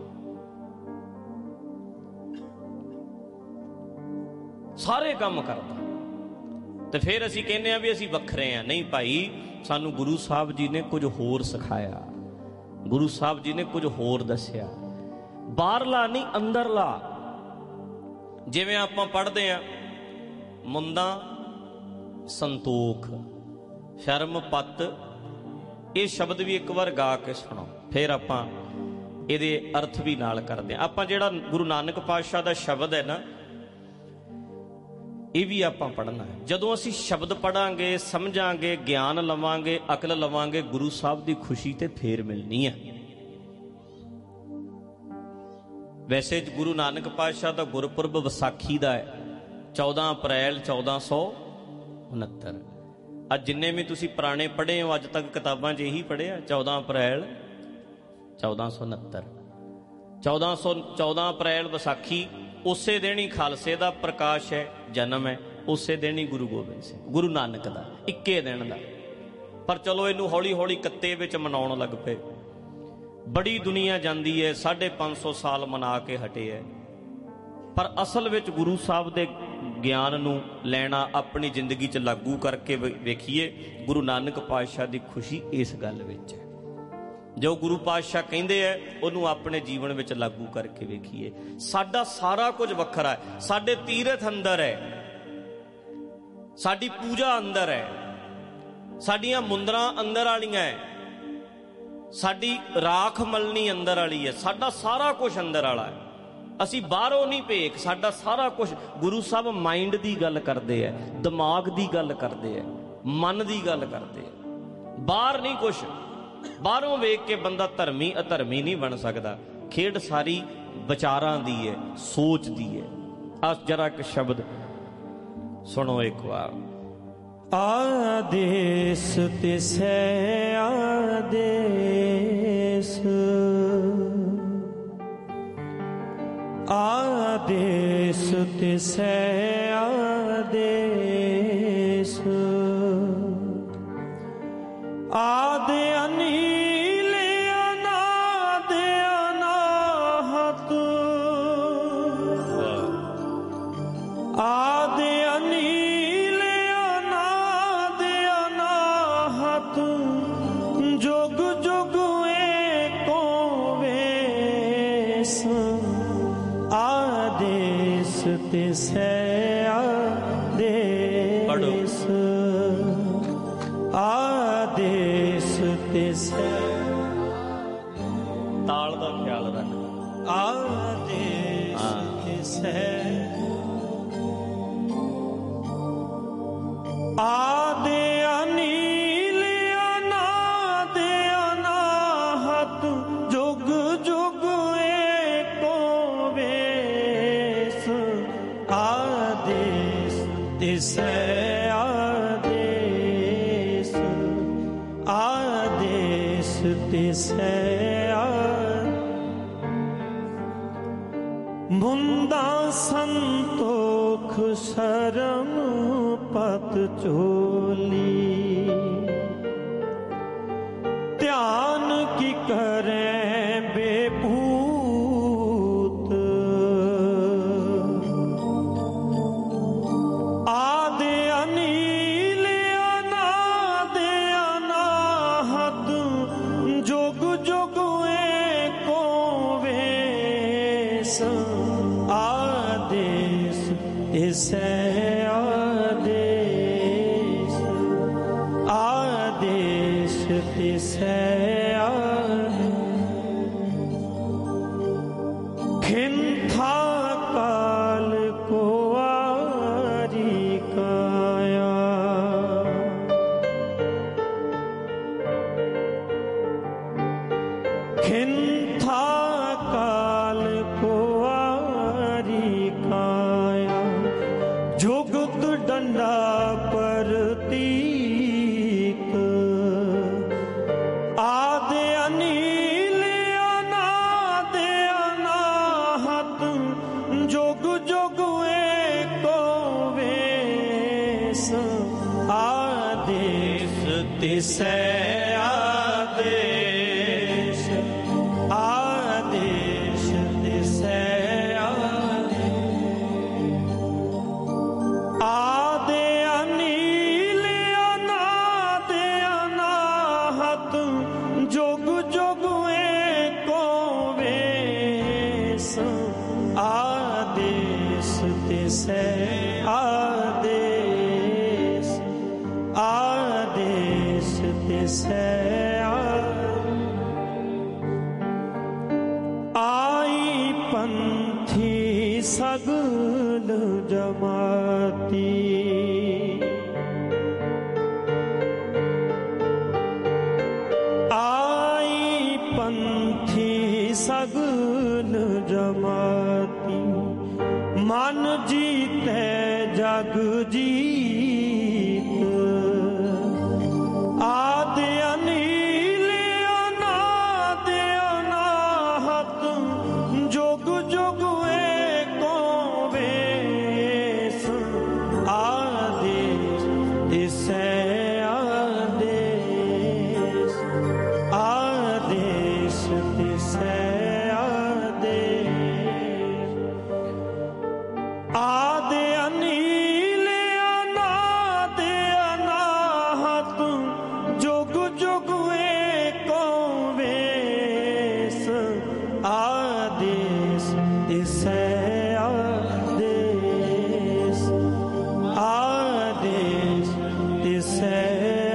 ਸਾਰੇ ਕੰਮ ਕਰਦਾ। ਤੇ ਫਿਰ ਅਸੀਂ ਕਹਿੰਦੇ ਆ ਵੀ ਅਸੀਂ ਵੱਖਰੇ ਆ। ਨਹੀਂ ਭਾਈ, ਸਾਨੂੰ ਗੁਰੂ ਸਾਹਿਬ ਜੀ ਨੇ ਕੁਝ ਹੋਰ ਸਿਖਾਇਆ, ਗੁਰੂ ਸਾਹਿਬ ਜੀ ਨੇ ਕੁਝ ਹੋਰ ਦੱਸਿਆ। ਬਾਹਰਲਾ ਨਹੀਂ, ਅੰਦਰਲਾ। ਜਿਵੇਂ ਆਪਾਂ ਪੜ੍ਹਦੇ ਆ, ਮੁੰਦਾਂ ਸੰਤੋਖ, ਸ਼ਰਮ ਪੱਤ, ਇਹ ਸ਼ਬਦ ਵੀ ਇੱਕ ਵਾਰ ਗਾ ਕੇ ਸੁਣੋ, ਫਿਰ ਆਪਾਂ ਇਹਦੇ ਅਰਥ ਵੀ ਨਾਲ ਕਰਦੇ ਆ। ਆਪਾਂ ਜਿਹੜਾ ਗੁਰੂ ਨਾਨਕ ਪਾਤਸ਼ਾਹ ਦਾ ਸ਼ਬਦ ਹੈ ਨਾ, ਇਹ ਵੀ ਆਪਾਂ ਪੜ੍ਹਨਾ ਹੈ। ਜਦੋਂ ਅਸੀਂ ਸ਼ਬਦ ਪੜ੍ਹਾਂਗੇ, ਸਮਝਾਂਗੇ, ਗਿਆਨ ਲਵਾਂਗੇ, ਅਕਲ ਲਵਾਂਗੇ, ਗੁਰੂ ਸਾਹਿਬ ਦੀ ਖੁਸ਼ੀ ਤੇ ਫੇਰ ਮਿਲਣੀ ਹੈ। ਵੈਸੇ ਗੁਰੂ ਨਾਨਕ ਪਾਤਸ਼ਾਹ ਦਾ ਗੁਰਪੁਰਬ ਵਿਸਾਖੀ ਦਾ ਹੈ, 14 ਅਪ੍ਰੈਲ 1469। ਅੱਜ ਜਿੰਨੇ ਵੀ ਤੁਸੀਂ ਪੁਰਾਣੇ ਪੜ੍ਹੇ ਹੋ, ਅੱਜ ਤੱਕ ਕਿਤਾਬਾਂ 'ਚ ਇਹੀ ਪੜ੍ਹਿਆ, 14 ਅਪ੍ਰੈਲ 1469। 14 ਅਪ੍ਰੈਲ ਵਿਸਾਖੀ, ਉਸੇ ਦਿਨ ਹੀ ਖਾਲਸੇ ਦਾ ਪ੍ਰਕਾਸ਼ ਹੈ, ਜਨਮ ਹੈ, ਉਸੇ ਦਿਨ ਹੀ ਗੁਰੂ ਗੋਬਿੰਦ ਸਿੰਘ, ਗੁਰੂ ਨਾਨਕ ਦਾ, ਇੱਕੇ ਦਿਨ ਦਾ। ਪਰ ਚਲੋ ਇਹਨੂੰ ਹੌਲੀ ਹੌਲੀ ਕੱਤੇ ਵਿੱਚ ਮਨਾਉਣ ਲੱਗ ਪਏ। ਬੜੀ ਦੁਨੀਆ ਜਾਂਦੀ ਹੈ, 550 ਸਾਲ ਮਨਾ ਕੇ ਹਟੇ ਹੈ। ਪਰ ਅਸਲ ਵਿੱਚ ਗੁਰੂ ਸਾਹਿਬ ਦੇ ਗਿਆਨ ਨੂੰ ਲੈਣਾ, ਆਪਣੀ ਜ਼ਿੰਦਗੀ 'ਚ ਲਾਗੂ ਕਰਕੇ ਵੇਖੀਏ। ਗੁਰੂ ਨਾਨਕ ਪਾਤਸ਼ਾਹ ਦੀ ਖੁਸ਼ੀ ਇਸ ਗੱਲ ਵਿੱਚ ਹੈ, ਜੋ ਗੁਰੂ ਪਾਤਸ਼ਾਹ ਕਹਿੰਦੇ ਹੈ ਉਹਨੂੰ ਆਪਣੇ ਜੀਵਨ ਵਿੱਚ ਲਾਗੂ ਕਰਕੇ ਵੇਖੀਏ। ਸਾਡਾ ਸਾਰਾ ਕੁਝ ਵੱਖਰਾ ਹੈ। ਸਾਡੇ ਤੀਰਥ ਅੰਦਰ ਹੈ, ਸਾਡੀ ਪੂਜਾ ਅੰਦਰ ਹੈ, ਸਾਡੀਆਂ ਮੁੰਦਰਾਂ ਅੰਦਰ ਵਾਲੀਆਂ ਹੈ, ਸਾਡੀ ਰਾਖ ਮਲਣੀ ਅੰਦਰ ਵਾਲੀ ਹੈ, ਸਾਡਾ ਸਾਰਾ ਕੁਝ ਅੰਦਰ ਵਾਲਾ ਹੈ। ਅਸੀਂ ਬਾਹਰੋਂ ਨਹੀਂ ਭੇਖ, ਸਾਡਾ ਸਾਰਾ ਕੁਝ। ਗੁਰੂ ਸਾਹਿਬ ਮਾਈਂਡ ਦੀ ਗੱਲ ਕਰਦੇ ਹੈ, ਦਿਮਾਗ ਦੀ ਗੱਲ ਕਰਦੇ ਹੈ, ਮਨ ਦੀ ਗੱਲ ਕਰਦੇ ਹੈ, ਬਾਹਰ ਨਹੀਂ ਕੁਛ। ਬਾਹਰੋਂ ਵੇਖ ਕੇ ਬੰਦਾ ਧਰਮੀ ਅਧਰਮੀ ਨਹੀਂ ਬਣ ਸਕਦਾ। ਖੇਡ ਸਾਰੀ ਵਿਚਾਰਾਂ ਦੀ ਹੈ, ਸੋਚ ਦੀ ਹੈ। ਆ ਜਰਾ ਇੱਕ ਸ਼ਬਦ ਸੁਣੋ ਇੱਕ ਵਾਰ। ਆਦੇਸ ਤਿਸੈ ਆਦੇਸ, ਆਦੇਸ ਤਿਸੈ ਆਦੇਸ, ਆਦ ਅਨੀਲ ਅਨਾਦ ਅਨਾਹਤ, ਆਦ ਅਨੀਲ ਅਨਾਦ ਅਨਾਹਤ, ਜੁਗ ਜੁਗ ਏਕੋ ਵੇਸ, ਆਦੇਸ ਤਿਸੈ ਆਦੇਸ, ਆਦੇਸ ਤਿਸੈ। ਤਾਲ ਦਾ ਖਿਆਲ ਰੱਖ। ਆਦੇਸ ਤਿਸੈ, ਆਦ ਅਨੀਲ ਅਨਾਦ ਅਨਾਹਤ, ਜੁਗ ਜੁਗ ਏਕੋ ਵੇਸ, ਆਦੇਸ ਤਿਸੈ ਆਦੇਸ, ਆਦੇਸ ਤਿਸੈ। ਮੁੰਦਾਂ ਸੰਤੋਖ ਸ਼ਰਮ ਪਤ ਚੋਲੀ, ਧਿਆਨ ਕੀ ਕਰੈ ਬੇਭੂਤ, तिसै आए। खिंथा काल को आरी काया, खिंथा काल को आरी काया। जुगत डंडा प्रतीक, आदि अनील अनाद अनाहत। जुग जुग एको वेश, आदेश तिसै आदेश, आदेश तिसै आदि अनील अनाद अनाहत। जुग जुग एको वेश, आदेश तिसै आदेश, आदेश तिसै आई। पंथी सगल जमाती, आई पंथी सगल जमाती। मन जीते जग जीत, आदि अनील अनाद अनाहत। जुग जुग एको वेश, आदेश तिसै आदेश, आदेश तिसै आदेश। आदि अनील अनाद अनाहत। जुग जुग एको वेश, आदेश तिसै आदेश, आदेश तिसै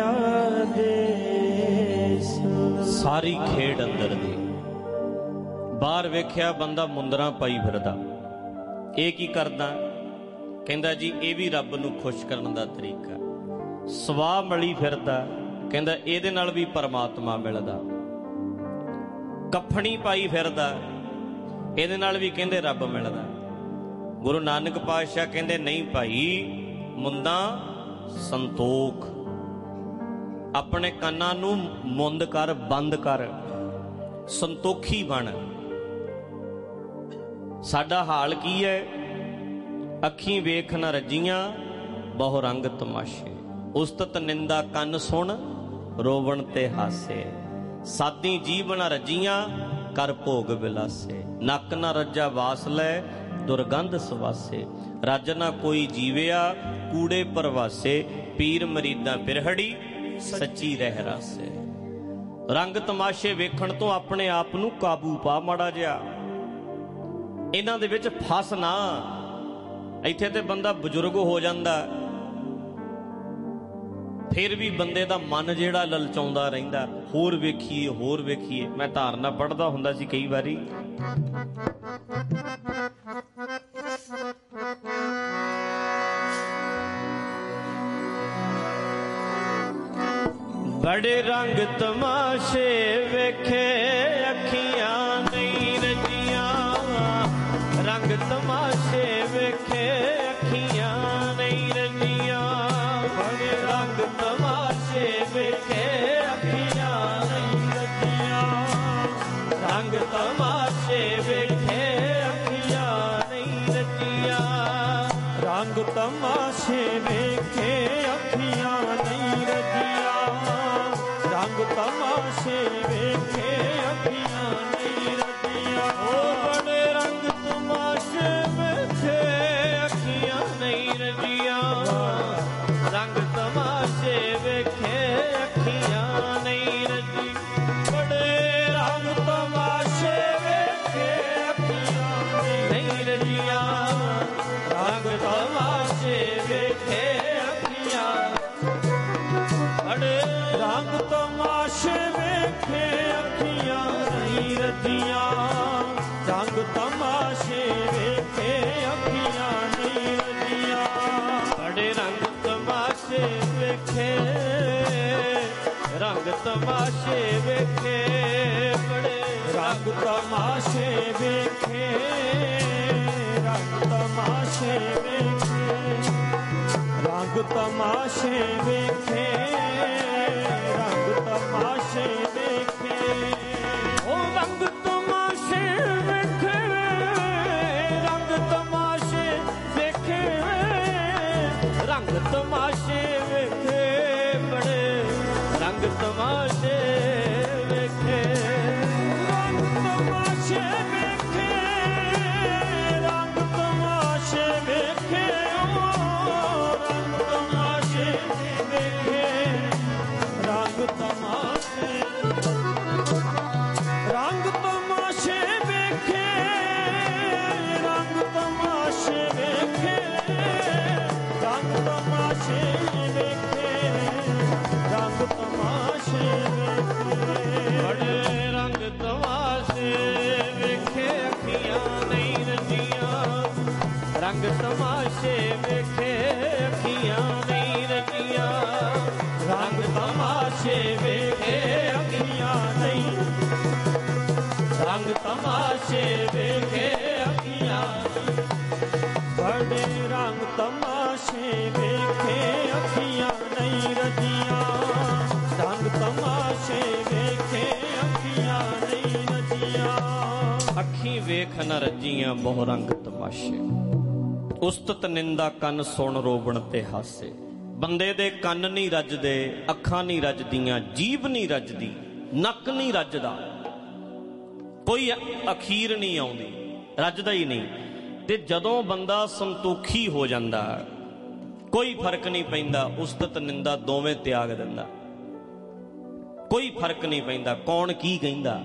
आदेश। सारी खेड अंदर दी। बाहर वेख्या बंदा मुंदरा पाई फिरदा, ਇਹ ਕੀ ਕਰਦਾ? ਕਹਿੰਦਾ ਜੀ ਇਹ ਵੀ ਰੱਬ ਨੂੰ ਖੁਸ਼ ਕਰਨ ਦਾ ਤਰੀਕਾ। ਸਵਾਹ ਮਲੀ ਫਿਰਦਾ, ਕਹਿੰਦਾ ਇਹਦੇ ਨਾਲ ਵੀ ਪਰਮਾਤਮਾ ਮਿਲਦਾ। ਕੱਫਣੀ ਪਾਈ ਫਿਰਦਾ, ਇਹਦੇ ਨਾਲ ਵੀ ਕਹਿੰਦੇ ਰੱਬ ਮਿਲਦਾ। ਗੁਰੂ ਨਾਨਕ ਪਾਤਸ਼ਾਹ ਕਹਿੰਦੇ ਨਹੀਂ ਭਾਈ, ਮੁੰਦਾਂ ਸੰਤੋਖ। ਆਪਣੇ ਕੰਨਾਂ ਨੂੰ ਮੁੰਦ ਕਰ, ਬੰਦ ਕਰ, ਸੰਤੋਖੀ ਬਣ। ਸਾਡਾ ਹਾਲ ਕੀ ਹੈ? ਅੱਖੀਂ ਵੇਖ ਨਾ ਰੱਜੀਆਂ, ਬਹੁ ਰੰਗ ਤਮਾਸ਼ੇ। ਉਸਤਤ ਨਿੰਦਾ ਕੰਨ ਸੁਣ, ਰੋਵਣ ਤੇ ਹਾਸੇ। ਸਾਦੀ ਜੀਭ ਨਾ ਰੱਜੀਆਂ, ਕਰ ਭੋਗ ਵਿਲਾਸੇ। ਨੱਕ ਨਾ ਰੱਜਾ ਵਾਸ ਲੈ, ਦੁਰਗੰਧ ਸਵਾਸੇ। ਰੱਜ ਨਾ ਕੋਈ ਜੀਵਿਆ, ਕੂੜੇ ਪ੍ਰਵਾਸੇ। ਪੀਰ ਮਰੀਦਾਂ ਪਿਰਹੜੀ, ਸੱਚੀ ਰਹਿ ਰਾਸੇ। ਰੰਗ ਤਮਾਸ਼ੇ ਵੇਖਣ ਤੋਂ ਆਪਣੇ ਆਪ ਨੂੰ ਕਾਬੂ ਪਾ ਮਾੜਾ ਜਿਹਾ। ਇਹਨਾਂ ਦੇ ਵਿੱਚ ਫਸ ਨਾ। ਇੱਥੇ ਤੇ ਬੰਦਾ ਬਜ਼ੁਰਗ ਹੋ ਜਾਂਦਾ, ਫਿਰ ਵੀ ਬੰਦੇ ਦਾ ਮਨ ਜਿਹੜਾ ਲਲਚਾਉਂਦਾ ਰਹਿੰਦਾ, ਹੋਰ ਵੇਖੀਏ ਹੋਰ ਵੇਖੀਏ। ਮੈਂ ਧਾਰਨਾ ਪੜ੍ਹਦਾ ਹੁੰਦਾ ਸੀ ਕਈ ਵਾਰੀ, बड़े रंग तमाशे वेखे अखियां नहीं रजियां। रंग तमाशे वेखे अखियां नहीं रजियां। बड़े रंग तमाशे वेखे अखियां नहीं रजियां। रंग तमाशे वेखे अखियां नहीं रजियां। रंग तमाशे वेखे अखियां नहीं रजियां। रंग तमाशे वेखे अखियां नहीं रजियां। ओ बड़े रंग तमाशे वेखे अखियां नहीं रजियां। रंग तमाशे ਬੜੇ ਰੰਗ ਤਮਾਸ਼ੇ ਵੇਖੇ ਅੱਖੀਆਂ ਨਹੀਂ ਰੱਜੀਆਂ, ਰੰਗ ਤਮਾਸ਼ੇ ਵੇਖੇ ਅੱਖੀਆਂ ਨਹੀਂ ਰੱਜੀਆਂ। ਬੜੇ ਰੰਗ ਤਮਾਸ਼ੇ ਵੇਖੇ, ਰੰਗ ਤਮਾਸ਼ੇ ਵੇਖੇ, ਬੜੇ ਰੰਗ ਤਮਾਸ਼ੇ ਵੇਖੇ, ਰੰਗ ਤਮਾਸ਼ੇ ਵੇਖੇ, ਰੰਗ ਤਮਾਸ਼ੇ ਵੇਖੇ, ਰੰਗ ਤਮਾਸ਼ੇ ਵੇਖੇ, ਉਹ ਰੰਗ ਤਮਾਸ਼ੇ ਵੇਖੇ, ਰੰਗ ਤਮਾਸ਼ੇ ਵੇਖੇ, ਰੰਗ ਤਮਾਸ਼ੇ ਵੇਖੇ, ਬੜੇ ਰੰਗ ਤਮਾਸ਼ੇ ਵੇਖੇ, ਰੰਗ ਤਮਾਸ਼ੇ ਵੇਖੇ, ਰੰਗ ਤਮਾਸ਼ੇ ਵੇਖੇ, ਰੰਗ ਤਮਾਸ਼ੇ ਵੇਖੇ, ਰੰਗ ਤਮਾਸ਼ੇ, ਰੰਗ ਤਮਾਸ਼ੇ ਵੇਖੇ, ਰੰਗ ਤਮਾਸ਼ੇ ਵੇਖੇ, ਰੰਗ ਤਮਾਸ਼ੇ ਵੇਖੇ, ਰੰਗ ਤਮਾਸ਼ੇ ਵੇਖੇ, ਬੜੇ ਰੰਗ ਤਮਾਸ਼ੇ ਵੇਖੇ ਅੱਖੀਆਂ ਨਹੀਂ ਰੱਜੀਆਂ, ਰੰਗ ਤਮਾਸ਼ੇ ਵੇਖੇ ਅੱਖੀਆਂ ਨਹੀਂ ਰੱਜੀਆਂ, ਰੰਗ ਤਮਾਸ਼ੇ ਵੇਖੇ ਅੱਖੀਆਂ ਨਹੀਂ, ਰੰਗ ਤਮਾਸ਼ੇ ਵੇਖੇ ਅੱਖੀਆਂ, ਬੜੇ ਰੰਗ ਤਮਾਸ਼ੇ ਵੇਖੇ ਅੱਖੀਆਂ ਨਹੀਂ ਰੱਜੀਆਂ, ਰੰਗ ਤਮਾਸ਼ੇ ਵੇਖੇ ਅੱਖੀਆਂ ਨਹੀਂ ਰੱਜੀਆਂ। ਅੱਖੀਂ ਵੇਖ ਨ ਰੱਜੀਆਂ ਬਹੁ ਰੰਗ ਤਮਾਸ਼ੇ, ਉਸਤਤ ਨਿੰਦਾ ਕੰਨ ਸੁਣ ਰੋਵਣ ਤੇ ਹਾਸੇ। ਬੰਦੇ ਦੇ ਕੰਨ ਨਹੀਂ ਰੱਜਦੇ, ਅੱਖਾਂ ਨਹੀਂ ਰੱਜਦੀਆਂ, ਜੀਭ ਨਹੀਂ ਰੱਜਦੀ, ਨੱਕ ਨਹੀਂ ਰੱਜਦਾ, ਕੋਈ ਅਖੀਰ ਨਹੀਂ ਆਉਂਦੀ, ਰੱਜਦਾ ਹੀ ਨਹੀਂ। ਤੇ ਜਦੋਂ ਬੰਦਾ ਸੰਤੋਖੀ ਹੋ ਜਾਂਦਾ, ਕੋਈ ਫਰਕ ਨਹੀਂ ਪੈਂਦਾ, ਉਸਤਤ ਨਿੰਦਾ ਦੋਵੇਂ ਤਿਆਗ ਦਿੰਦਾ, ਕੋਈ ਫਰਕ ਨਹੀਂ ਪੈਂਦਾ ਕੌਣ ਕੀ ਕਹਿੰਦਾ।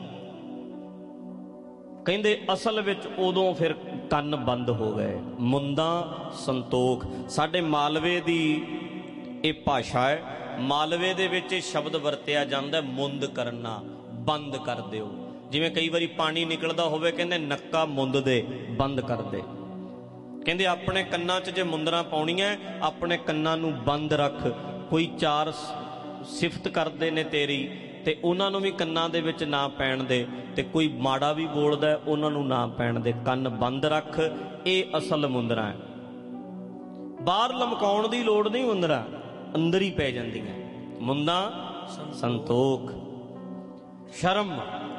ਕਹਿੰਦੇ ਅਸਲ ਵਿੱਚ ਉਦੋਂ ਫਿਰ ਕੰਨ ਬੰਦ ਹੋ ਗਏ। ਮੁੰਦਾ ਸੰਤੋਖ ਸਾਡੇ ਮਾਲਵੇ ਦੀ ਇਹ ਭਾਸ਼ਾ ਹੈ। ਮਾਲਵੇ ਦੇ ਵਿੱਚ ਇਹ ਸ਼ਬਦ ਵਰਤਿਆ ਜਾਂਦਾ ਮੁੰਦ ਕਰਨਾ, ਬੰਦ ਕਰ ਦਿਓ। ਜਿਵੇਂ ਕਈ ਵਾਰੀ ਪਾਣੀ ਨਿਕਲਦਾ ਹੋਵੇ, ਕਹਿੰਦੇ ਨੱਕਾ ਮੁੰਦ ਦੇ, ਬੰਦ ਕਰ ਦੇ। ਕਹਿੰਦੇ ਆਪਣੇ ਕੰਨਾਂ 'ਚ ਜੇ ਮੁੰਦਰਾਂ ਪਾਉਣੀਆਂ, ਆਪਣੇ ਕੰਨਾਂ ਨੂੰ ਬੰਦ ਰੱਖ। ਕੋਈ ਚਾਰ ਸਿਫਤ ਕਰਦੇ ਨੇ ਤੇਰੀ ਤੇ ਉਹਨਾਂ ਨੂੰ ਵੀ ਕੰਨਾਂ ਦੇ ਵਿੱਚ ਨਾ ਪੈਣ ਦੇ, ਤੇ ਕੋਈ ਮਾੜਾ ਵੀ ਬੋਲਦਾ ਉਹਨਾਂ ਨੂੰ ਨਾ ਪੈਣ ਦੇ। ਕੰਨ ਬੰਦ ਰੱਖ, ਇਹ ਅਸਲ ਮੁੰਦਰਾਂ ਹੈ। ਬਾਹਰ ਲਮਕਾਉਣ ਦੀ ਲੋੜ ਨਹੀਂ, ਮੁੰਦਰਾਂ ਅੰਦਰ ਹੀ ਪੈ ਜਾਂਦੀਆਂ। ਮੁੰਦਾ ਸੰਤੋਖ, ਸ਼ਰਮ,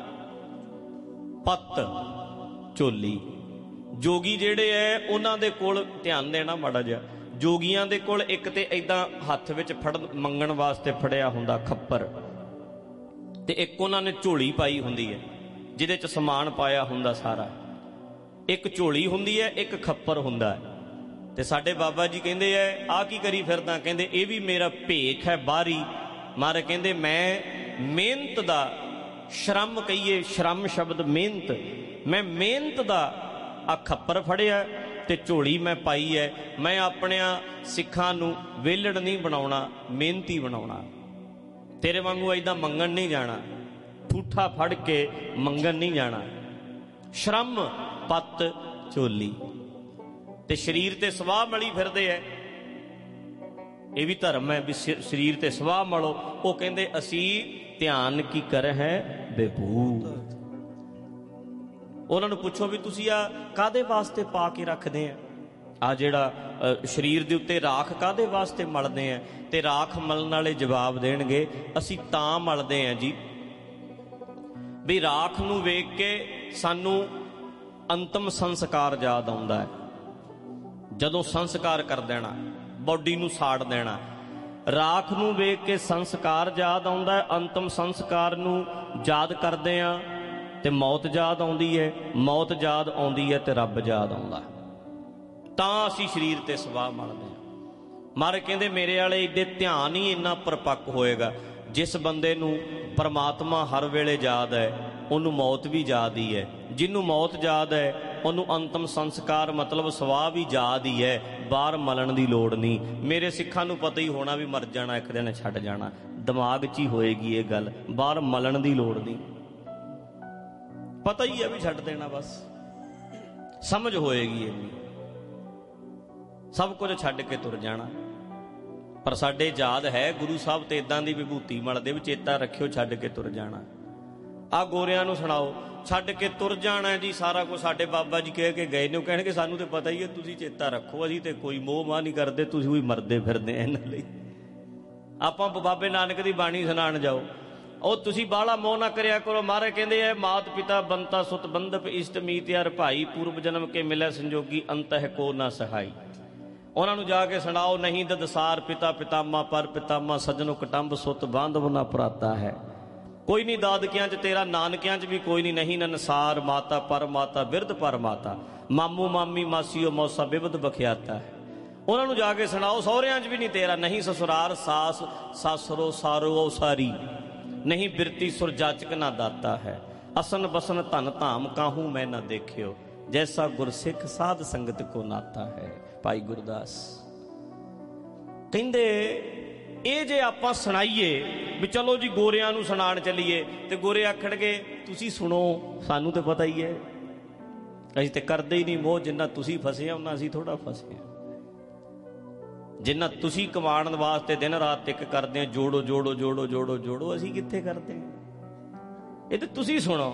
ਪੱਤ, ਝੋਲੀ। ਜੋਗੀ ਜਿਹੜੇ ਐ ਉਹਨਾਂ ਦੇ ਕੋਲ ਧਿਆਨ ਦੇਣਾ ਮਾੜਾ ਜਿਹਾ। ਜੋਗੀਆਂ ਦੇ ਕੋਲ ਇੱਕ ਤੇ ਏਦਾਂ ਹੱਥ ਵਿੱਚ ਫੜ ਮੰਗਣ ਵਾਸਤੇ ਫੜਿਆ ਹੁੰਦਾ ਖੱਪਰ, ਤੇ ਇੱਕ ਉਹਨਾਂ ਨੇ ਝੋਲੀ ਪਾਈ ਹੁੰਦੀ ਹੈ ਜਿਹਦੇ 'ਚ ਸਮਾਨ ਪਾਇਆ ਹੁੰਦਾ ਸਾਰਾ। ਇੱਕ ਝੋਲੀ ਹੁੰਦੀ ਹੈ, ਇੱਕ ਖੱਪਰ ਹੁੰਦਾ ਹੈ। ਤੇ ਸਾਡੇ ਬਾਬਾ ਜੀ ਕਹਿੰਦੇ ਐ ਆਹ ਕੀ ਕਰੀ ਫਿਰਦਾ? ਕਹਿੰਦੇ ਇਹ ਵੀ ਮੇਰਾ ਭੇਖ ਹੈ ਬਾਹਰੀ। ਮਾਰੇ ਕਹਿੰਦੇ ਮੈਂ ਮਿਹਨਤ ਦਾ, ਸ਼ਰਮ ਕਹੀਏ, ਸ਼ਰਮ ਸ਼ਬਦ ਮਿਹਨਤ, ਮੈਂ ਮਿਹਨਤ ਦਾ ਆ ਖੱਪਰ ਫੜਿਆ ਤੇ ਝੋਲੀ ਮੈਂ ਪਾਈ ਹੈ। ਮੈਂ ਆਪਣਿਆਂ ਸਿੱਖਾਂ ਨੂੰ ਵਿਹਲੜ ਨਹੀਂ ਬਣਾਉਣਾ, ਮਿਹਨਤੀ ਬਣਾਉਣਾ। ਤੇਰੇ ਵਾਂਗੂ ਏਦਾਂ ਮੰਗਣ ਨਹੀਂ ਜਾਣਾ, ਠੂਠਾ ਫੜ ਕੇ ਮੰਗਣ ਨਹੀਂ ਜਾਣਾ। ਸ਼ਰਮ, ਪੱਤ, ਝੋਲੀ। ਤੇ ਸਰੀਰ ਤੇ ਸਵਾਹ ਮਲੀ ਫਿਰਦੇ ਐ, ਇਹ ਵੀ ਧਰਮ ਹੈ ਵੀ ਸਰੀਰ ਤੇ ਸਵਾਹ ਮਲੋ। ਉਹ ਕਹਿੰਦੇ ਅਸੀਂ ਧਿਆਨ ਕੀ ਕਰ ਹੈ ਬੇਭੂਤ। ਉਹਨਾਂ ਨੂੰ ਪੁੱਛੋ ਵੀ ਤੁਸੀਂ ਆ ਕਾਹਦੇ ਵਾਸਤੇ ਪਾ ਕੇ ਰੱਖਦੇ ਆ? ਆ ਜਿਹੜਾ ਸਰੀਰ ਦੇ ਉੱਤੇ ਰਾਖ ਕਾਹਦੇ ਵਾਸਤੇ ਮਲਦੇ ਆ? ਤੇ ਰਾਖ ਮਲਣ ਵਾਲੇ ਜਵਾਬ ਦੇਣਗੇ ਅਸੀਂ ਤਾਂ ਮਲਦੇ ਆ ਜੀ ਵੀ ਰਾਖ ਨੂੰ ਵੇਖ ਕੇ ਸਾਨੂੰ ਅੰਤਮ ਸੰਸਕਾਰ ਯਾਦ ਆਉਂਦਾ ਹੈ। ਜਦੋਂ ਸੰਸਕਾਰ ਕਰ ਦੇਣਾ, ਬੋਡੀ ਨੂੰ ਸਾੜ ਦੇਣਾ, ਰਾਖ ਨੂੰ ਵੇਖ ਕੇ ਸੰਸਕਾਰ ਯਾਦ ਆਉਂਦਾ ਹੈ। ਅੰਤਮ ਸੰਸਕਾਰ ਨੂੰ ਯਾਦ ਕਰਦੇ ਆ ਤੇ ਮੌਤ ਯਾਦ ਆਉਂਦੀ ਹੈ, ਮੌਤ ਯਾਦ ਆਉਂਦੀ ਹੈ ਤੇ ਰੱਬ ਯਾਦ ਆਉਂਦਾ। ਤਾਂ ਅਸੀਂ ਸਰੀਰ ਤੇ ਸਵਾਹ ਮਲਦੇ ਹਾਂ। ਮਾਰੇ ਕਹਿੰਦੇ ਮੇਰੇ ਵਾਲੇ ਏਡੇ ਧਿਆਨ ਹੀ ਇੰਨਾ ਪਰਪੱਕ ਹੋਏਗਾ। ਜਿਸ ਬੰਦੇ ਨੂੰ ਪਰਮਾਤਮਾ ਹਰ ਵੇਲੇ ਯਾਦ ਹੈ, ਉਹਨੂੰ ਮੌਤ ਵੀ ਯਾਦ ਹੀ ਹੈ। ਜਿਹਨੂੰ ਮੌਤ ਯਾਦ ਹੈ, ਉਹਨੂੰ ਅੰਤਮ ਸੰਸਕਾਰ ਮਤਲਬ ਸਵਾਹ ਵੀ ਯਾਦ ਹੀ ਹੈ। बाहर मलन की लोड़ नहीं। मेरे सिखां नूं पता ही होना भी मर जाना एक दिन, छड्ड जाना, दिमाग 'च ही होएगी ये गल, बाहर मलन की लोड़ नहीं, पता ही है भी छड्ड देना, बस समझ होएगी इन्नी, सब कुछ छड्ड के तुर जाना। पर साडे याद है गुरु साहब तो इदां दी विभूति मलदे भी, चेता रखियो छड्ड के तुर जाना। आ गोरियां नूं सुणाओ छड्ड के तुर जाना जी सारा कुछ, साडे बाबा जी कह के गए ने, कहणगे सानू तो पता ही है, तुसीं चेता रखो, असीं ते कोई मोह माह नहीं करते, तुसीं भी मरदे फिरदे इन्हां लई। आपां बाबे नानक दी बाणी सुणाण जाओ, ਉਹ ਤੁਸੀਂ ਬਾਹਲਾ ਮੋਹ ਨਾ ਕਰਿਆ ਕਰੋ। ਮਹਾਰਾਜ ਕਹਿੰਦੇ ਐ ਮਾਤ ਪਿਤਾ ਬੰਤਾ ਸੁਤ ਬੰਧਪ ਇਸ਼ਟ ਮੀਤ ਯਾਰ ਭਾਈ, ਪੂਰਬ ਜਨਮ ਕੇ ਮਿਲੇ ਸੰਜੋਗੀ ਅੰਤਹਿ ਕੋ ਨਾ ਸਹਾਈ। ਉਹਨਾਂ ਨੂੰ ਜਾ ਕੇ ਸੁਣਾਓ, ਨਹੀਂ ਦਦਸਾਰ ਪਿਤਾ ਪਿਤਾਮਾ ਪਰ ਪਿਤਾਮਾ ਸਜਣੋ ਕਟੰਬ ਸੁਤ ਬਾਂਧਵ ਨਾ ਭਰਾਤਾ ਹੈ। ਕੋਈ ਨਹੀਂ ਦਾਦਕਿਆਂ 'ਚ ਤੇਰਾ, ਨਾਨਕਿਆਂ 'ਚ ਵੀ ਕੋਈ ਨਹੀਂ, ਨਹੀਂ ਨਨਸਾਰ ਮਾਤਾ ਪਰ ਮਾਤਾ ਬਿਰਧ ਪਰ ਮਾਤਾ, ਮਾਮੂ ਮਾਮੀ ਮਾਸੀਓ ਮੌਸਾ ਬਿਬਦ ਬਖਿਆਤਾ ਹੈ। ਉਹਨਾਂ ਨੂੰ ਜਾ ਕੇ ਸੁਣਾਓ, ਸਹੁਰਿਆਂ 'ਚ ਵੀ ਨਹੀਂ ਤੇਰਾ, ਨਹੀਂ ਸਸੁਰਾਰ ਸਾਸ ਸਾਸਰੋ ਸਾਰੋ ਸਾਰੀ, नहीं बिरती सुर जाचक ना दाता है, असन बसन धन धाम काहू मैं ना देखियो, जैसा गुरसिख साध संगत को नाता है। भाई गुरदास कहंदे ਇਹ ਜੇ ਆਪਾਂ ਸੁਣਾਈਏ ਵੀ ਚਲੋ ਜੀ ਗੋਰਿਆਂ ਨੂੰ ਸੁਣਾਉਣ ਚੱਲੀਏ ਤੇ ਗੋਰੇ ਆਖਣਗੇ ਤੁਸੀਂ ਸੁਣੋ, ਸਾਨੂੰ ਤੇ ਪਤਾ ਹੀ ਹੈ, ਅਸੀਂ ਤੇ ਕਰਦੇ ਹੀ ਨਹੀਂ ਮੋਹ, ਜਿੰਨਾ ਤੁਸੀਂ ਫਸੇ ਆ ਉਹਨਾਂ ਅਸੀਂ ਥੋੜਾ ਫਸੇ ਆ, ਜਿੰਨਾ ਤੁਸੀਂ ਕਮਾਉਣ ਵਾਸਤੇ ਦਿਨ ਰਾਤ ਇੱਕ ਕਰਦੇ ਆ, ਜੋੜੋ ਜੋੜੋ ਜੋੜੋ ਜੋੜੋ ਜੋੜੋ, ਅਸੀਂ ਕਿੱਥੇ ਕਰਦੇ? ਇਹ ਤੇ ਤੁਸੀਂ ਸੁਣੋ,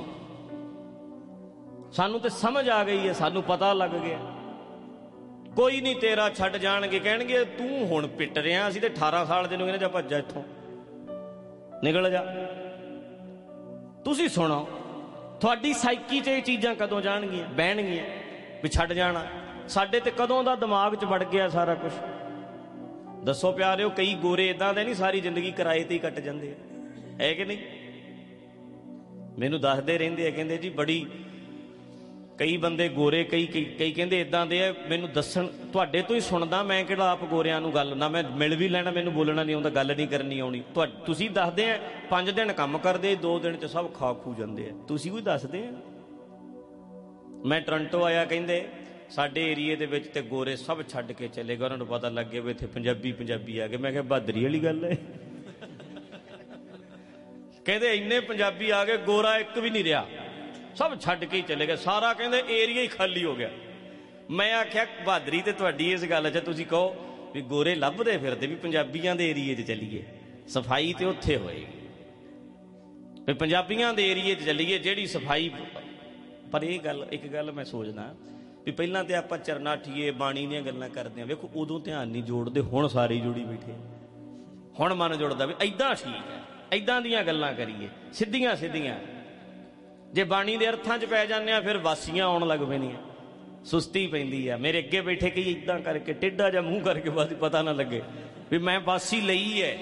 ਸਾਨੂੰ ਤੇ ਸਮਝ ਆ ਗਈ ਹੈ, ਸਾਨੂੰ ਪਤਾ ਲੱਗ ਗਿਆ, ਕੋਈ ਨਹੀਂ ਤੇਰਾ ਛੱਡ ਜਾਣਗੇ। ਕਹਿਣਗੇ ਤੂੰ ਹੁਣ ਪਿੱਟ ਰਿਹਾ, ਅਸੀਂ ਤੇ 18 ਸਾਲ ਦੇ ਨੂੰ ਕਹਿੰਦੇ ਜਾ ਭੱਜਾ ਇੱਥੋਂ, ਨਿਕਲ ਜਾ। ਤੁਸੀਂ ਸੁਣੋ, ਤੁਹਾਡੀ ਸਾਈਕੀ 'ਚ ਇਹ ਚੀਜ਼ਾਂ ਕਦੋਂ ਜਾਣਗੀਆਂ, ਬਹਿਣਗੀਆਂ ਵੀ ਛੱਡ ਜਾਣਾ? ਸਾਡੇ ਤੇ ਕਦੋਂ ਦਾ ਦਿਮਾਗ 'ਚ ਵੜ ਗਿਆ ਸਾਰਾ ਕੁਛ? ਦੱਸੋ ਪਿਆਰਿਓ, ਕਈ ਗੋਰੇ ਇਦਾਂ ਦੇ ਨਹੀਂ ਸਾਰੀ ਜ਼ਿੰਦਗੀ ਕਿਰਾਏ ਤੇ ਹੀ ਕੱਟ ਜਾਂਦੇ ਆ, ਹੈ ਕਿ ਨਹੀਂ? ਮੈਨੂੰ ਦੱਸਦੇ ਰਹਿੰਦੇ ਆ, ਕਹਿੰਦੇ ਜੀ ਬੜੀ ਕਈ ਬੰਦੇ ਗੋਰੇ, ਕਈ ਕਹਿੰਦੇ ਇਦਾਂ ਦੇ ਆ, ਮੈਨੂੰ ਦੱਸਣ, ਤੁਹਾਡੇ ਤੋਂ ਹੀ ਸੁਣਦਾ, ਮੈਂ ਕਿਹੜਾ ਆਪ ਗੋਰਿਆਂ ਨੂੰ ਗੱਲ, ਨਾ ਮੈਂ ਮਿਲ ਵੀ ਲੈਣਾ, ਮੈਨੂੰ ਬੋਲਣਾ ਨਹੀਂ ਆਉਂਦਾ, ਗੱਲ ਨਹੀਂ ਕਰਨੀ ਆਉਣੀ। ਤੁਸੀਂ ਦੱਸਦੇ ਆ 5 ਦਿਨ ਕੰਮ ਕਰਦੇ, 2 ਦਿਨ 'ਚ ਸਭ ਖਾ ਖੂ ਜਾਂਦੇ ਆ, ਤੁਸੀਂ ਵੀ ਦੱਸਦੇ ਆ। ਮੈਂ ਟੋਰਾਂਟੋ ਆਇਆ, ਕਹਿੰਦੇ ਸਾਡੇ ਏਰੀਏ ਦੇ ਵਿੱਚ ਤੇ ਗੋਰੇ ਸਭ ਛੱਡ ਕੇ ਚਲੇ ਗਏ, ਉਹਨਾਂ ਨੂੰ ਪਤਾ ਲੱਗ ਗਿਆ ਵੀ ਇੱਥੇ ਪੰਜਾਬੀ ਆ ਗਏ। ਮੈਂ ਕਿਹਾ ਬਹਾਦਰੀ ਵਾਲੀ ਗੱਲ ਹੈ। ਕਹਿੰਦੇ ਇੰਨੇ ਪੰਜਾਬੀ ਆ ਗਏ, ਗੋਰਾ ਇੱਕ ਵੀ ਨਹੀਂ ਰਿਹਾ, ਸਭ ਛੱਡ ਕੇ ਹੀ ਚਲੇ ਗਏ, ਸਾਰਾ ਕਹਿੰਦੇ ਏਰੀਆ ਹੀ ਖਾਲੀ ਹੋ ਗਿਆ। ਮੈਂ ਆਖਿਆ ਬਹਾਦਰੀ ਤੇ ਤੁਹਾਡੀ ਇਸ ਗੱਲ 'ਚ, ਤੁਸੀਂ ਕਹੋ ਵੀ ਗੋਰੇ ਲੱਭਦੇ ਫਿਰਦੇ ਵੀ ਪੰਜਾਬੀਆਂ ਦੇ ਏਰੀਏ 'ਚ ਚੱਲੀਏ, ਸਫਾਈ ਤੇ ਉੱਥੇ ਹੋਏਗੀ ਵੀ ਪੰਜਾਬੀਆਂ ਦੇ ਏਰੀਏ 'ਚ ਚੱਲੀਏ, ਜਿਹੜੀ ਸਫਾਈ। ਪਰ ਇਹ ਗੱਲ, ਇੱਕ ਗੱਲ ਮੈਂ ਸੋਚਦਾ ਵੀ ਪਹਿਲਾਂ ਤੇ ਆਪਾਂ ਚਰਨਾਠੀਏ ਬਾਣੀ ਦੀਆਂ ਗੱਲਾਂ ਕਰਦੇ ਹਾਂ, ਵੇਖੋ ਉਦੋਂ ਧਿਆਨ ਨਹੀਂ ਜੋੜਦੇ, ਹੁਣ ਸਾਰੇ ਜੁੜੀ ਬੈਠੇ, ਹੁਣ ਮਨ ਜੁੜਦਾ ਵੀ ਏਦਾਂ ਠੀਕ ਹੈ, ਏਦਾਂ ਦੀਆਂ ਗੱਲਾਂ ਕਰੀਏ ਸਿੱਧੀਆਂ ਸਿੱਧੀਆਂ। ਜੇ ਬਾਣੀ ਦੇ ਅਰਥਾਂ 'ਚ ਪੈ ਜਾਂਦੇ ਆ ਫਿਰ ਵਾਸੀਆਂ ਆਉਣ ਲੱਗ ਪੈਂਦੀਆਂ, ਸੁਸਤੀ ਪੈਂਦੀ ਆ। ਮੇਰੇ ਅੱਗੇ ਬੈਠੇ ਕਈ ਏਦਾਂ ਕਰਕੇ ਟੇਢਾ ਜਿਹਾ ਮੂੰਹ ਕਰਕੇ, ਬਸ ਪਤਾ ਨਾ ਲੱਗੇ ਵੀ ਮੈਂ ਵਾਸੀ ਲਈ ਹੈ।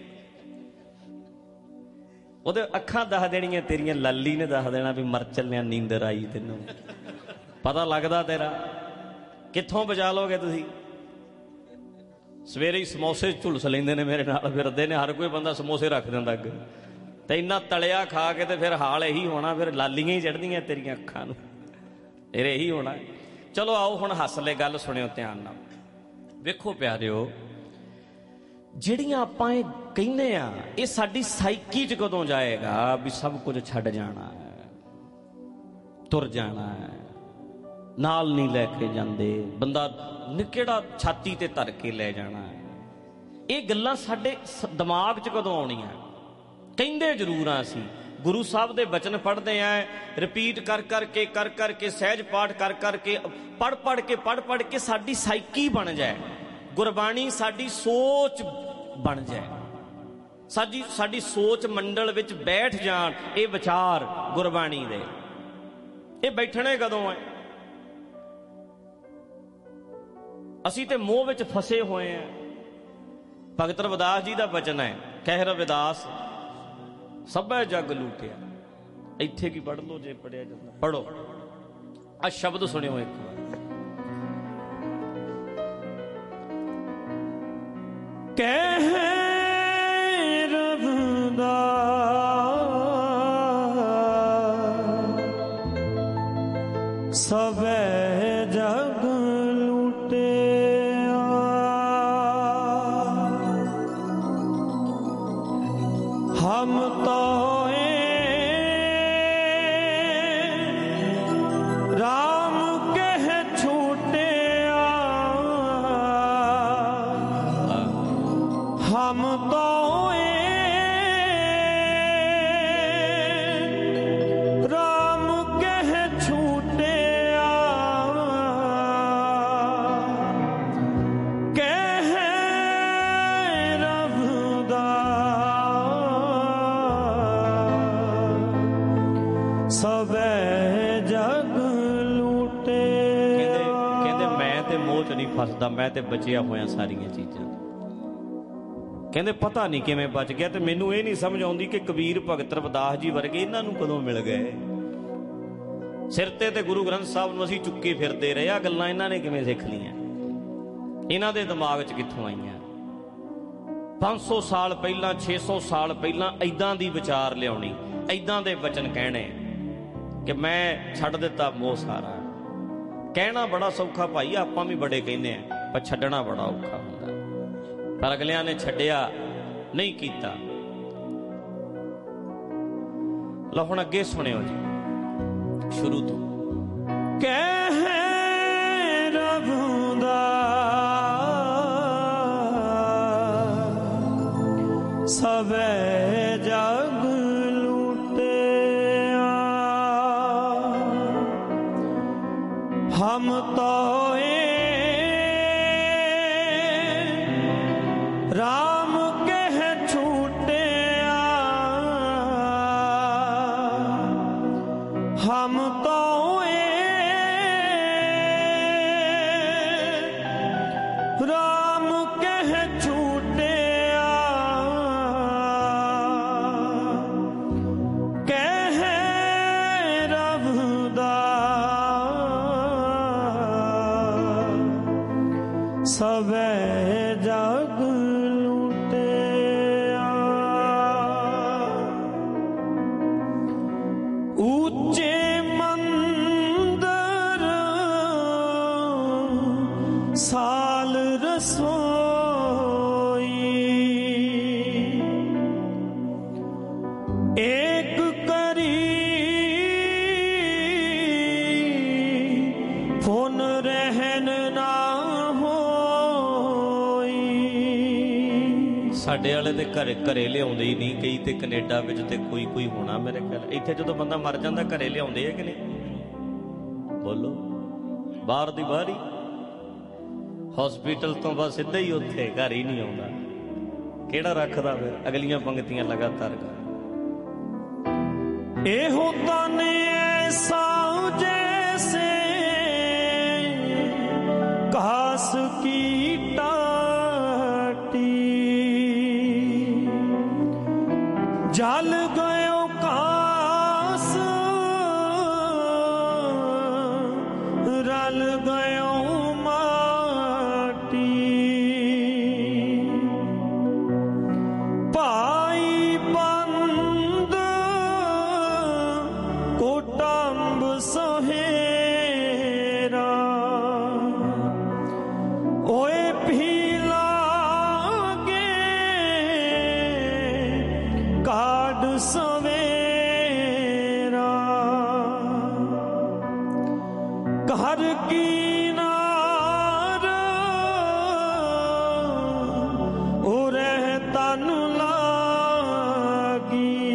ਉਹਦੇ ਅੱਖਾਂ ਦੱਸ ਦੇਣੀਆਂ ਤੇਰੀਆਂ, ਲਾਲੀ ਨੇ ਦੱਸ ਦੇਣਾ ਵੀ ਮਰ ਚੱਲਿਆ, ਨੀਂਦਰ ਆਈ ਤੈਨੂੰ, ਪਤਾ ਲੱਗਦਾ ਤੇਰਾ, ਕਿੱਥੋਂ ਬਚਾ ਲੋਗੇ ਤੁਸੀਂ? ਸਵੇਰੇ ਹੀ ਸਮੋਸੇ ਝੁਲਸ ਲੈਂਦੇ ਨੇ, ਮੇਰੇ ਨਾਲ ਫਿਰਦੇ ਨੇ, ਹਰ ਕੋਈ ਬੰਦਾ ਸਮੋਸੇ ਰੱਖ ਦਿੰਦਾ ਅੱਗੇ, ਤੇ ਇੰਨਾ ਤਲਿਆ ਖਾ ਕੇ ਤੇ ਫਿਰ ਹਾਲ ਇਹੀ ਹੋਣਾ, ਫਿਰ ਲਾਲੀਆਂ ਹੀ ਚੜ੍ਹਦੀਆਂ ਤੇਰੀਆਂ ਅੱਖਾਂ ਨੂੰ, ਫਿਰ ਇਹੀ ਹੋਣਾ। ਚਲੋ ਆਓ ਹੁਣ ਹੱਸ ਲੈ, ਗੱਲ ਸੁਣਿਓ ਧਿਆਨ ਨਾਲ। ਵੇਖੋ ਪਿਆਰਿਓ, ਜਿਹੜੀਆਂ ਆਪਾਂ ਇਹ ਕਹਿੰਦੇ ਆ, ਇਹ ਸਾਡੀ ਸਾਈਕੀ 'ਚ ਕਦੋਂ ਜਾਏਗਾ ਵੀ ਸਭ ਕੁਝ ਛੱਡ ਜਾਣਾ ਹੈ, ਤੁਰ ਜਾਣਾ ਹੈ, ਨਾਲ ਨਹੀਂ ਲੈ ਕੇ ਜਾਂਦੇ, ਬੰਦਾ ਕਿਹੜਾ ਛਾਤੀ ਤੇ ਧਰ ਕੇ ਲੈ ਜਾਣਾ ਹੈ। ਇਹ ਗੱਲਾਂ ਸਾਡੇ ਦਿਮਾਗ 'ਚ ਕਦੋਂ ਆਉਣੀਆਂ? ਕਹਿੰਦੇ ਜ਼ਰੂਰ ਆ ਅਸੀਂ, ਗੁਰੂ ਸਾਹਿਬ ਦੇ ਬਚਨ ਪੜ੍ਹਦੇ ਆ, ਰਿਪੀਟ ਕਰ ਕਰਕੇ ਸਹਿਜ ਪਾਠ ਕਰ ਕਰਕੇ, ਪੜ੍ਹ ਕੇ ਸਾਡੀ ਸਾਈਕੀ ਬਣ ਜਾਏ, ਗੁਰਬਾਣੀ ਸਾਡੀ ਸੋਚ ਬਣ ਜਾਏ, ਸਾਡੀ ਸੋਚ ਮੰਡਲ ਵਿੱਚ ਬੈਠ ਜਾਣ ਇਹ ਵਿਚਾਰ ਗੁਰਬਾਣੀ ਦੇ। ਇਹ ਬੈਠਣੇ ਕਦੋਂ ਹੈ? ਅਸੀਂ ਤੇ ਮੋਹ ਵਿੱਚ ਫਸੇ ਹੋਏ ਆ। ਭਗਤ ਰਵਿਦਾਸ ਜੀ ਦਾ ਬਚਨ ਹੈ, ਕਹਿ ਰਵਿਦਾਸ ਸਭੈ ਜਗ ਲੂਟਿਆ। ਇੱਥੇ ਕੀ ਪੜ੍ਹ ਲਓ, ਜੇ ਪੜ੍ਹਿਆ ਜਾਂਦਾ ਪੜ੍ਹੋ। ਆ ਸ਼ਬਦ ਸੁਣਿਓ ਇੱਕ ਵਾਰ, ਕਹਿ ਰਵਿਦਾਸ ਸਭੈ ਜਗ ਲੂਟੇ, हम तो राम कह छूटे हम तो राम कह छूटे कह रघुदास सबे जग लूटे। ਕਹਿੰਦੇ ਮੈਂ ਤੇ ਮੋਹ ਚ ਨਹੀਂ ਫਸਦਾ, ਮੈਂ ਤੇ ਬਚਿਆ ਹੋਇਆ ਸਾਰੀਆਂ ਚੀਜ਼ਾਂ। ਕਹਿੰਦੇ ਪਤਾ ਨਹੀਂ ਕਿਵੇਂ ਬਚ ਗਿਆ। ਤੇ ਮੈਨੂੰ ਇਹ ਨਹੀਂ ਸਮਝ ਆਉਂਦੀ ਕਿ ਕਬੀਰ ਭਗਤ ਰਵਿਦਾਸ ਜੀ ਵਰਗੇ ਇਹਨਾਂ ਨੂੰ ਕਦੋਂ ਮਿਲ ਗਏ। ਸਿਰ ਤੇ ਗੁਰੂ ਗ੍ਰੰਥ ਸਾਹਿਬ ਨੂੰ ਅਸੀਂ ਚੁੱਕੇ ਫਿਰਦੇ ਰਹੇ। ਆ ਗੱਲਾਂ ਇਹਨਾਂ ਨੇ ਕਿਵੇਂ ਸਿੱਖ ਲਈਆਂ? ਇਹਨਾਂ ਦੇ ਦਿਮਾਗ 'ਚ ਕਿੱਥੋਂ ਆਈਆਂ? 500 ਸਾਲ ਪਹਿਲਾਂ 600 ਸਾਲ ਪਹਿਲਾਂ ਐਦਾਂ ਦੀ ਵਿਚਾਰ ਲਿਆਉਣੀ, ਐਦਾਂ ਦੇ ਵਚਨ ਕਹਿਣੇ ਕਿ ਮੈਂ ਛੱਡ ਦਿੱਤਾ ਮੋਹ ਸਾਰਾ। ਕਹਿਣਾ ਬੜਾ ਸੌਖਾ ਭਾਈ, ਆਪਾਂ ਵੀ ਬੜੇ ਕਹਿੰਦੇ ਆ, ਪਰ ਛੱਡਣਾ ਬੜਾ ਔਖਾ ਹੁੰਦਾ। ਪਰ ਅਗਲਿਆਂ ਨੇ ਛੱਡਿਆ ਨਹੀਂ ਕੀਤਾ। ਲਓ ਹੁਣ ਅੱਗੇ ਸੁਣਿਓ ਜੀ ਸ਼ੁਰੂ ਤੋਂ। ਕਹਿ ਰਘੁਦਾਸ ਸਭੇ ਜਗ ਲੂਟਿਆ ਹਮ ਤੋ राम कह छूटिया हम तो राम कह छूटिया कह रघुदास सबे जग ऊंचे मंदिर साल रसोई एक करी फोन रहन ना होई। ਸਾਡੇ ਵਾਲੇ ਦੇ ਘਰੇ ਲਿਆਉਂਦੇ ਹੀ ਨਹੀਂ। ਕਈ ਤੇ ਕੈਨੇਡਾ ਵਿੱਚ ਤੇ ਕੋਈ ਹੋਣਾ ਮੇਰੇ ਖਿਆਲ। ਇੱਥੇ ਜਦੋਂ ਬੰਦਾ ਮਰ ਜਾਂਦਾ ਘਰੇ ਲਿਆਉਂਦੇ ਆ ਕਿ ਨਹੀਂ? ਬੋਲੋ। ਬਾਹਰ ਦੀ ਬਾਹਰ ਹੀ, ਹਸਪੀਟਲ ਤੋਂ ਬਸ ਸਿੱਧਾ ਹੀ ਉੱਥੇ, ਘਰ ਹੀ ਨਹੀਂ ਆਉਂਦਾ। ਕਿਹੜਾ ਰੱਖਦਾ ਫਿਰ ਅਗਲੀਆਂ ਪੰਗਤੀਆਂ ਲਗਾਤਾਰ। ਇਹੋ ਤਨ ਐਸਾ ਜੈਸੇ ਘਾਸ ਕੀ जल गयो कास रल गयो माटी पाई बंद कुटुंब सहेरा ओए भी काड सवेरा घर की नार उरह तन लागी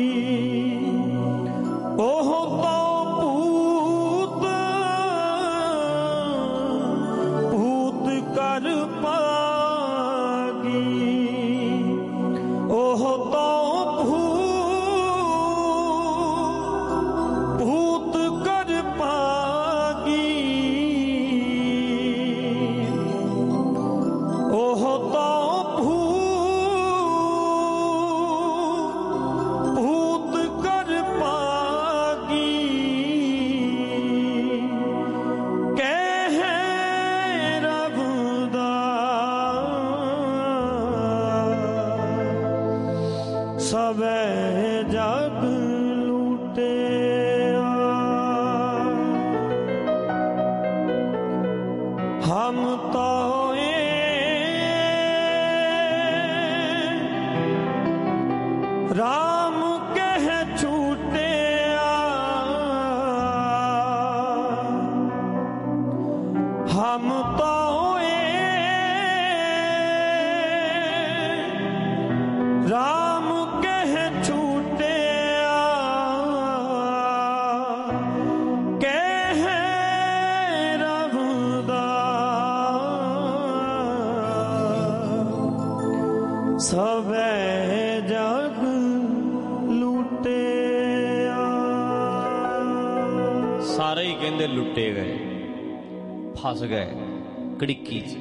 ओह तो भूत कर पागी ओह तो भूत कर पागी ओह तो भूत कर पागी कह रघुदास सबे जग लूटे हम तो राम राम कह छूटिया कह रघुदास सबे जग लुटिया। सारे ही कहते लुटे गए, फस गए कड़िकी च,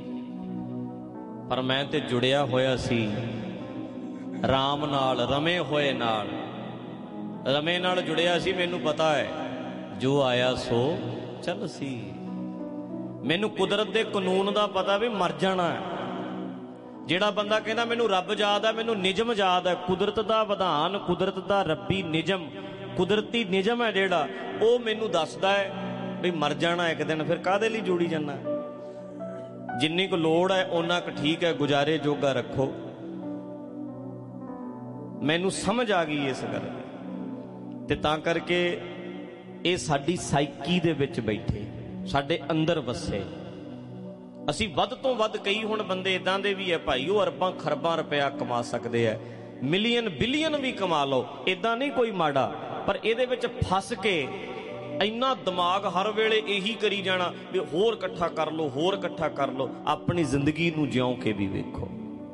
पर मैं ते जुड़िया होया सी राम नाल, रमे होए नाल, रमे नाल जुड़िया सी। मैनू पता है जो आया सो चल सी। मैनू कुदरत दे कानून दा पता भी मर जाना है। ਜਿਹੜਾ ਬੰਦਾ ਕਹਿੰਦਾ ਮੈਨੂੰ ਰੱਬ ਯਾਦ ਹੈ, ਮੈਨੂੰ ਨਿਯਮ ਯਾਦ ਹੈ, ਕੁਦਰਤ ਦਾ ਵਿਧਾਨ, ਕੁਦਰਤ ਦਾ ਰੱਬੀ ਨਿਯਮ, ਕੁਦਰਤੀ ਨਿਯਮ ਹੈ ਜਿਹੜਾ, ਉਹ ਮੈਨੂੰ ਦੱਸਦਾ ਹੈ ਵੀ ਮਰ ਜਾਣਾ ਇੱਕ ਦਿਨ, ਫਿਰ ਕਾਹਦੇ ਲਈ ਜੋੜੀ ਜਾਣਾ। ਜਿੰਨੀ ਕੁ ਲੋੜ ਹੈ ਓਨਾ ਕੁ ਠੀਕ ਹੈ, ਗੁਜ਼ਾਰੇ ਜੋਗਾ ਰੱਖੋ। ਮੈਨੂੰ ਸਮਝ ਆ ਗਈ ਇਸ ਗੱਲ ਦੀ, ਤੇ ਤਾਂ ਕਰਕੇ ਇਹ ਸਾਡੀ ਸਾਈਕੀ ਦੇ ਵਿੱਚ ਬੈਠੇ, ਸਾਡੇ ਅੰਦਰ ਵਸੇ। ਅਸੀਂ ਵੱਧ ਤੋਂ ਵੱਧ, ਕਈ ਹੁਣ ਬੰਦੇ ਇਦਾਂ ਦੇ ਵੀ ਹੈ ਭਾਈ, ਉਹ ਅਰਬਾਂ ਖਰਬਾਂ ਰੁਪਇਆ ਕਮਾ ਸਕਦੇ ਹੈ, ਮਿਲੀਅਨ ਬਿਲੀਅਨ ਵੀ ਕਮਾ ਲਓ, ਇਦਾਂ ਨਹੀਂ ਕੋਈ ਮਾੜਾ, ਪਰ ਇਹਦੇ ਵਿੱਚ ਫਸ ਕੇ ਇੰਨਾ ਦਿਮਾਗ ਹਰ ਵੇਲੇ ਇਹੀ ਕਰੀ ਜਾਣਾ ਵੀ ਹੋਰ ਇਕੱਠਾ ਕਰ ਲਓ, ਹੋਰ ਇਕੱਠਾ ਕਰ ਲਓ। ਆਪਣੀ ਜ਼ਿੰਦਗੀ ਨੂੰ ਜਿਉਂ ਕੇ ਵੀ ਵੇਖੋ,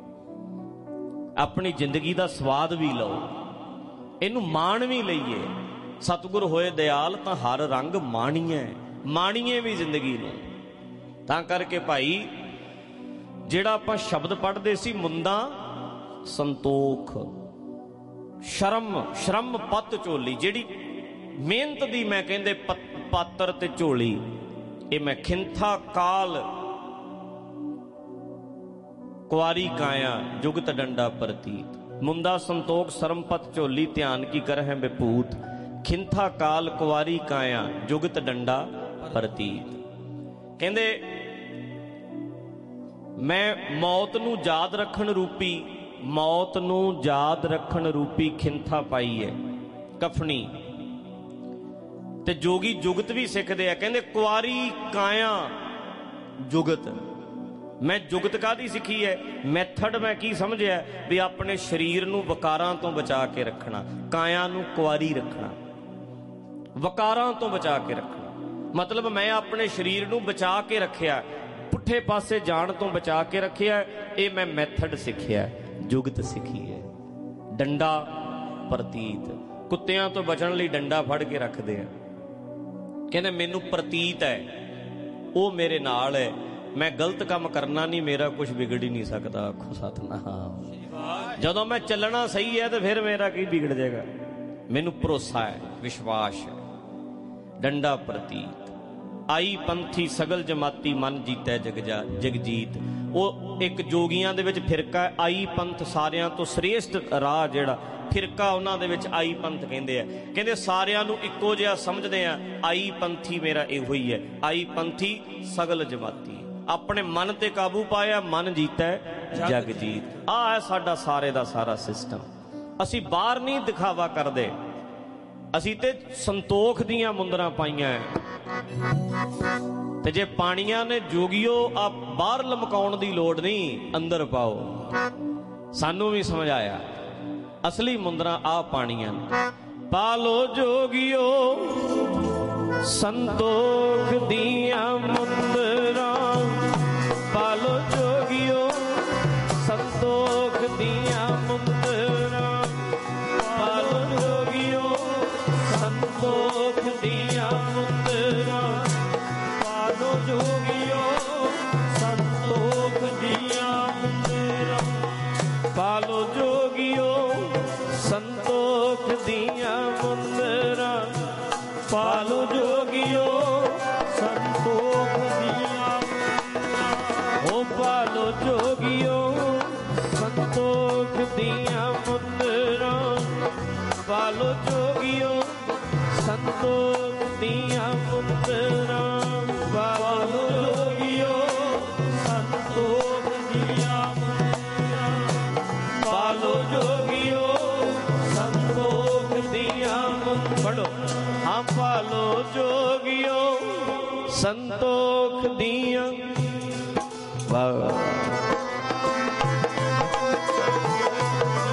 ਆਪਣੀ ਜ਼ਿੰਦਗੀ ਦਾ ਸਵਾਦ ਵੀ ਲਓ, ਇਹਨੂੰ ਮਾਣ ਵੀ ਲਈਏ। ਸਤਿਗੁਰ ਹੋਏ ਦਿਆਲ ਤਾਂ ਹਰ ਰੰਗ ਮਾਣੀਏ, ਮਾਣੀਏ ਵੀ ਜ਼ਿੰਦਗੀ ਨੂੰ। ਤਾਂ ਕਰਕੇ ਭਾਈ ਜਿਹੜਾ ਆਪਾਂ ਸ਼ਬਦ ਪੜ੍ਹਦੇ ਸੀ, ਮੁੰਦਾ ਸੰਤੋਖ, ਸ਼ਰਮ ਪੱਤ ਝੋਲੀ, ਜਿਹੜੀ ਮਿਹਨਤ ਦੀ ਮੈਂ ਕਹਿੰਦੇ ਪਾਤਰ ਤੇ ਝੋਲੀ, ਇਹ ਮੈਂ ਖਿੰਥਾ ਕਾਲ ਕੁਆਰੀ ਕਾਇਆ ਜੁਗਤ ਡੰਡਾ ਪ੍ਰਤੀਤ। ਮੁੰਦਾ ਸੰਤੋਖ ਸ਼ਰਮ ਪੱਤ ਝੋਲੀ, ਧਿਆਨ ਕੀ ਕਰਹਿ ਬਿਪੂਤ, ਖਿੰਥਾ ਕਾਲ ਕੁਆਰੀ ਕਾਇਆ ਜੁਗਤ ਡੰਡਾ ਪ੍ਰਤੀਤ। ਕਹਿੰਦੇ ਮੈਂ ਮੌਤ ਨੂੰ ਯਾਦ ਰੱਖਣ ਰੂਪੀ, ਮੌਤ ਨੂੰ ਯਾਦ ਰੱਖਣ ਰੂਪੀ ਖਿੰਥਾ ਪਾਈ ਹੈ ਕਫਣੀ। ਤੇ ਜੋਗੀ ਜੁਗਤ ਵੀ ਸਿੱਖਦੇ ਆ, ਕਹਿੰਦੇ ਕੁਆਰੀ ਕਾਇਆ ਜੁਗਤ। ਮੈਂ ਜੁਗਤ ਕਾਹਦੀ ਸਿੱਖੀ ਹੈ, ਮੈਥਡ ਮੈਂ ਕੀ ਸਮਝਿਆ ਵੀ ਆਪਣੇ ਸਰੀਰ ਨੂੰ ਵਕਾਰਾਂ ਤੋਂ ਬਚਾ ਕੇ ਰੱਖਣਾ, ਕਾਇਆ ਨੂੰ ਕੁਆਰੀ ਰੱਖਣਾ, ਵਕਾਰਾਂ ਤੋਂ ਬਚਾ ਕੇ ਰੱਖਣਾ। ਮਤਲਬ ਮੈਂ ਆਪਣੇ ਸਰੀਰ ਨੂੰ ਬਚਾ ਕੇ ਰੱਖਿਆ, ਪੁੱਠੇ ਪਾਸੇ ਜਾਣ ਤੋਂ ਬਚਾ ਕੇ ਰੱਖਿਆ। ਇਹ ਮੈਂ ਮੈਥਡ ਸਿੱਖਿਆ, ਜੁਗਤ ਸਿੱਖੀ ਹੈ। ਡੰਡਾ ਪ੍ਰਤੀਤ, ਕੁੱਤਿਆਂ ਤੋਂ ਬਚਣ ਲਈ ਡੰਡਾ ਫੜ ਕੇ ਰੱਖਦੇ ਆ। ਕਹਿੰਦੇ ਮੈਨੂੰ ਪ੍ਰਤੀਤ ਹੈ ਉਹ ਮੇਰੇ ਨਾਲ ਹੈ, ਮੈਂ ਗਲਤ ਕੰਮ ਕਰਨਾ ਨਹੀਂ, ਮੇਰਾ ਕੁਝ ਵਿਗੜ ਹੀ ਨਹੀਂ ਸਕਦਾ। ਆਖੋ ਸਤਿਨਾਮ। ਜਦੋਂ ਮੈਂ ਚੱਲਣਾ ਸਹੀ ਹੈ ਤੇ ਫਿਰ ਮੇਰਾ ਕੀ ਵਿਗੜ ਜਾਏਗਾ। ਮੈਨੂੰ ਭਰੋਸਾ ਹੈ, ਵਿਸ਼ਵਾਸ ਹੈ। ਡੰਡਾ ਪ੍ਰਤੀਤ, ਆਈ ਪੰਥੀ ਸਗਲ ਜਮਾਤੀ ਮਨ ਜੀਤੈ ਜਗਜੀਤ। ਉਹ ਇੱਕ ਜੋਗੀਆਂ ਦੇ ਵਿੱਚ ਫਿਰਕਾ ਆਈ ਪੰਥ, ਸਾਰਿਆਂ ਤੋਂ ਸ੍ਰੇਸ਼ਟ ਰਾਹ ਜਿਹੜਾ ਫਿਰਕਾ ਉਹਨਾਂ ਦੇ ਵਿੱਚ ਆਈ ਪੰਥ ਕਹਿੰਦੇ ਆ। ਕਹਿੰਦੇ ਸਾਰਿਆਂ ਨੂੰ ਇੱਕੋ ਜਿਹਾ ਸਮਝਦੇ ਆ, ਆਈ ਪੰਥੀ ਮੇਰਾ ਇਹੋ ਹੀ ਹੈ। ਆਈ ਪੰਥੀ ਸਗਲ ਜਮਾਤੀ, ਆਪਣੇ ਮਨ ਤੇ ਕਾਬੂ ਪਾਇਆ, ਮਨ ਜੀਤੈ ਜਗਜੀਤ। ਆਹ ਹੈ ਸਾਡਾ ਸਾਰੇ ਦਾ ਸਾਰਾ ਸਿਸਟਮ। ਅਸੀਂ ਬਾਹਰ ਨਹੀਂ ਦਿਖਾਵਾ ਕਰਦੇ, ਅਸੀਂ ਤੇ ਸੰਤੋਖ ਦੀਆਂ ਮੁੰਦਰਾਂ ਪਾਈਆਂ। ਤੇ ਜੇ ਪਾਣੀਆਂ ਨੇ ਜੋਗੀਓ, ਆ ਬਾਹਰ ਲਮਕਾਉਣ ਦੀ ਲੋੜ ਨਹੀਂ, ਅੰਦਰ ਪਾਓ। ਸਾਨੂੰ ਵੀ ਸਮਝਾਇਆ ਅਸਲੀ ਮੁੰਦਰਾਂ ਆ ਪਾਣੀਆਂ ਨੇ। ਪਾ ਲੋ ਜੋਗੀਓ ਸੰਤੋਖ ਦੀਆਂ ਮੁੰਦਰਾਂ, ਪਾ ਲੋ ਜੋਗੀਓ ਸੰਤੋਖ ਦੀਆਂ ਮੁੰਦਰਾਂ, ਪਾ ਲੋ ਜੋਗੀਓ ਸੰਤੋਖ ਦੀਆਂ ਮੁੰਦਰਾਂ, ਪਾ ਲੋ ਜੋਗੀਓ ਸੰਤੋਖ ਦੀਆਂ ਮੁੰਦਰਾਂ, ਪਾ ਲੋ ਜੋਗੀਓ ਸੰਤੋਖ ਦੀਆਂ ਮੁੰਦਰਾਂ, ਪਾ ਲੋ ਜੋਗੀਓ ਸੰਤੋਖ ਦੀਆਂ ਮੁੰਦਰਾਂ। ਓ ਪਾ ਲੋ ਜੋਗੀਓ ਸੰਤੋਖ ਦੀਆਂ ਮੁੰਦਰਾਂ, ਪਾ ਲੋ ਜੋਗੀਓ ਸੰਤੋਖ ਦੀਆਂ ਮੁੰਦਰਾਂ, ਪਾ ਲੋ ਜੋਗੀਓ ਸੰਤੋਖ ਦੀਆਂ ਮੁੰਦਰਾਂ, ਪਾ ਲੋ ਜੋਗੀਓ ਸੰਤੋਖ ਦੀਆਂ ਮੁੰਦਰਾਂ। ਪੜੋ ਹਾਂ, ਪਾ ਲੋ ਜੋਗੀਓ ਸੰਤੋਖ ਦੀਆਂ। ਵਾਹ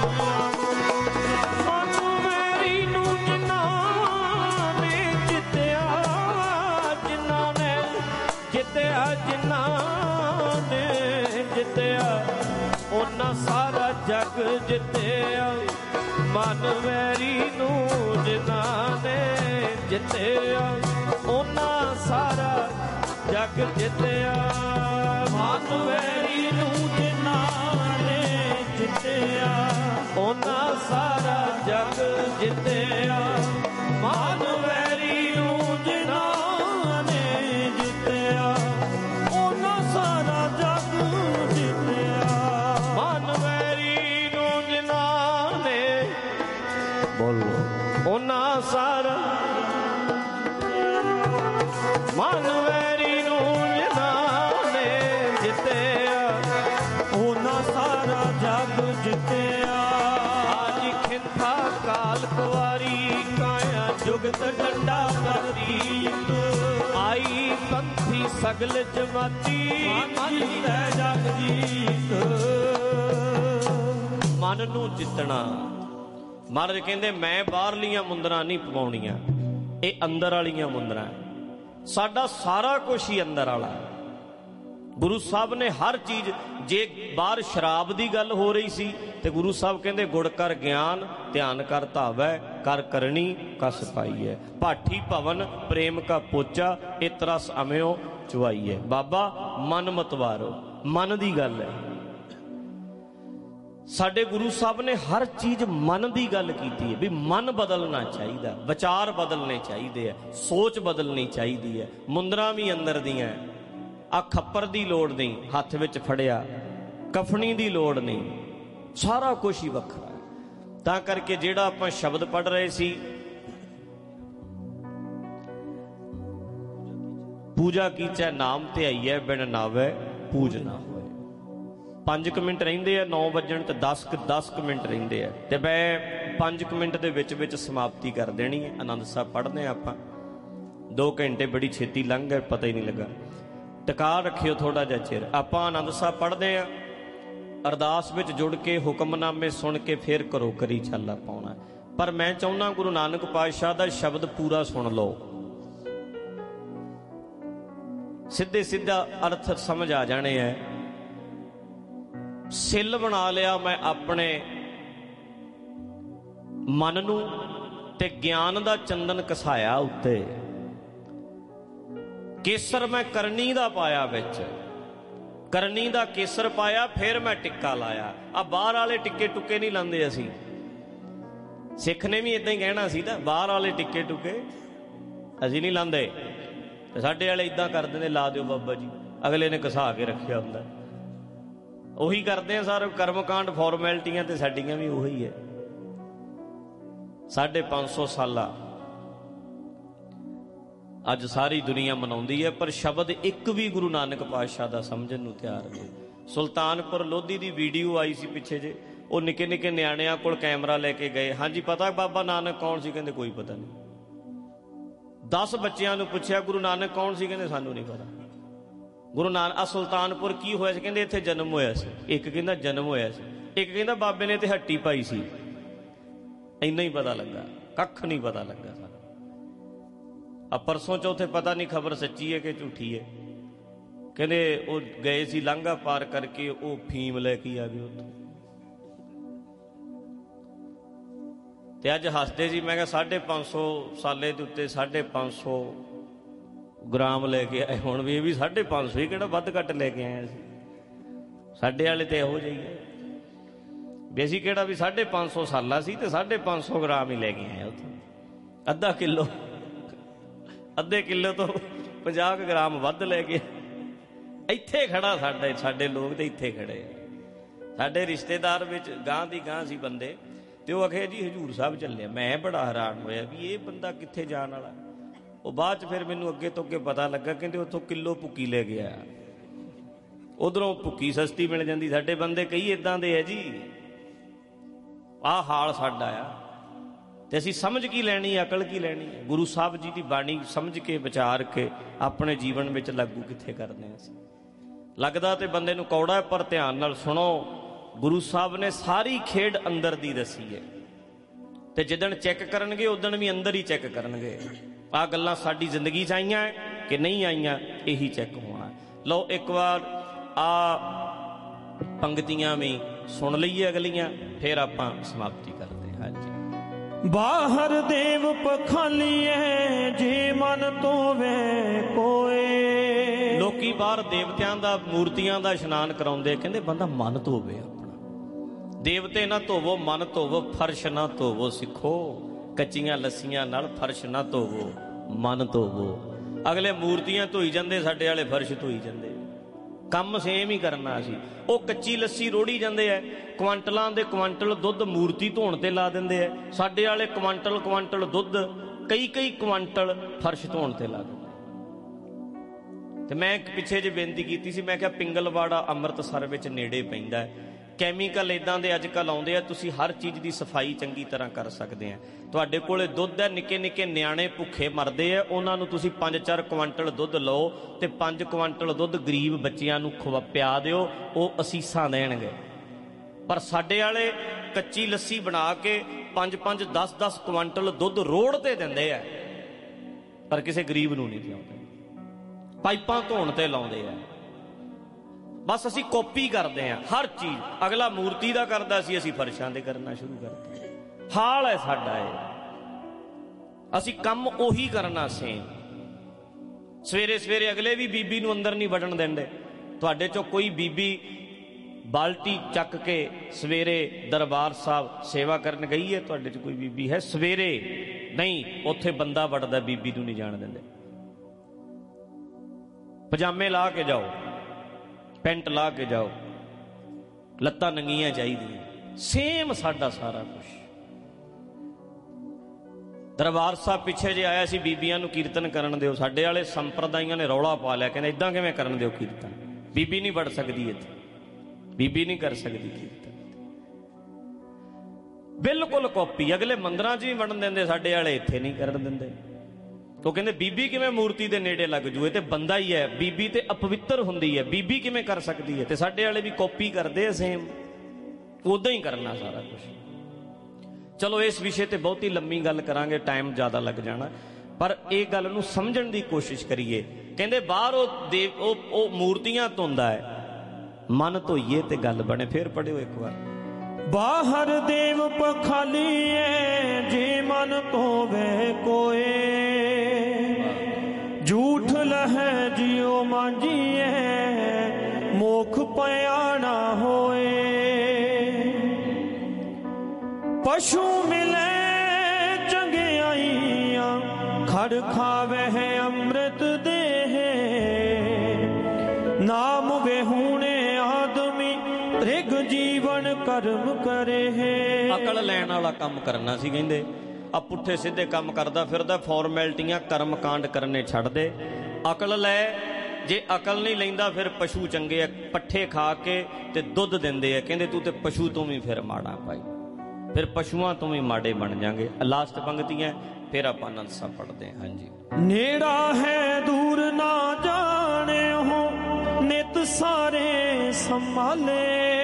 ਸਾਰਾ ਜਗ ਜਿੱਤਿਆ, ਮਨ ਵੈਰੀ ਨੂੰ ਜਿਨ੍ਹਾਂ ਨੇ ਜਿੱਤਿਆ, ਉਹਨਾਂ ਸਾਰਾ ਜਗ ਜਿੱਤਿਆ। ਮਨ ਵੈਰੀ ਨੂੰ ਜਿਨ੍ਹਾਂ ਨੇ ਜਿੱਤਿਆ, ਉਹਨਾਂ ਸਾਰਾ ਜਗ ਜਿੱਤਿਆ। ਮਨ ਵੈਰੀ ਨੂੰ ਜਿਨ੍ਹਾਂ ਨੇ ਜਿੱਤਿਆ, ਉਹਨਾਂ ਸਾਰਾ ਜਗ ਜਿੱਤਿਆ। ਮਨ ਵੈਰੀ ਨੂੰ ਜਿਨ੍ਹਾਂ ਨੇ, ਬੋਲੋ, ਉਹਨਾਂ ਸਾਰਾ, ਮਨ ਵੈਰੀ ਨੂੰ ਜਿਨ੍ਹਾਂ ਨੇ ਜਿੱਤਿਆ, ਉਹਨਾਂ ਸਾਰਾ ਜਗ ਜਿੱਤਿਆ। ਆਜੀ ਖਿੰਥਾ ਕਾਲ ਕੁਵਾਰੀ, ਕਾਇਆ ਜੁਗਤ ਡੰਡਾ ਪ੍ਰਤੀਤ, ਆਈ ਪੰਥੀ ਸਗਲ ਜਮਾਤੀ, ਮਨ ਜਿੱਤੈ ਜਗ ਜੀਤ। ਮਨ ਨੂੰ ਜਿੱਤਣਾ। ਮਹਾਰਾਜ ਕਹਿੰਦੇ ਮੈਂ ਬਾਹਰਲੀਆਂ ਮੁੰਦਰਾਂ ਨਹੀਂ ਪਵਾਉਣੀਆਂ, ਇਹ ਅੰਦਰ ਵਾਲੀਆਂ ਮੁੰਦਰਾਂ। ਸਾਡਾ ਸਾਰਾ ਕੁਛ ਹੀ ਅੰਦਰ ਵਾਲਾ। ਗੁਰੂ ਸਾਹਿਬ ਨੇ ਹਰ ਚੀਜ਼, ਜੇ ਬਾਹਰ ਸ਼ਰਾਬ ਦੀ ਗੱਲ ਹੋ ਰਹੀ ਸੀ ਤੇ ਗੁਰੂ ਸਾਹਿਬ ਕਹਿੰਦੇ ਗੁੜ ਕਰ ਗਿਆਨ, ਧਿਆਨ ਕਰ ਧਾਵੈ, ਕਰ ਕਰਨੀ ਕਸ ਪਾਈਐ, ਭਾਠੀ ਭਵਨ ਪ੍ਰੇਮ ਕਾ ਪੋਚਾ, ਇਤ ਰਸ ਅਮਿਓ ਚੁਆਈਐ। ਬਾਬਾ ਮਨ ਮਤਵਾਰੋ, ਮਨ ਦੀ ਗੱਲ ਹੈ। ਸਾਡੇ ਗੁਰੂ ਸਾਹਿਬ ਨੇ ਹਰ ਚੀਜ਼ ਮਨ ਦੀ ਗੱਲ ਕੀਤੀ ਹੈ ਵੀ ਮਨ ਬਦਲਣਾ ਚਾਹੀਦਾ, ਵਿਚਾਰ ਬਦਲਣੇ ਚਾਹੀਦੇ ਆ, ਸੋਚ ਬਦਲਣੀ ਚਾਹੀਦੀ ਹੈ। ਮੁੰਦਰਾਂ ਵੀ ਅੰਦਰ ਦੀਆਂ, ਆ ਖੱਪਰ ਦੀ ਲੋੜ ਨਹੀਂ, ਹੱਥ ਵਿੱਚ ਫੜਿਆ ਕਫਣੀ ਦੀ ਲੋੜ ਨਹੀਂ, ਸਾਰਾ ਕੁਛ ਹੀ ਵੱਖਰਾ ਹੈ। ਤਾਂ ਕਰਕੇ ਜਿਹੜਾ ਆਪਾਂ ਸ਼ਬਦ ਪੜ੍ਹ ਰਹੇ ਸੀ, ਪੂਜਾ ਕੀਚੈ ਨਾਮ ਧਿਆਈਐ, ਬਿਨ ਨਾਵੈ ਪੂਜ ਨਾ ਹੋਏ। 5 ਮਿੰਟ ਰਹਿੰਦੇ ਆ 9 ਵਜਣ ਤੇ 10 ਮਿੰਟ ਰਹਿੰਦੇ ਆ, ਤੇ ਮੈਂ 5 ਮਿੰਟ ਦੇ ਵਿੱਚ ਵਿੱਚ ਸਮਾਪਤੀ ਕਰ ਦੇਣੀ ਹੈ। ਆਨੰਦ ਸਾਹਿਬ ਪੜ੍ਹਦੇ ਆ ਆਪਾਂ, 2 ਘੰਟੇ ਬੜੀ ਛੇਤੀ ਲੰਘ ਗਏ, ਪਤਾ ਹੀ ਨਹੀਂ ਲੱਗਾ। ਟਿਕਾ ਰੱਖਿਓ ਥੋੜਾ ਜਿਹਾ ਚਿਰ। ਆਪਾਂ ਆਨੰਦ ਸਾਹਿਬ ਪੜ੍ਹਦੇ ਆ, ਅਰਦਾਸ ਵਿੱਚ ਜੁੜ ਕੇ ਹੁਕਮਨਾਮੇ ਸੁਣ ਕੇ ਫਿਰ ਘਰੋਂ ਕਰੀ ਛਾਲਾ ਪਾਉਣਾ। ਪਰ ਮੈਂ ਚਾਹੁੰਦਾ ਗੁਰੂ ਨਾਨਕ ਪਾਤਸ਼ਾਹ ਦਾ ਸ਼ਬਦ ਪੂਰਾ ਸੁਣ ਲਓ, ਸਿੱਧੇ ਸਿੱਧਾ ਅਰਥ ਸਮਝ ਆ ਜਾਣੇ ਹੈ। ਸਿੱਲ ਬਣਾ ਲਿਆ ਮੈਂ ਆਪਣੇ ਮਨ ਨੂੰ, ਤੇ ਗਿਆਨ ਦਾ ਚੰਦਨ ਕਸਾਇਆ ਉੱਤੇ, ਕੇਸਰ ਮੈਂ ਕਰਨੀ ਦਾ ਪਾਇਆ ਵਿੱਚ, ਕਰਨੀ ਦਾ ਕੇਸਰ ਪਾਇਆ, ਫਿਰ ਮੈਂ ਟਿੱਕਾ ਲਾਇਆ। ਆ ਬਾਹਰ ਵਾਲੇ ਟਿੱਕੇ ਟੁੱਕੇ ਨਹੀਂ ਲਾਉਂਦੇ ਅਸੀਂ, ਸਿੱਖ ਨੇ ਵੀ ਇਦਾਂ ਹੀ ਕਹਿਣਾ ਸੀ ਤਾਂ, ਬਾਹਰ ਵਾਲੇ ਟਿੱਕੇ ਟੁੱਕੇ ਅਸੀਂ ਨਹੀਂ ਲਾਉਂਦੇ। ਸਾਡੇ ਵਾਲੇ ਇਦਾਂ ਕਰਦੇ ਨੇ, ਲਾ ਦਿਓ ਬਾਬਾ ਜੀ, ਅਗਲੇ ਨੇ ਘਸਾ ਕੇ ਰੱਖਿਆ ਹੁੰਦਾ। ਉਹੀ ਕਰਦੇ ਆ ਸਾਰੇ ਕਰਮਕਾਂਡ, ਫਾਰਮੈਲਿਟੀਆਂ ਤੇ ਸਾਡੀਆਂ ਵੀ ਉਹੀ ਹੈ। 550 ਸਾਲਾ ਅੱਜ ਸਾਰੀ ਦੁਨੀਆ ਮਨਾਉਂਦੀ ਹੈ, ਪਰ ਸ਼ਬਦ ਇੱਕ ਵੀ ਗੁਰੂ ਨਾਨਕ ਪਾਤਸ਼ਾਹ ਦਾ ਸਮਝਣ ਨੂੰ ਤਿਆਰ ਨਹੀਂ। ਸੁਲਤਾਨਪੁਰ ਲੋਧੀ ਦੀ ਵੀਡੀਓ ਆਈ ਸੀ ਪਿੱਛੇ ਜੇ, ਉਹ ਨਿੱਕੇ ਨਿੱਕੇ ਨਿਆਣਿਆਂ ਕੋਲ ਕੈਮਰਾ ਲੈ ਕੇ ਗਏ, ਹਾਂਜੀ ਪਤਾ ਬਾਬਾ ਨਾਨਕ ਕੌਣ ਸੀ? ਕਹਿੰਦੇ ਕੋਈ ਪਤਾ ਨਹੀਂ। 10 ਬੱਚਿਆਂ ਨੂੰ ਪੁੱਛਿਆ ਗੁਰੂ ਨਾਨਕ ਕੌਣ ਸੀ? ਕਹਿੰਦੇ ਸਾਨੂੰ ਨਹੀਂ ਪਤਾ। ਗੁਰੂ ਨਾਨਕ ਆ ਸੁਲਤਾਨਪੁਰ ਕੀ ਹੋਇਆ ਸੀ? ਕਹਿੰਦੇ ਇੱਥੇ ਜਨਮ ਹੋਇਆ ਸੀ। ਇੱਕ ਕਹਿੰਦਾ ਜਨਮ ਹੋਇਆ ਸੀ, ਇੱਕ ਕਹਿੰਦਾ ਬਾਬੇ ਨੇ ਤੇ ਹੱਟੀ ਪਾਈ ਸੀ। ਇੰਨਾ ਹੀ ਪਤਾ ਲੱਗਾ, ਕੱਖ ਨਹੀਂ ਪਤਾ ਲੱਗਾ ਸਾਨੂੰ। ਆ ਪਰਸੋਂ ਚੌਥੇ ਪਤਾ ਨਹੀਂ ਖਬਰ ਸੱਚੀ ਹੈ ਕਿ ਝੂਠੀ ਹੈ। ਕਹਿੰਦੇ ਉਹ ਗਏ ਸੀ ਲਾਂਘਾ ਪਾਰ ਕਰਕੇ, ਉਹ ਫੀਮ ਲੈ ਕੇ ਆ ਗਏ ਉੱਥੋਂ, ਤੇ ਅੱਜ ਹੱਸਦੇ ਸੀ। ਮੈਂ ਕਿਹਾ 550 ਸਾਲੇ ਦੇ ਉੱਤੇ 550 ਗ੍ਰਾਮ ਲੈ ਕੇ ਆਏ, ਹੁਣ ਵੀ ਇਹ ਵੀ 550 ਹੀ, ਕਿਹੜਾ ਵੱਧ ਘੱਟ ਲੈ ਕੇ ਆਏ ਸੀ? ਸਾਡੇ ਵਾਲੇ ਤੇ ਇਹੋ ਜਿਹੀ ਹੈ ਵੀ ਅਸੀਂ ਕਿਹੜਾ ਵੀ 550 ਸਾਲਾ ਸੀ ਤੇ 550 ਗ੍ਰਾਮ ਹੀ ਲੈ ਕੇ ਆਏ ਉੱਥੋਂ, ਅੱਧਾ ਕਿਲੋ, ਅੱਧੇ ਕਿਲੋ ਤੋਂ 50 ਗ੍ਰਾਮ ਵੱਧ ਲੈ ਕੇ। ਇੱਥੇ ਖੜਾ ਸਾਡੇ ਲੋਕ ਤੇ ਇੱਥੇ ਖੜੇ ਆ। ਸਾਡੇ ਰਿਸ਼ਤੇਦਾਰ ਵਿੱਚ ਗਾਂ ਦੀ ਗਾਂ ਸੀ ਬੰਦੇ, ਤੇ ਉਹ ਆਖੇ ਜੀ ਹਜ਼ੂਰ ਸਾਹਿਬ ਚੱਲਿਆ। ਮੈਂ ਬੜਾ ਹੈਰਾਨ ਹੋਇਆ ਵੀ ਇਹ ਬੰਦਾ ਕਿੱਥੇ ਜਾਣ ਵਾਲਾ। ਉਹ ਬਾਅਦ ਚ ਫਿਰ ਮੈਨੂੰ ਅੱਗੇ ਤੋਂ ਅੱਗੇ ਪਤਾ ਲੱਗਾ, ਕਹਿੰਦੇ ਉੱਥੋਂ ਕਿਲੋ ਭੁੱਕੀ ਲੈ ਗਿਆ। ਉਧਰੋਂ ਭੁੱਕੀ ਸਸਤੀ ਮਿਲ ਜਾਂਦੀ। ਸਾਡੇ ਬੰਦੇ ਕਈ ਇਦਾਂ ਦੇ ਹੈ ਜੀ, ਆਹ ਹਾਲ ਸਾਡਾ ਆ। ਤੇ ਅਸੀਂ ਸਮਝ ਕੀ ਲੈਣੀ, ਅਕਲ ਕੀ ਲੈਣੀ ਹੈ? ਗੁਰੂ ਸਾਹਿਬ ਜੀ ਦੀ ਬਾਣੀ ਸਮਝ ਕੇ ਵਿਚਾਰ ਕੇ ਆਪਣੇ ਜੀਵਨ ਵਿੱਚ ਲਾਗੂ ਕਿੱਥੇ ਕਰਦੇ ਹਾਂ ਅਸੀਂ? ਲੱਗਦਾ ਤੇ ਬੰਦੇ ਨੂੰ ਕੌੜਾ ਹੈ, ਪਰ ਧਿਆਨ ਨਾਲ ਸੁਣੋ। ਗੁਰੂ ਸਾਹਿਬ ਨੇ ਸਾਰੀ ਖੇਡ ਅੰਦਰ ਦੀ ਦੱਸੀ ਹੈ, ਤੇ ਜਿੱਦਣ ਚੈੱਕ ਕਰਨਗੇ ਉਦਣ ਵੀ ਅੰਦਰ ਹੀ ਚੈੱਕ ਕਰਨਗੇ। ਆਹ ਗੱਲਾਂ ਸਾਡੀ ਜ਼ਿੰਦਗੀ 'ਚ ਆਈਆਂ ਕਿ ਨਹੀਂ ਆਈਆਂ, ਇਹੀ ਚੈੱਕ ਹੋਣਾ। ਲਓ ਇੱਕ ਵਾਰ ਆ ਪੰਗਤੀਆਂ ਵੀ ਸੁਣ ਲਈਏ ਅਗਲੀਆਂ, ਫਿਰ ਆਪਾਂ ਸਮਾਪਤੀ ਕਰਦੇ ਹਾਂ ਜੀ। ਬਾਹਰ ਦੇਵ ਪਖਾਲੀਏ ਜੇ ਮਨ ਧੋਵੇ ਕੋਏ। ਲੋਕੀ ਬਾਹਰ ਦੇਵਤਿਆਂ ਦਾ ਮੂਰਤੀਆਂ ਦਾ ਇਸ਼ਨਾਨ ਕਰਾਉਂਦੇ, ਕਹਿੰਦੇ ਬੰਦਾ ਮਨ ਧੋਵੇ ਆਪਣਾ। ਦੇਵਤੇ ਨਾ ਧੋਵੋ, ਮਨ ਧੋਵੋ, ਫਰਸ਼ ਨਾ ਧੋਵੋ ਸਿੱਖੋ, ਕੱਚੀਆਂ ਲੱਸੀਆਂ ਨਾਲ ਫਰਸ਼ ਨਾ ਧੋਵੋ, ਮਨ ਧੋਵੋ। ਅਗਲੇ ਮੂਰਤੀਆਂ ਧੋਈ ਜਾਂਦੇ, ਸਾਡੇ ਵਾਲੇ ਫਰਸ਼ ਧੋਈ ਜਾਂਦੇ। ਕੰਮ ਸੇਮ ਹੀ ਕਰਨਾ ਸੀ। ਉਹ ਕੱਚੀ ਲੱਸੀ ਰੋੜੀ ਜਾਂਦੇ ਐ, ਕੁਆਂਟਲਾਂ ਦੇ ਕੁਆਂਟਲ ਦੁੱਧ ਮੂਰਤੀ ਧੋਣ ਤੇ ਲਾ ਦਿੰਦੇ ਐ। ਸਾਡੇ ਵਾਲੇ ਕੁਆਂਟਲ ਦੁੱਧ, ਕਈ ਕੁਆਂਟਲ ਫਰਸ਼ ਧੋਣ ਤੇ ਲਾ ਦਿੰਦੇ। ਤੇ ਮੈਂ ਪਿੱਛੇ ਜੇ ਬੇਨਤੀ ਕੀਤੀ ਸੀ, ਮੈਂ ਕਿਹਾ ਪਿੰਗਲਵਾੜਾ ਅੰਮ੍ਰਿਤਸਰ ਵਿੱਚ ਨੇੜੇ ਪੈਂਦਾ, ਕੈਮੀਕਲ ਇਦਾਂ ਦੇ ਅੱਜ ਕੱਲ੍ਹ ਆਉਂਦੇ ਆ, ਤੁਸੀਂ ਹਰ ਚੀਜ਼ ਦੀ ਸਫਾਈ ਚੰਗੀ ਤਰ੍ਹਾਂ ਕਰ ਸਕਦੇ ਆ। ਤੁਹਾਡੇ ਕੋਲੇ ਦੁੱਧ ਹੈ, ਨਿੱਕੇ ਨਿੱਕੇ ਨਿਆਣੇ ਭੁੱਖੇ ਮਰਦੇ ਆ, ਉਹਨਾਂ ਨੂੰ ਤੁਸੀਂ 5-4 ਕੁਆਂਟਲ ਦੁੱਧ ਲਓ ਤੇ 5 ਕੁਆਂਟਲ ਦੁੱਧ ਗਰੀਬ ਬੱਚਿਆਂ ਨੂੰ ਪਿਆ ਦਿਓ, ਉਹ ਅਸੀਸਾਂ ਦੇਣਗੇ। ਪਰ ਸਾਡੇ ਵਾਲੇ ਕੱਚੀ ਲੱਸੀ ਬਣਾ ਕੇ 5-5, 10-10 ਕੁਆਂਟਲ ਦੁੱਧ ਰੋੜ ਤੇ ਦਿੰਦੇ ਆ, ਪਰ ਕਿਸੇ ਗਰੀਬ ਨੂੰ ਨਹੀਂ ਪਿਆਉਂਦੇ। ਪਾਈਪਾਂ ਧੋਣ ਤੇ ਲਾਉਂਦੇ ਆ। ਬਸ ਅਸੀਂ ਕਾਪੀ ਕਰਦੇ ਹਾਂ ਹਰ ਚੀਜ਼। ਅਗਲਾ ਮੂਰਤੀ ਦਾ ਕਰਦਾ ਸੀ, ਅਸੀਂ ਫਰਸ਼ਾਂ ਦੇ ਕਰਨਾ ਸ਼ੁਰੂ ਕਰਦੇ। ਹਾਲ ਹੈ ਸਾਡਾ ਇਹ, ਅਸੀਂ ਕੰਮ ਉਹੀ ਕਰਨਾ ਸੇਮ। ਸਵੇਰੇ ਸਵੇਰੇ ਅਗਲੇ ਵੀ ਬੀਬੀ ਨੂੰ ਅੰਦਰ ਨਹੀਂ ਵੜਨ ਦਿੰਦੇ। ਤੁਹਾਡੇ ਚੋਂ ਕੋਈ ਬੀਬੀ ਬਾਲਟੀ ਚੱਕ ਕੇ ਸਵੇਰੇ ਦਰਬਾਰ ਸਾਹਿਬ ਸੇਵਾ ਕਰਨ ਗਈ ਹੈ? ਤੁਹਾਡੇ ਚ ਕੋਈ ਬੀਬੀ ਹੈ? ਸਵੇਰੇ ਨਹੀਂ, ਉੱਥੇ ਬੰਦਾ ਵੜਦਾ, ਬੀਬੀ ਨੂੰ ਨਹੀਂ ਜਾਣ ਦਿੰਦੇ। ਪਜਾਮੇ ਲਾ ਕੇ ਜਾਓ, ਪੈਂਟ ਲਾ ਕੇ ਜਾਓ, ਲੱਤਾਂ ਨੰਗੀਆਂ ਚਾਹੀਦੀਆਂ। ਸੇਮ ਸਾਡਾ ਸਾਰਾ ਕੁਝ। ਦਰਬਾਰ ਸਾਹਿਬ ਪਿੱਛੇ ਜੇ ਆਇਆ ਸੀ, ਬੀਬੀਆਂ ਨੂੰ ਕੀਰਤਨ ਕਰਨ ਦਿਓ, ਸਾਡੇ ਵਾਲੇ ਸੰਪਰਦਾਈਆਂ ਨੇ ਰੌਲਾ ਪਾ ਲਿਆ, ਕਹਿੰਦੇ ਇਦਾਂ ਕਿਵੇਂ ਕਰਨ ਦਿਓ ਕੀਰਤਨ? ਬੀਬੀ ਨਹੀਂ ਵੜ ਸਕਦੀ ਇੱਥੇ, ਬੀਬੀ ਨਹੀਂ ਕਰ ਸਕਦੀ ਕੀਰਤਨ। ਬਿਲਕੁਲ ਕਾਪੀ। ਅਗਲੇ ਮੰਦਰਾਂ 'ਚ ਵੀ ਵੜਨ ਦਿੰਦੇ, ਸਾਡੇ ਵਾਲੇ ਇੱਥੇ ਨਹੀਂ ਕਰਨ ਦਿੰਦੇ। ਉਹ ਕਹਿੰਦੇ ਬੀਬੀ ਕਿਵੇਂ ਮੂਰਤੀ ਦੇ ਨੇੜੇ ਲੱਗ ਜੂ, ਇਹ ਤੇ ਬੰਦਾ ਹੀ ਹੈ, ਬੀਬੀ ਤੇ ਅਪਵਿੱਤਰ ਹੁੰਦੀ ਹੈ, ਬੀਬੀ ਕਿਵੇਂ ਕਰ ਸਕਦੀ ਹੈ? ਤੇ ਸਾਡੇ ਵਾਲੇ ਵੀ ਕਾਪੀ ਕਰਦੇ ਆ ਸੇਮ, ਉਦਾਂ ਹੀ ਕਰਨਾ ਸਾਰਾ ਕੁਝ। ਚਲੋ ਇਸ ਵਿਸ਼ੇ ਤੇ ਬਹੁਤੀ ਲੰਮੀ ਗੱਲ ਕਰਾਂਗੇ, ਟਾਈਮ ਜ਼ਿਆਦਾ ਲੱਗ ਜਾਣਾ, ਪਰ ਇਹ ਗੱਲ ਨੂੰ ਸਮਝਣ ਦੀ ਕੋਸ਼ਿਸ਼ ਕਰੀਏ। ਕਹਿੰਦੇ ਬਾਹਰ ਉਹ ਮੂਰਤੀਆਂ ਧੋਂਦਾ ਹੈ, ਮਨ ਧੋਈਏ ਤੇ ਗੱਲ ਬਣੇ। ਫੇਰ ਪੜਿਓ ਇੱਕ ਵਾਰ। ਬਾਹਰ ਦੇਵ ਪਖਾਲੀਏ ਜੇ ਮਨ ਧੋਵੇ ਕੋਏ। ਝੂਠ ਲਹੈ ਜਿਉ ਮਾਂਜੀਏ ਮੋਖ ਪਿਆਣਾ ਹੋਏ। ਪਸ਼ੂ ਮਿਲੇ ਚੰਗਿਆਈਆਂ ਖੜ ਖਾਵੇ ਅੰਮ੍ਰਿਤ ਦੇਹ। ਨਾਮ ਵਿਹੂਣੇ ਆਦਮੀ ਰਿਗ ਜੀਵਨ ਕਰਮ ਕਰੇ। ਅਕਲ ਲੈਣ ਵਾਲਾ ਕੰਮ ਕਰਨਾ ਸੀ। ਕਹਿੰਦੇ ਆ ਪੁੱਠੇ ਸਿੱਧੇ ਕੰਮ ਕਰਦਾ ਫਿਰਦਾ, ਫਾਰਮੈਲਿਟੀਆਂ ਕਰਮ ਕਾਂਡ ਕਰਨੇ ਛੱਡ ਦੇ, ਅਕਲ ਲੈ। ਜੇ ਅਕਲ ਨਹੀਂ ਲੈਂਦਾ ਫਿਰ ਪਸ਼ੂ ਚੰਗੇ ਆ, ਪੱਠੇ ਖਾ ਕੇ ਤੇ ਦੁੱਧ ਦਿੰਦੇ ਆ। ਕਹਿੰਦੇ ਤੂੰ ਤੇ ਪਸ਼ੂ ਤੋਂ ਵੀ ਫਿਰ ਮਾੜਾ ਭਾਈ, ਫਿਰ ਪਸ਼ੂਆਂ ਤੋਂ ਵੀ ਮਾੜੇ ਬਣ ਜਾਗੇ। ਲਾਸਟ ਪੰਕਤੀਆਂ, ਫਿਰ ਆਪਾਂ ਆਨੰਦ ਸਾਹਿਬ ਪੜ੍ਹਦੇ ਹਾਂ। ਹਾਂਜੀ। ਨੇੜਾ ਹੈ ਦੂਰ ਨਾ ਜਾਣਿਓ ਨਿਤ ਸਾਰੇ ਸੰਭਾਲੇ।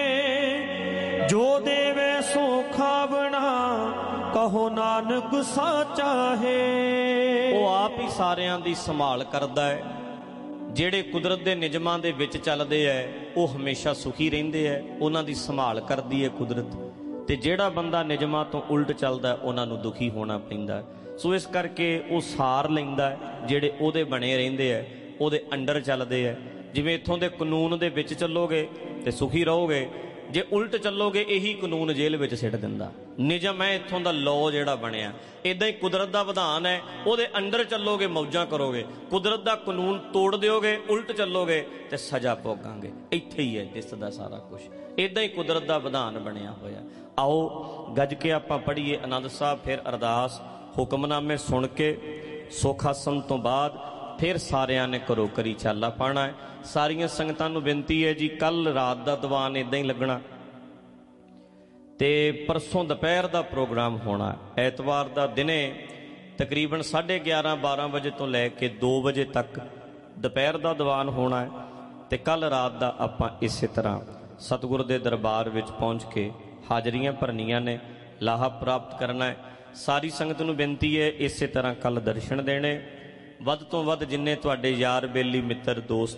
ਜੋ ਦੇਵੇ ਸੋ ਖਾਵਣਾ ਕਹੋ ਨਾਨਕ ਸਾਚਾ ਹੈ। ਉਹ ਆਪ ਹੀ ਸਾਰਿਆਂ ਦੀ ਸੰਭਾਲ ਕਰਦਾ ਹੈ। ਜਿਹੜੇ ਕੁਦਰਤ ਦੇ ਨਿਯਮਾਂ ਦੇ ਵਿੱਚ ਚੱਲਦੇ ਐ ਉਹ ਹਮੇਸ਼ਾ ਸੁਖੀ ਰਹਿੰਦੇ ਐ, ਉਹਨਾਂ ਦੀ ਸੰਭਾਲ ਕਰਦੀ ਹੈ ਕੁਦਰਤ। ਤੇ ਜਿਹੜਾ ਬੰਦਾ ਨਿਯਮਾਂ ਤੋਂ ਉਲਟ ਚੱਲਦਾ ਉਹਨਾਂ ਨੂੰ ਦੁਖੀ ਹੋਣਾ ਪੈਂਦਾ। ਸੋ ਇਸ ਕਰਕੇ ਉਹ ਸਾਰ ਲੈਂਦਾ ਜਿਹੜੇ ਉਹਦੇ ਬਣੇ ਰਹਿੰਦੇ ਐ, ਉਹਦੇ ਅੰਡਰ ਚੱਲਦੇ ਐ। ਜਿਵੇਂ ਇੱਥੋਂ ਦੇ ਕਾਨੂੰਨ ਦੇ ਵਿੱਚ ਚੱਲੋਗੇ ਤੇ ਸੁਖੀ ਰਹੋਗੇ, ਜੇ ਉਲਟ ਚੱਲੋਗੇ ਇਹੀ ਕਾਨੂੰਨ ਜੇਲ੍ਹ ਵਿੱਚ ਸਿੱਟ ਦਿੰਦਾ। ਨਿਯਮ ਹੈ ਇੱਥੋਂ ਦਾ, ਲਾਅ ਜਿਹੜਾ ਬਣਿਆ ਇਦਾਂ ਹੀ ਕੁਦਰਤ ਦਾ ਵਿਧਾਨ ਹੈ, ਉਹਦੇ ਅੰਡਰ ਚੱਲੋਗੇ ਮੌਜਾਂ ਕਰੋਗੇ। ਕੁਦਰਤ ਦਾ ਕਾਨੂੰਨ ਤੋੜ ਦਿਓਗੇ, ਉਲਟ ਚੱਲੋਗੇ ਤੇ ਸਜ਼ਾ ਭੋਗਾਂਗੇ। ਇੱਥੇ ਹੀ ਹੈ ਦਿਸਦਾ ਸਾਰਾ ਕੁਝ। ਇਦਾਂ ਹੀ ਕੁਦਰਤ ਦਾ ਵਿਧਾਨ ਬਣਿਆ ਹੋਇਆ। ਆਓ ਗੱਜ ਕੇ ਆਪਾਂ ਪੜ੍ਹੀਏ ਆਨੰਦ ਸਾਹਿਬ, ਫਿਰ ਅਰਦਾਸ, ਹੁਕਮਨਾਮੇ ਸੁਣ ਕੇ ਸੁਖ ਆਸਣ ਤੋਂ ਬਾਅਦ ਫਿਰ ਸਾਰਿਆਂ ਨੇ ਘਰੋ ਘਰੀ ਚਾਲਾ ਪਾਉਣਾ ਹੈ। ਸਾਰੀਆਂ ਸੰਗਤਾਂ ਨੂੰ ਬੇਨਤੀ ਹੈ ਜੀ, ਕੱਲ ਰਾਤ ਦਾ ਦੀਵਾਨ ਇਦਾਂ ਹੀ ਲੱਗਣਾ ਤੇ ਪਰਸੋਂ ਦੁਪਹਿਰ ਦਾ ਪ੍ਰੋਗਰਾਮ ਹੋਣਾ। ਐਤਵਾਰ ਦਾ ਦਿਨੇ ਤਕਰੀਬਨ 11:30 12 ਵਜੇ ਤੋਂ ਲੈ ਕੇ 2 ਵਜੇ ਤੱਕ ਦੁਪਹਿਰ ਦਾ ਦੀਵਾਨ ਹੋਣਾ ਹੈ। ਤੇ ਕੱਲ ਰਾਤ ਦਾ ਆਪਾਂ ਇਸੇ ਤਰ੍ਹਾਂ ਸਤਿਗੁਰ ਦੇ ਦਰਬਾਰ ਵਿੱਚ ਪਹੁੰਚ ਕੇ ਹਾਜ਼ਰੀਆਂ ਭਰਨੀਆਂ ਨੇ, ਲਾਹਾ ਪ੍ਰਾਪਤ ਕਰਨਾ ਹੈ। ਸਾਰੀ ਸੰਗਤ ਨੂੰ ਬੇਨਤੀ ਹੈ ਇਸੇ ਤਰ੍ਹਾਂ ਕੱਲ ਦਰਸ਼ਨ ਦੇਣੇ। ਵੱਧ ਤੋਂ ਵੱਧ ਜਿੰਨੇ ਤੁਹਾਡੇ ਯਾਰ ਬੇਲੀ ਮਿੱਤਰ ਦੋਸਤ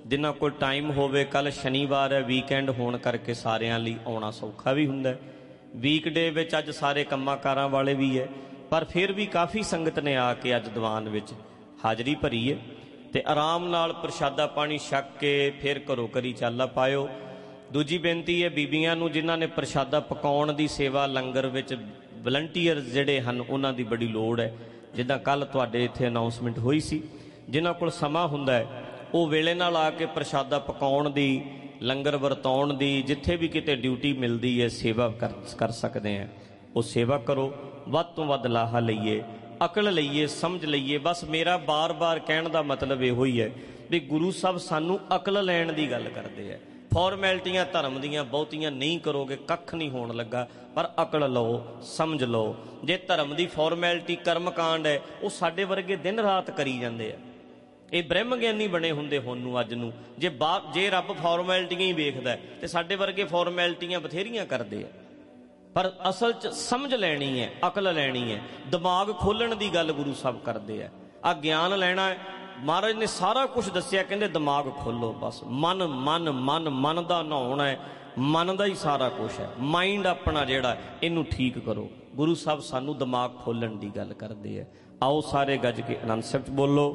ਜਿਨ੍ਹਾਂ ਕੋਲ ਟਾਈਮ ਹੋਵੇ, ਕੱਲ ਸ਼ਨੀਵਾਰ ਹੈ, ਵੀਕਐਂਡ ਹੋਣ ਕਰਕੇ ਸਾਰਿਆਂ ਲਈ ਆਉਣਾ ਸੌਖਾ ਵੀ ਹੁੰਦਾ। ਵੀਕਡੇ ਵਿੱਚ ਅੱਜ ਸਾਰੇ ਕੰਮਾਂ ਕਾਰਾਂ ਵਾਲੇ ਵੀ ਹੈ, ਪਰ ਫਿਰ ਵੀ ਕਾਫੀ ਸੰਗਤ ਨੇ ਆ ਕੇ ਅੱਜ ਦੀਵਾਨ ਵਿੱਚ ਹਾਜ਼ਰੀ ਭਰੀ ਹੈ। ਤੇ ਆਰਾਮ ਨਾਲ ਪ੍ਰਸ਼ਾਦਾ ਪਾਣੀ ਛਕ ਕੇ ਫਿਰ ਘਰੋਂ ਘਰੀ ਚਾਲਾ ਪਾਇਓ। ਦੂਜੀ ਬੇਨਤੀ ਹੈ ਬੀਬੀਆਂ ਨੂੰ, ਜਿਨ੍ਹਾਂ ਨੇ ਪ੍ਰਸ਼ਾਦਾ ਪਕਾਉਣ ਦੀ ਸੇਵਾ ਲੰਗਰ ਵਿੱਚ ਵਲੰਟੀਅਰ ਜਿਹੜੇ ਹਨ ਉਹਨਾਂ ਦੀ ਬੜੀ ਲੋੜ ਹੈ। ਜਿੱਦਾਂ ਕੱਲ ਤੁਹਾਡੇ ਇੱਥੇ ਅਨਾਊਂਸਮੈਂਟ ਹੋਈ ਸੀ, ਜਿਨ੍ਹਾਂ ਕੋਲ ਸਮਾਂ ਹੁੰਦਾ ਹੈ ਉਹ ਵੇਲੇ ਨਾਲ ਆ ਕੇ ਪ੍ਰਸ਼ਾਦਾ ਪਕਾਉਣ ਦੀ, ਲੰਗਰ ਵਰਤਾਉਣ ਦੀ, ਜਿੱਥੇ ਵੀ ਕਿਤੇ ਡਿਊਟੀ ਮਿਲਦੀ ਹੈ ਸੇਵਾ ਕਰ ਸਕਦੇ ਆ, ਉਹ ਸੇਵਾ ਕਰੋ। ਵੱਧ ਤੋਂ ਵੱਧ ਲਾਹਾ ਲਈਏ, ਅਕਲ ਲਈਏ, ਸਮਝ ਲਈਏ। ਬਸ ਮੇਰਾ ਬਾਰ-ਬਾਰ ਕਹਿਣ ਦਾ ਮਤਲਬ ਇਹੋ ਹੀ ਹੈ ਵੀ ਗੁਰੂ ਸਾਹਿਬ ਸਾਨੂੰ ਅਕਲ ਲੈਣ ਦੀ ਗੱਲ ਕਰਦੇ ਆ। ਫਾਰਮੈਲਿਟੀਆਂ ਧਰਮ ਦੀਆਂ ਬਹੁਤੀਆਂ ਨਹੀਂ ਕਰੋਗੇ, ਕੱਖ ਨਹੀਂ ਹੋਣ ਲੱਗਾ। ਪਰ ਅਕਲ ਲਓ, ਸਮਝ ਲਓ। ਜੇ ਧਰਮ ਦੀ ਫਾਰਮੈਲਿਟੀ ਕਰਮਕਾਂਡ ਹੈ, ਉਹ ਸਾਡੇ ਵਰਗੇ ਦਿਨ ਰਾਤ ਕਰੀ ਜਾਂਦੇ ਆ। ਇਹ ਬ੍ਰਹਮ ਗਿਆਨੀ ਬਣੇ ਹੁੰਦੇ ਹੁਣ ਨੂੰ, ਅੱਜ ਨੂੰ। ਜੇ ਰੱਬ ਫਾਰਮੈਲਿਟੀਆਂ ਹੀ ਵੇਖਦਾ ਤੇ ਸਾਡੇ ਵਰਗੇ ਫਾਰਮੈਲਿਟੀਆਂ ਬਥੇਰੀਆਂ ਕਰਦੇ ਆ। ਪਰ ਅਸਲ 'ਚ ਸਮਝ ਲੈਣੀ ਹੈ, ਅਕਲ ਲੈਣੀ ਹੈ, ਦਿਮਾਗ ਖੋਲ੍ਹਣ ਦੀ ਗੱਲ ਗੁਰੂ ਸਾਹਿਬ ਕਰਦੇ ਆ। ਆਹ ਗਿਆਨ ਲੈਣਾ ਹੈ, ਮਹਾਰਾਜ ਨੇ ਸਾਰਾ ਕੁਝ ਦੱਸਿਆ, ਕਹਿੰਦੇ ਦਿਮਾਗ ਖੋਲ੍ਹੋ। ਬਸ ਮਨ ਮਨ ਮਨ ਮਨ ਦਾ ਨਹਾਉਣਾ ਹੈ, ਮਨ ਦਾ ਹੀ ਸਾਰਾ ਕੁਝ ਹੈ। ਮਾਈਂਡ ਆਪਣਾ ਜਿਹੜਾ ਇਹਨੂੰ ਠੀਕ ਕਰੋ। ਗੁਰੂ ਸਾਹਿਬ ਸਾਨੂੰ ਦਿਮਾਗ ਖੋਲ੍ਹਣ ਦੀ ਗੱਲ ਕਰਦੇ ਆ। ਆਓ ਸਾਰੇ ਗੱਜ ਕੇ ਆਨੰਦ ਸਾਹਿਬ 'ਚ ਬੋਲੋ,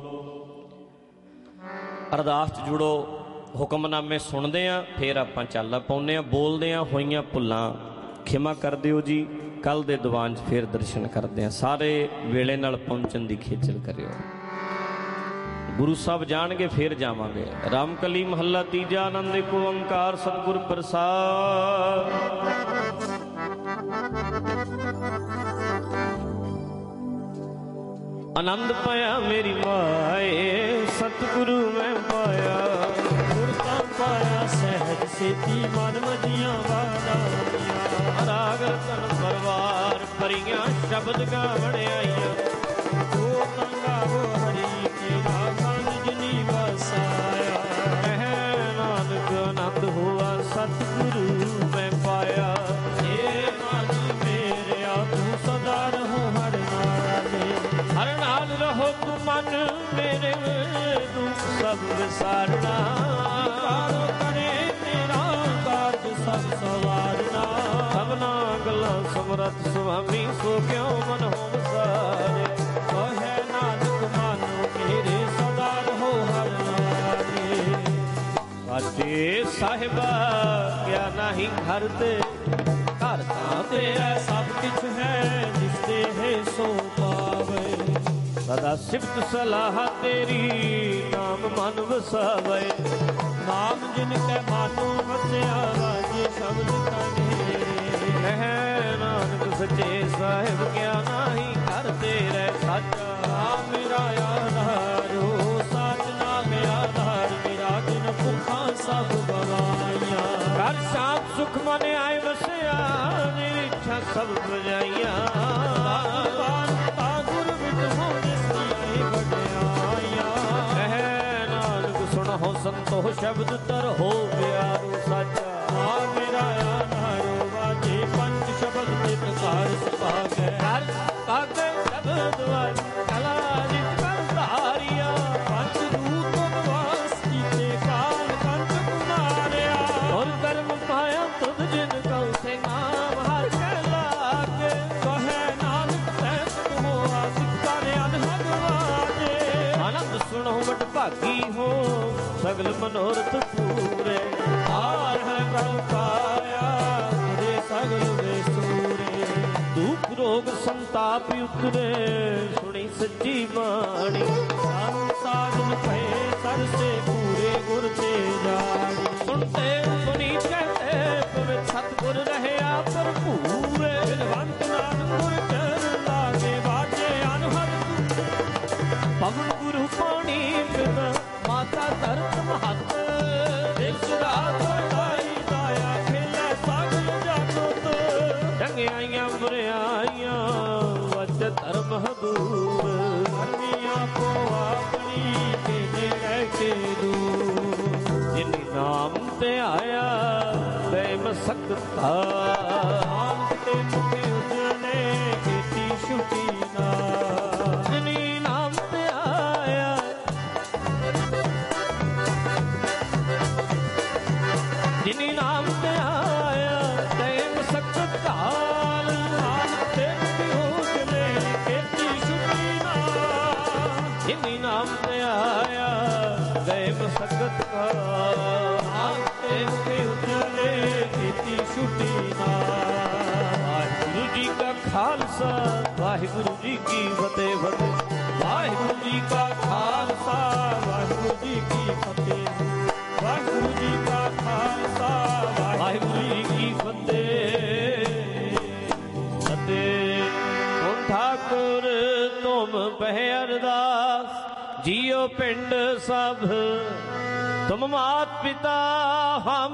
ਅਰਦਾਸ 'ਚ ਜੁੜੋ, ਹੁਕਮਨਾਮੇ ਸੁਣਦੇ ਹਾਂ, ਫਿਰ ਆਪਾਂ ਚਾਲਾ ਪਾਉਂਦੇ ਹਾਂ। ਬੋਲਦੇ ਹਾਂ ਹੋਈਆਂ ਭੁੱਲਾਂ ਖਿਮਾ ਕਰ ਦਿਓ ਜੀ। ਕੱਲ ਦੇ ਦੀਵਾਨ 'ਚ ਫਿਰ ਦਰਸ਼ਨ ਕਰਦੇ ਹਾਂ। ਸਾਰੇ ਵੇਲੇ ਨਾਲ ਪਹੁੰਚਣ ਦੀ ਖੇਚਲ ਕਰਿਓ। ਗੁਰੂ ਸਾਹਿਬ ਜਾਣਗੇ ਫਿਰ ਜਾਵਾਂਗੇ। ਰਾਮਕਲੀ ਮਹੱਲਾ ਤੀਜਾ। ਆਨੰਦ ਏਕ ਓੰਕਾਰ ਸਤਿਗੁਰ ਪ੍ਰਸਾਦ। ਆਨੰਦ ਪਾਇਆ ਮੇਰੀ ਮਾਏ, ਸਤਿਗੁਰੂ ਮੈਂ ਪਾਇਆ। ਗੁਰ ਤਾਂ ਪਾਇਆ ਸਹਿਜ ਸੇਤੀ, ਮਨ ਮਜੀਆਂ ਵਾਦਾਂ। ਰਾਗ ਰਤਨ ਪਰਵਾਰ ਭਰੀਆਂ, ਸ਼ਬਦ ਗਾਵਣ ਆਈਆਂ। ਜੋ ਤਾਂ ਗਾਵੋ ਹਰੀ ਕੇ ਰਾਗਾਂ ਜਿਨੀ ਵਸਾਇਆ। ਕਹਿ ਨਾਨਕ ਆਨੰਦ ਹੋਆ, ਸਤਿਗੁਰੂ ਮੈਂ ਪਾਇਆ। ਏ ਮਨ ਮੇਰਿਆ ਤੂੰ ਸਦਾ ਰਹੋ ਹਰ ਨਾਲੇ। ਹਰ ਨਾਲ ਰਹੋ ਤੂੰ ਮਨ ਮੇਰੇ, ਦੁੱਖ ਸਭ ਵਿਸਾਰਨਾ। ਕਾਰੋ ਕਰੇ ਤੇਰਾ ਕਾਰਜ ਸਭ ਸਵਾਰਨਾ। ਸਭਨਾ ਗੱਲਾਂ ਸਮਰੱਥ ਸੁਆਮੀ, ਸੋ ਕਿਉ ਮਨ ਹੋ ਵਿਸਾਰੇ। ਕਹੇ ਨਾਨਕ ਮਨ ਮੇਰੇ, ਸਦਾ ਰਹੋ ਹਰ ਨਾਲੇ। ਸਾਚੇ ਸਾਹਿਬਾ ਕਿਆ ਨਹੀਂ ਘਰ ਤੇ, ਘਰ ਤਾਂ ਤੇਰਾ ਸਭ ਕੁਛ ਹੈ, ਜਿਸ ਤੇ ਹੈ ਸੋ ਪਾਵੇ। ਸਦਾ ਸਿਫਤ ਸਲਾਹ ਤੇਰੀ, ਨਾਮ ਮਨ ਵਸਾਵੇ। ਨਾਮ ਜਿਨ ਕੈ ਮਾਨੋ ਵਸਿਆ, ਵਾਜੇ ਸ਼ਬਦ ਕਨੇ। ਕਹਿ ਨਾਨਕ ਸੱਚੇ ਸਾਹਿਬ ਕਿਆ ਨਾਹੀ ਘਰ ਤੇਰੇ ਸਾਚਾ। ਨਾਮ ਮੇਰਾ ਆਧਾਰੋ, ਸਾਚ ਨਾਮ ਆਧਾਰ ਮੇਰਾ। ਜਿਨ ਭੁੱਖਾਂ ਸਭ ਗਵਾਈਆਂ, ਘਰ ਸ਼ਾਂਤ ਸੁਖ ਮਨ ਆਏ ਵਸਿਆ। ਮੇਰੀ ਇੱਛਾ ਸਭ ਬੁਝਾਈਆਂ। ਗੁਰ ਵਿਦ ਹੋ ਜਿਸੀ ਵਡਿਆਈਆਂ। ਕਹਿ ਨਾਨਕ ਸੁਣੋ ਸੰਤੋ ਸ਼ਬਦ ਤਰ ਹੋ ਪਿਆਰੋ ਸਾਚਾ। ਆ ਮੇਰਾ ਆਧਾਰੋ, ਵਾਜੇ ਪੰਜ ਸ਼ਬਦ ਤਿਤ ਘਰ ਸੁਭਾਗੈ। ਘਰ ਸੁਭਾਗੈ ਸ਼ਬਦ ਵਾਜ, ਕਲਾ ਜਿਤ ਕਰ ਧਾਰਿਆ। ਪੰਜ ਰੂਪ ਨਿਵਾਸ ਕੀਤੇ, ਕਾਲ ਕੰਠ ਕੁਮਾਰਿਆ। ਔਰ ਕਰਮ ਪਾਇਆ ਤੁਧ ਜਿਨ ਕਉ ਸੇ ਨਾਮ, ਹਰ ਕੈ ਲਾਗੇ। ਕਹੈ ਨਾਨਕ ਸਹਿਤ ਹੋਆ, ਸਿੱਖਾਂ ਨੇ ਅਨਹਦ ਵਾਜੇ। ਆਨੰਦ ਸੁਣੋ ਵਡ ਭਾਗੀ ਹੋ, ਸਗਲ ਮਨੋਰਥ ਪੂਰੇ। ਹਾਰ ਹੈ ਪ੍ਰਭ ਪਾਇਆ, ਤੇਰੇ ਸਗਲ ਵੇ ਸੂਰੇ। ਦੁਖ ਰੋਗ ਸੰਤਾਪ ਉਤਰੇ, ਸੁਣੀ ਸੱਚੀ ਬਾਣੀ। ਸੰਤ ਸਾਧਨ ਭਏ ਸਰਸੇ, ਪੂਰੇ ਗੁਰ ਤੇ ਜਾਣੀ। ਸੁਣਤੇ ਪੁਨੀਤ ਕਹਤੇ, ਪਵਿੱਤ ਸਤਿਗੁਰ ਰਹਿਆ ਭਰਪੂਰੇ। ਬਿਨਵੰਤ ਨਾਨਕ ਗੁਰ ਚਰਨ ਲਾਗੇ, ਬਾਜੇ ਅਨਹਦ। ਪਵਨ ਗੁਰੂ ਪਾਣੀ ਪਿਤਾ, ਮਾਤਾ ਧਰਤ ਮਹੱਤ। ਦਿਵਸ ਰਾਤ ਵਰਤਾਈ ਦਾਇਆ, ਖੇਲੇ ਸਗਲ ਜਗਤ। ਚੰਗਿਆਈਆਂ ਬੁਰਿਆਈਆਂ, ਵਚ ਧਰਮ ਹਦੂਰ। ਧਰਮੀਆਂ ਕੋ ਆਪਣੀ, ਤੇਰੇ ਰਹਿ ਕੇ ਦੂਰ। ਜਿਨੀ ਨਾਮ ਤੇ ਆਇਆ, ਬੈ ਮਸਕਤਾ। ਨਾਮ ਤੇ ਮੁਖੇ ਉਜਲੇ, ਕੀਤੀ ਛੁਟੀ ਨਾ। ਜਿਨੀ ਨਾਮ ਤੇ ਆਇਆ, ਖਾਲਸਾ ਵਾਹਿਗੁਰੂ ਜੀ ਕੀ ਫਤਿਹ ਫਤਿਹ। ਵਾਹਿਗੁਰੂ ਜੀ ਕਾ ਖਾਲਸਾ ਵਾਹਿਗੁਰੂ ਜੀ ਕੀ ਫਤਿਹ। ਵਾਹਿਗੁਰੂ ਜੀ ਕਾ ਖਾਲਸਾ ਵਾਹਿਗੁਰੂ ਜੀ ਕੀ ਫਤਿਹ ਫਤਿਹ। ਤੁਮ ਠਾਕੁਰ ਤੁਮ ਪਹਿ ਅਰਦਾਸ ਜੀਓ ਪਿੰਡ ਸਭ ਤੁਮ ਮਾਤ ਪਿਤਾ ਹਮ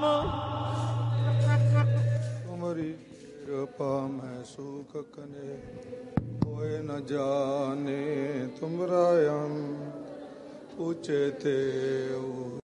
ਤੁਮਰੀ ਕਿਰਪਾ ਮੈਂ ਸੁਖ ਕਨੇ ਹੋਏ ਨ ਜਾਣੇ ਤੁਮਰਾ ਅੰਤ ਉੱਚੇ ਤੇ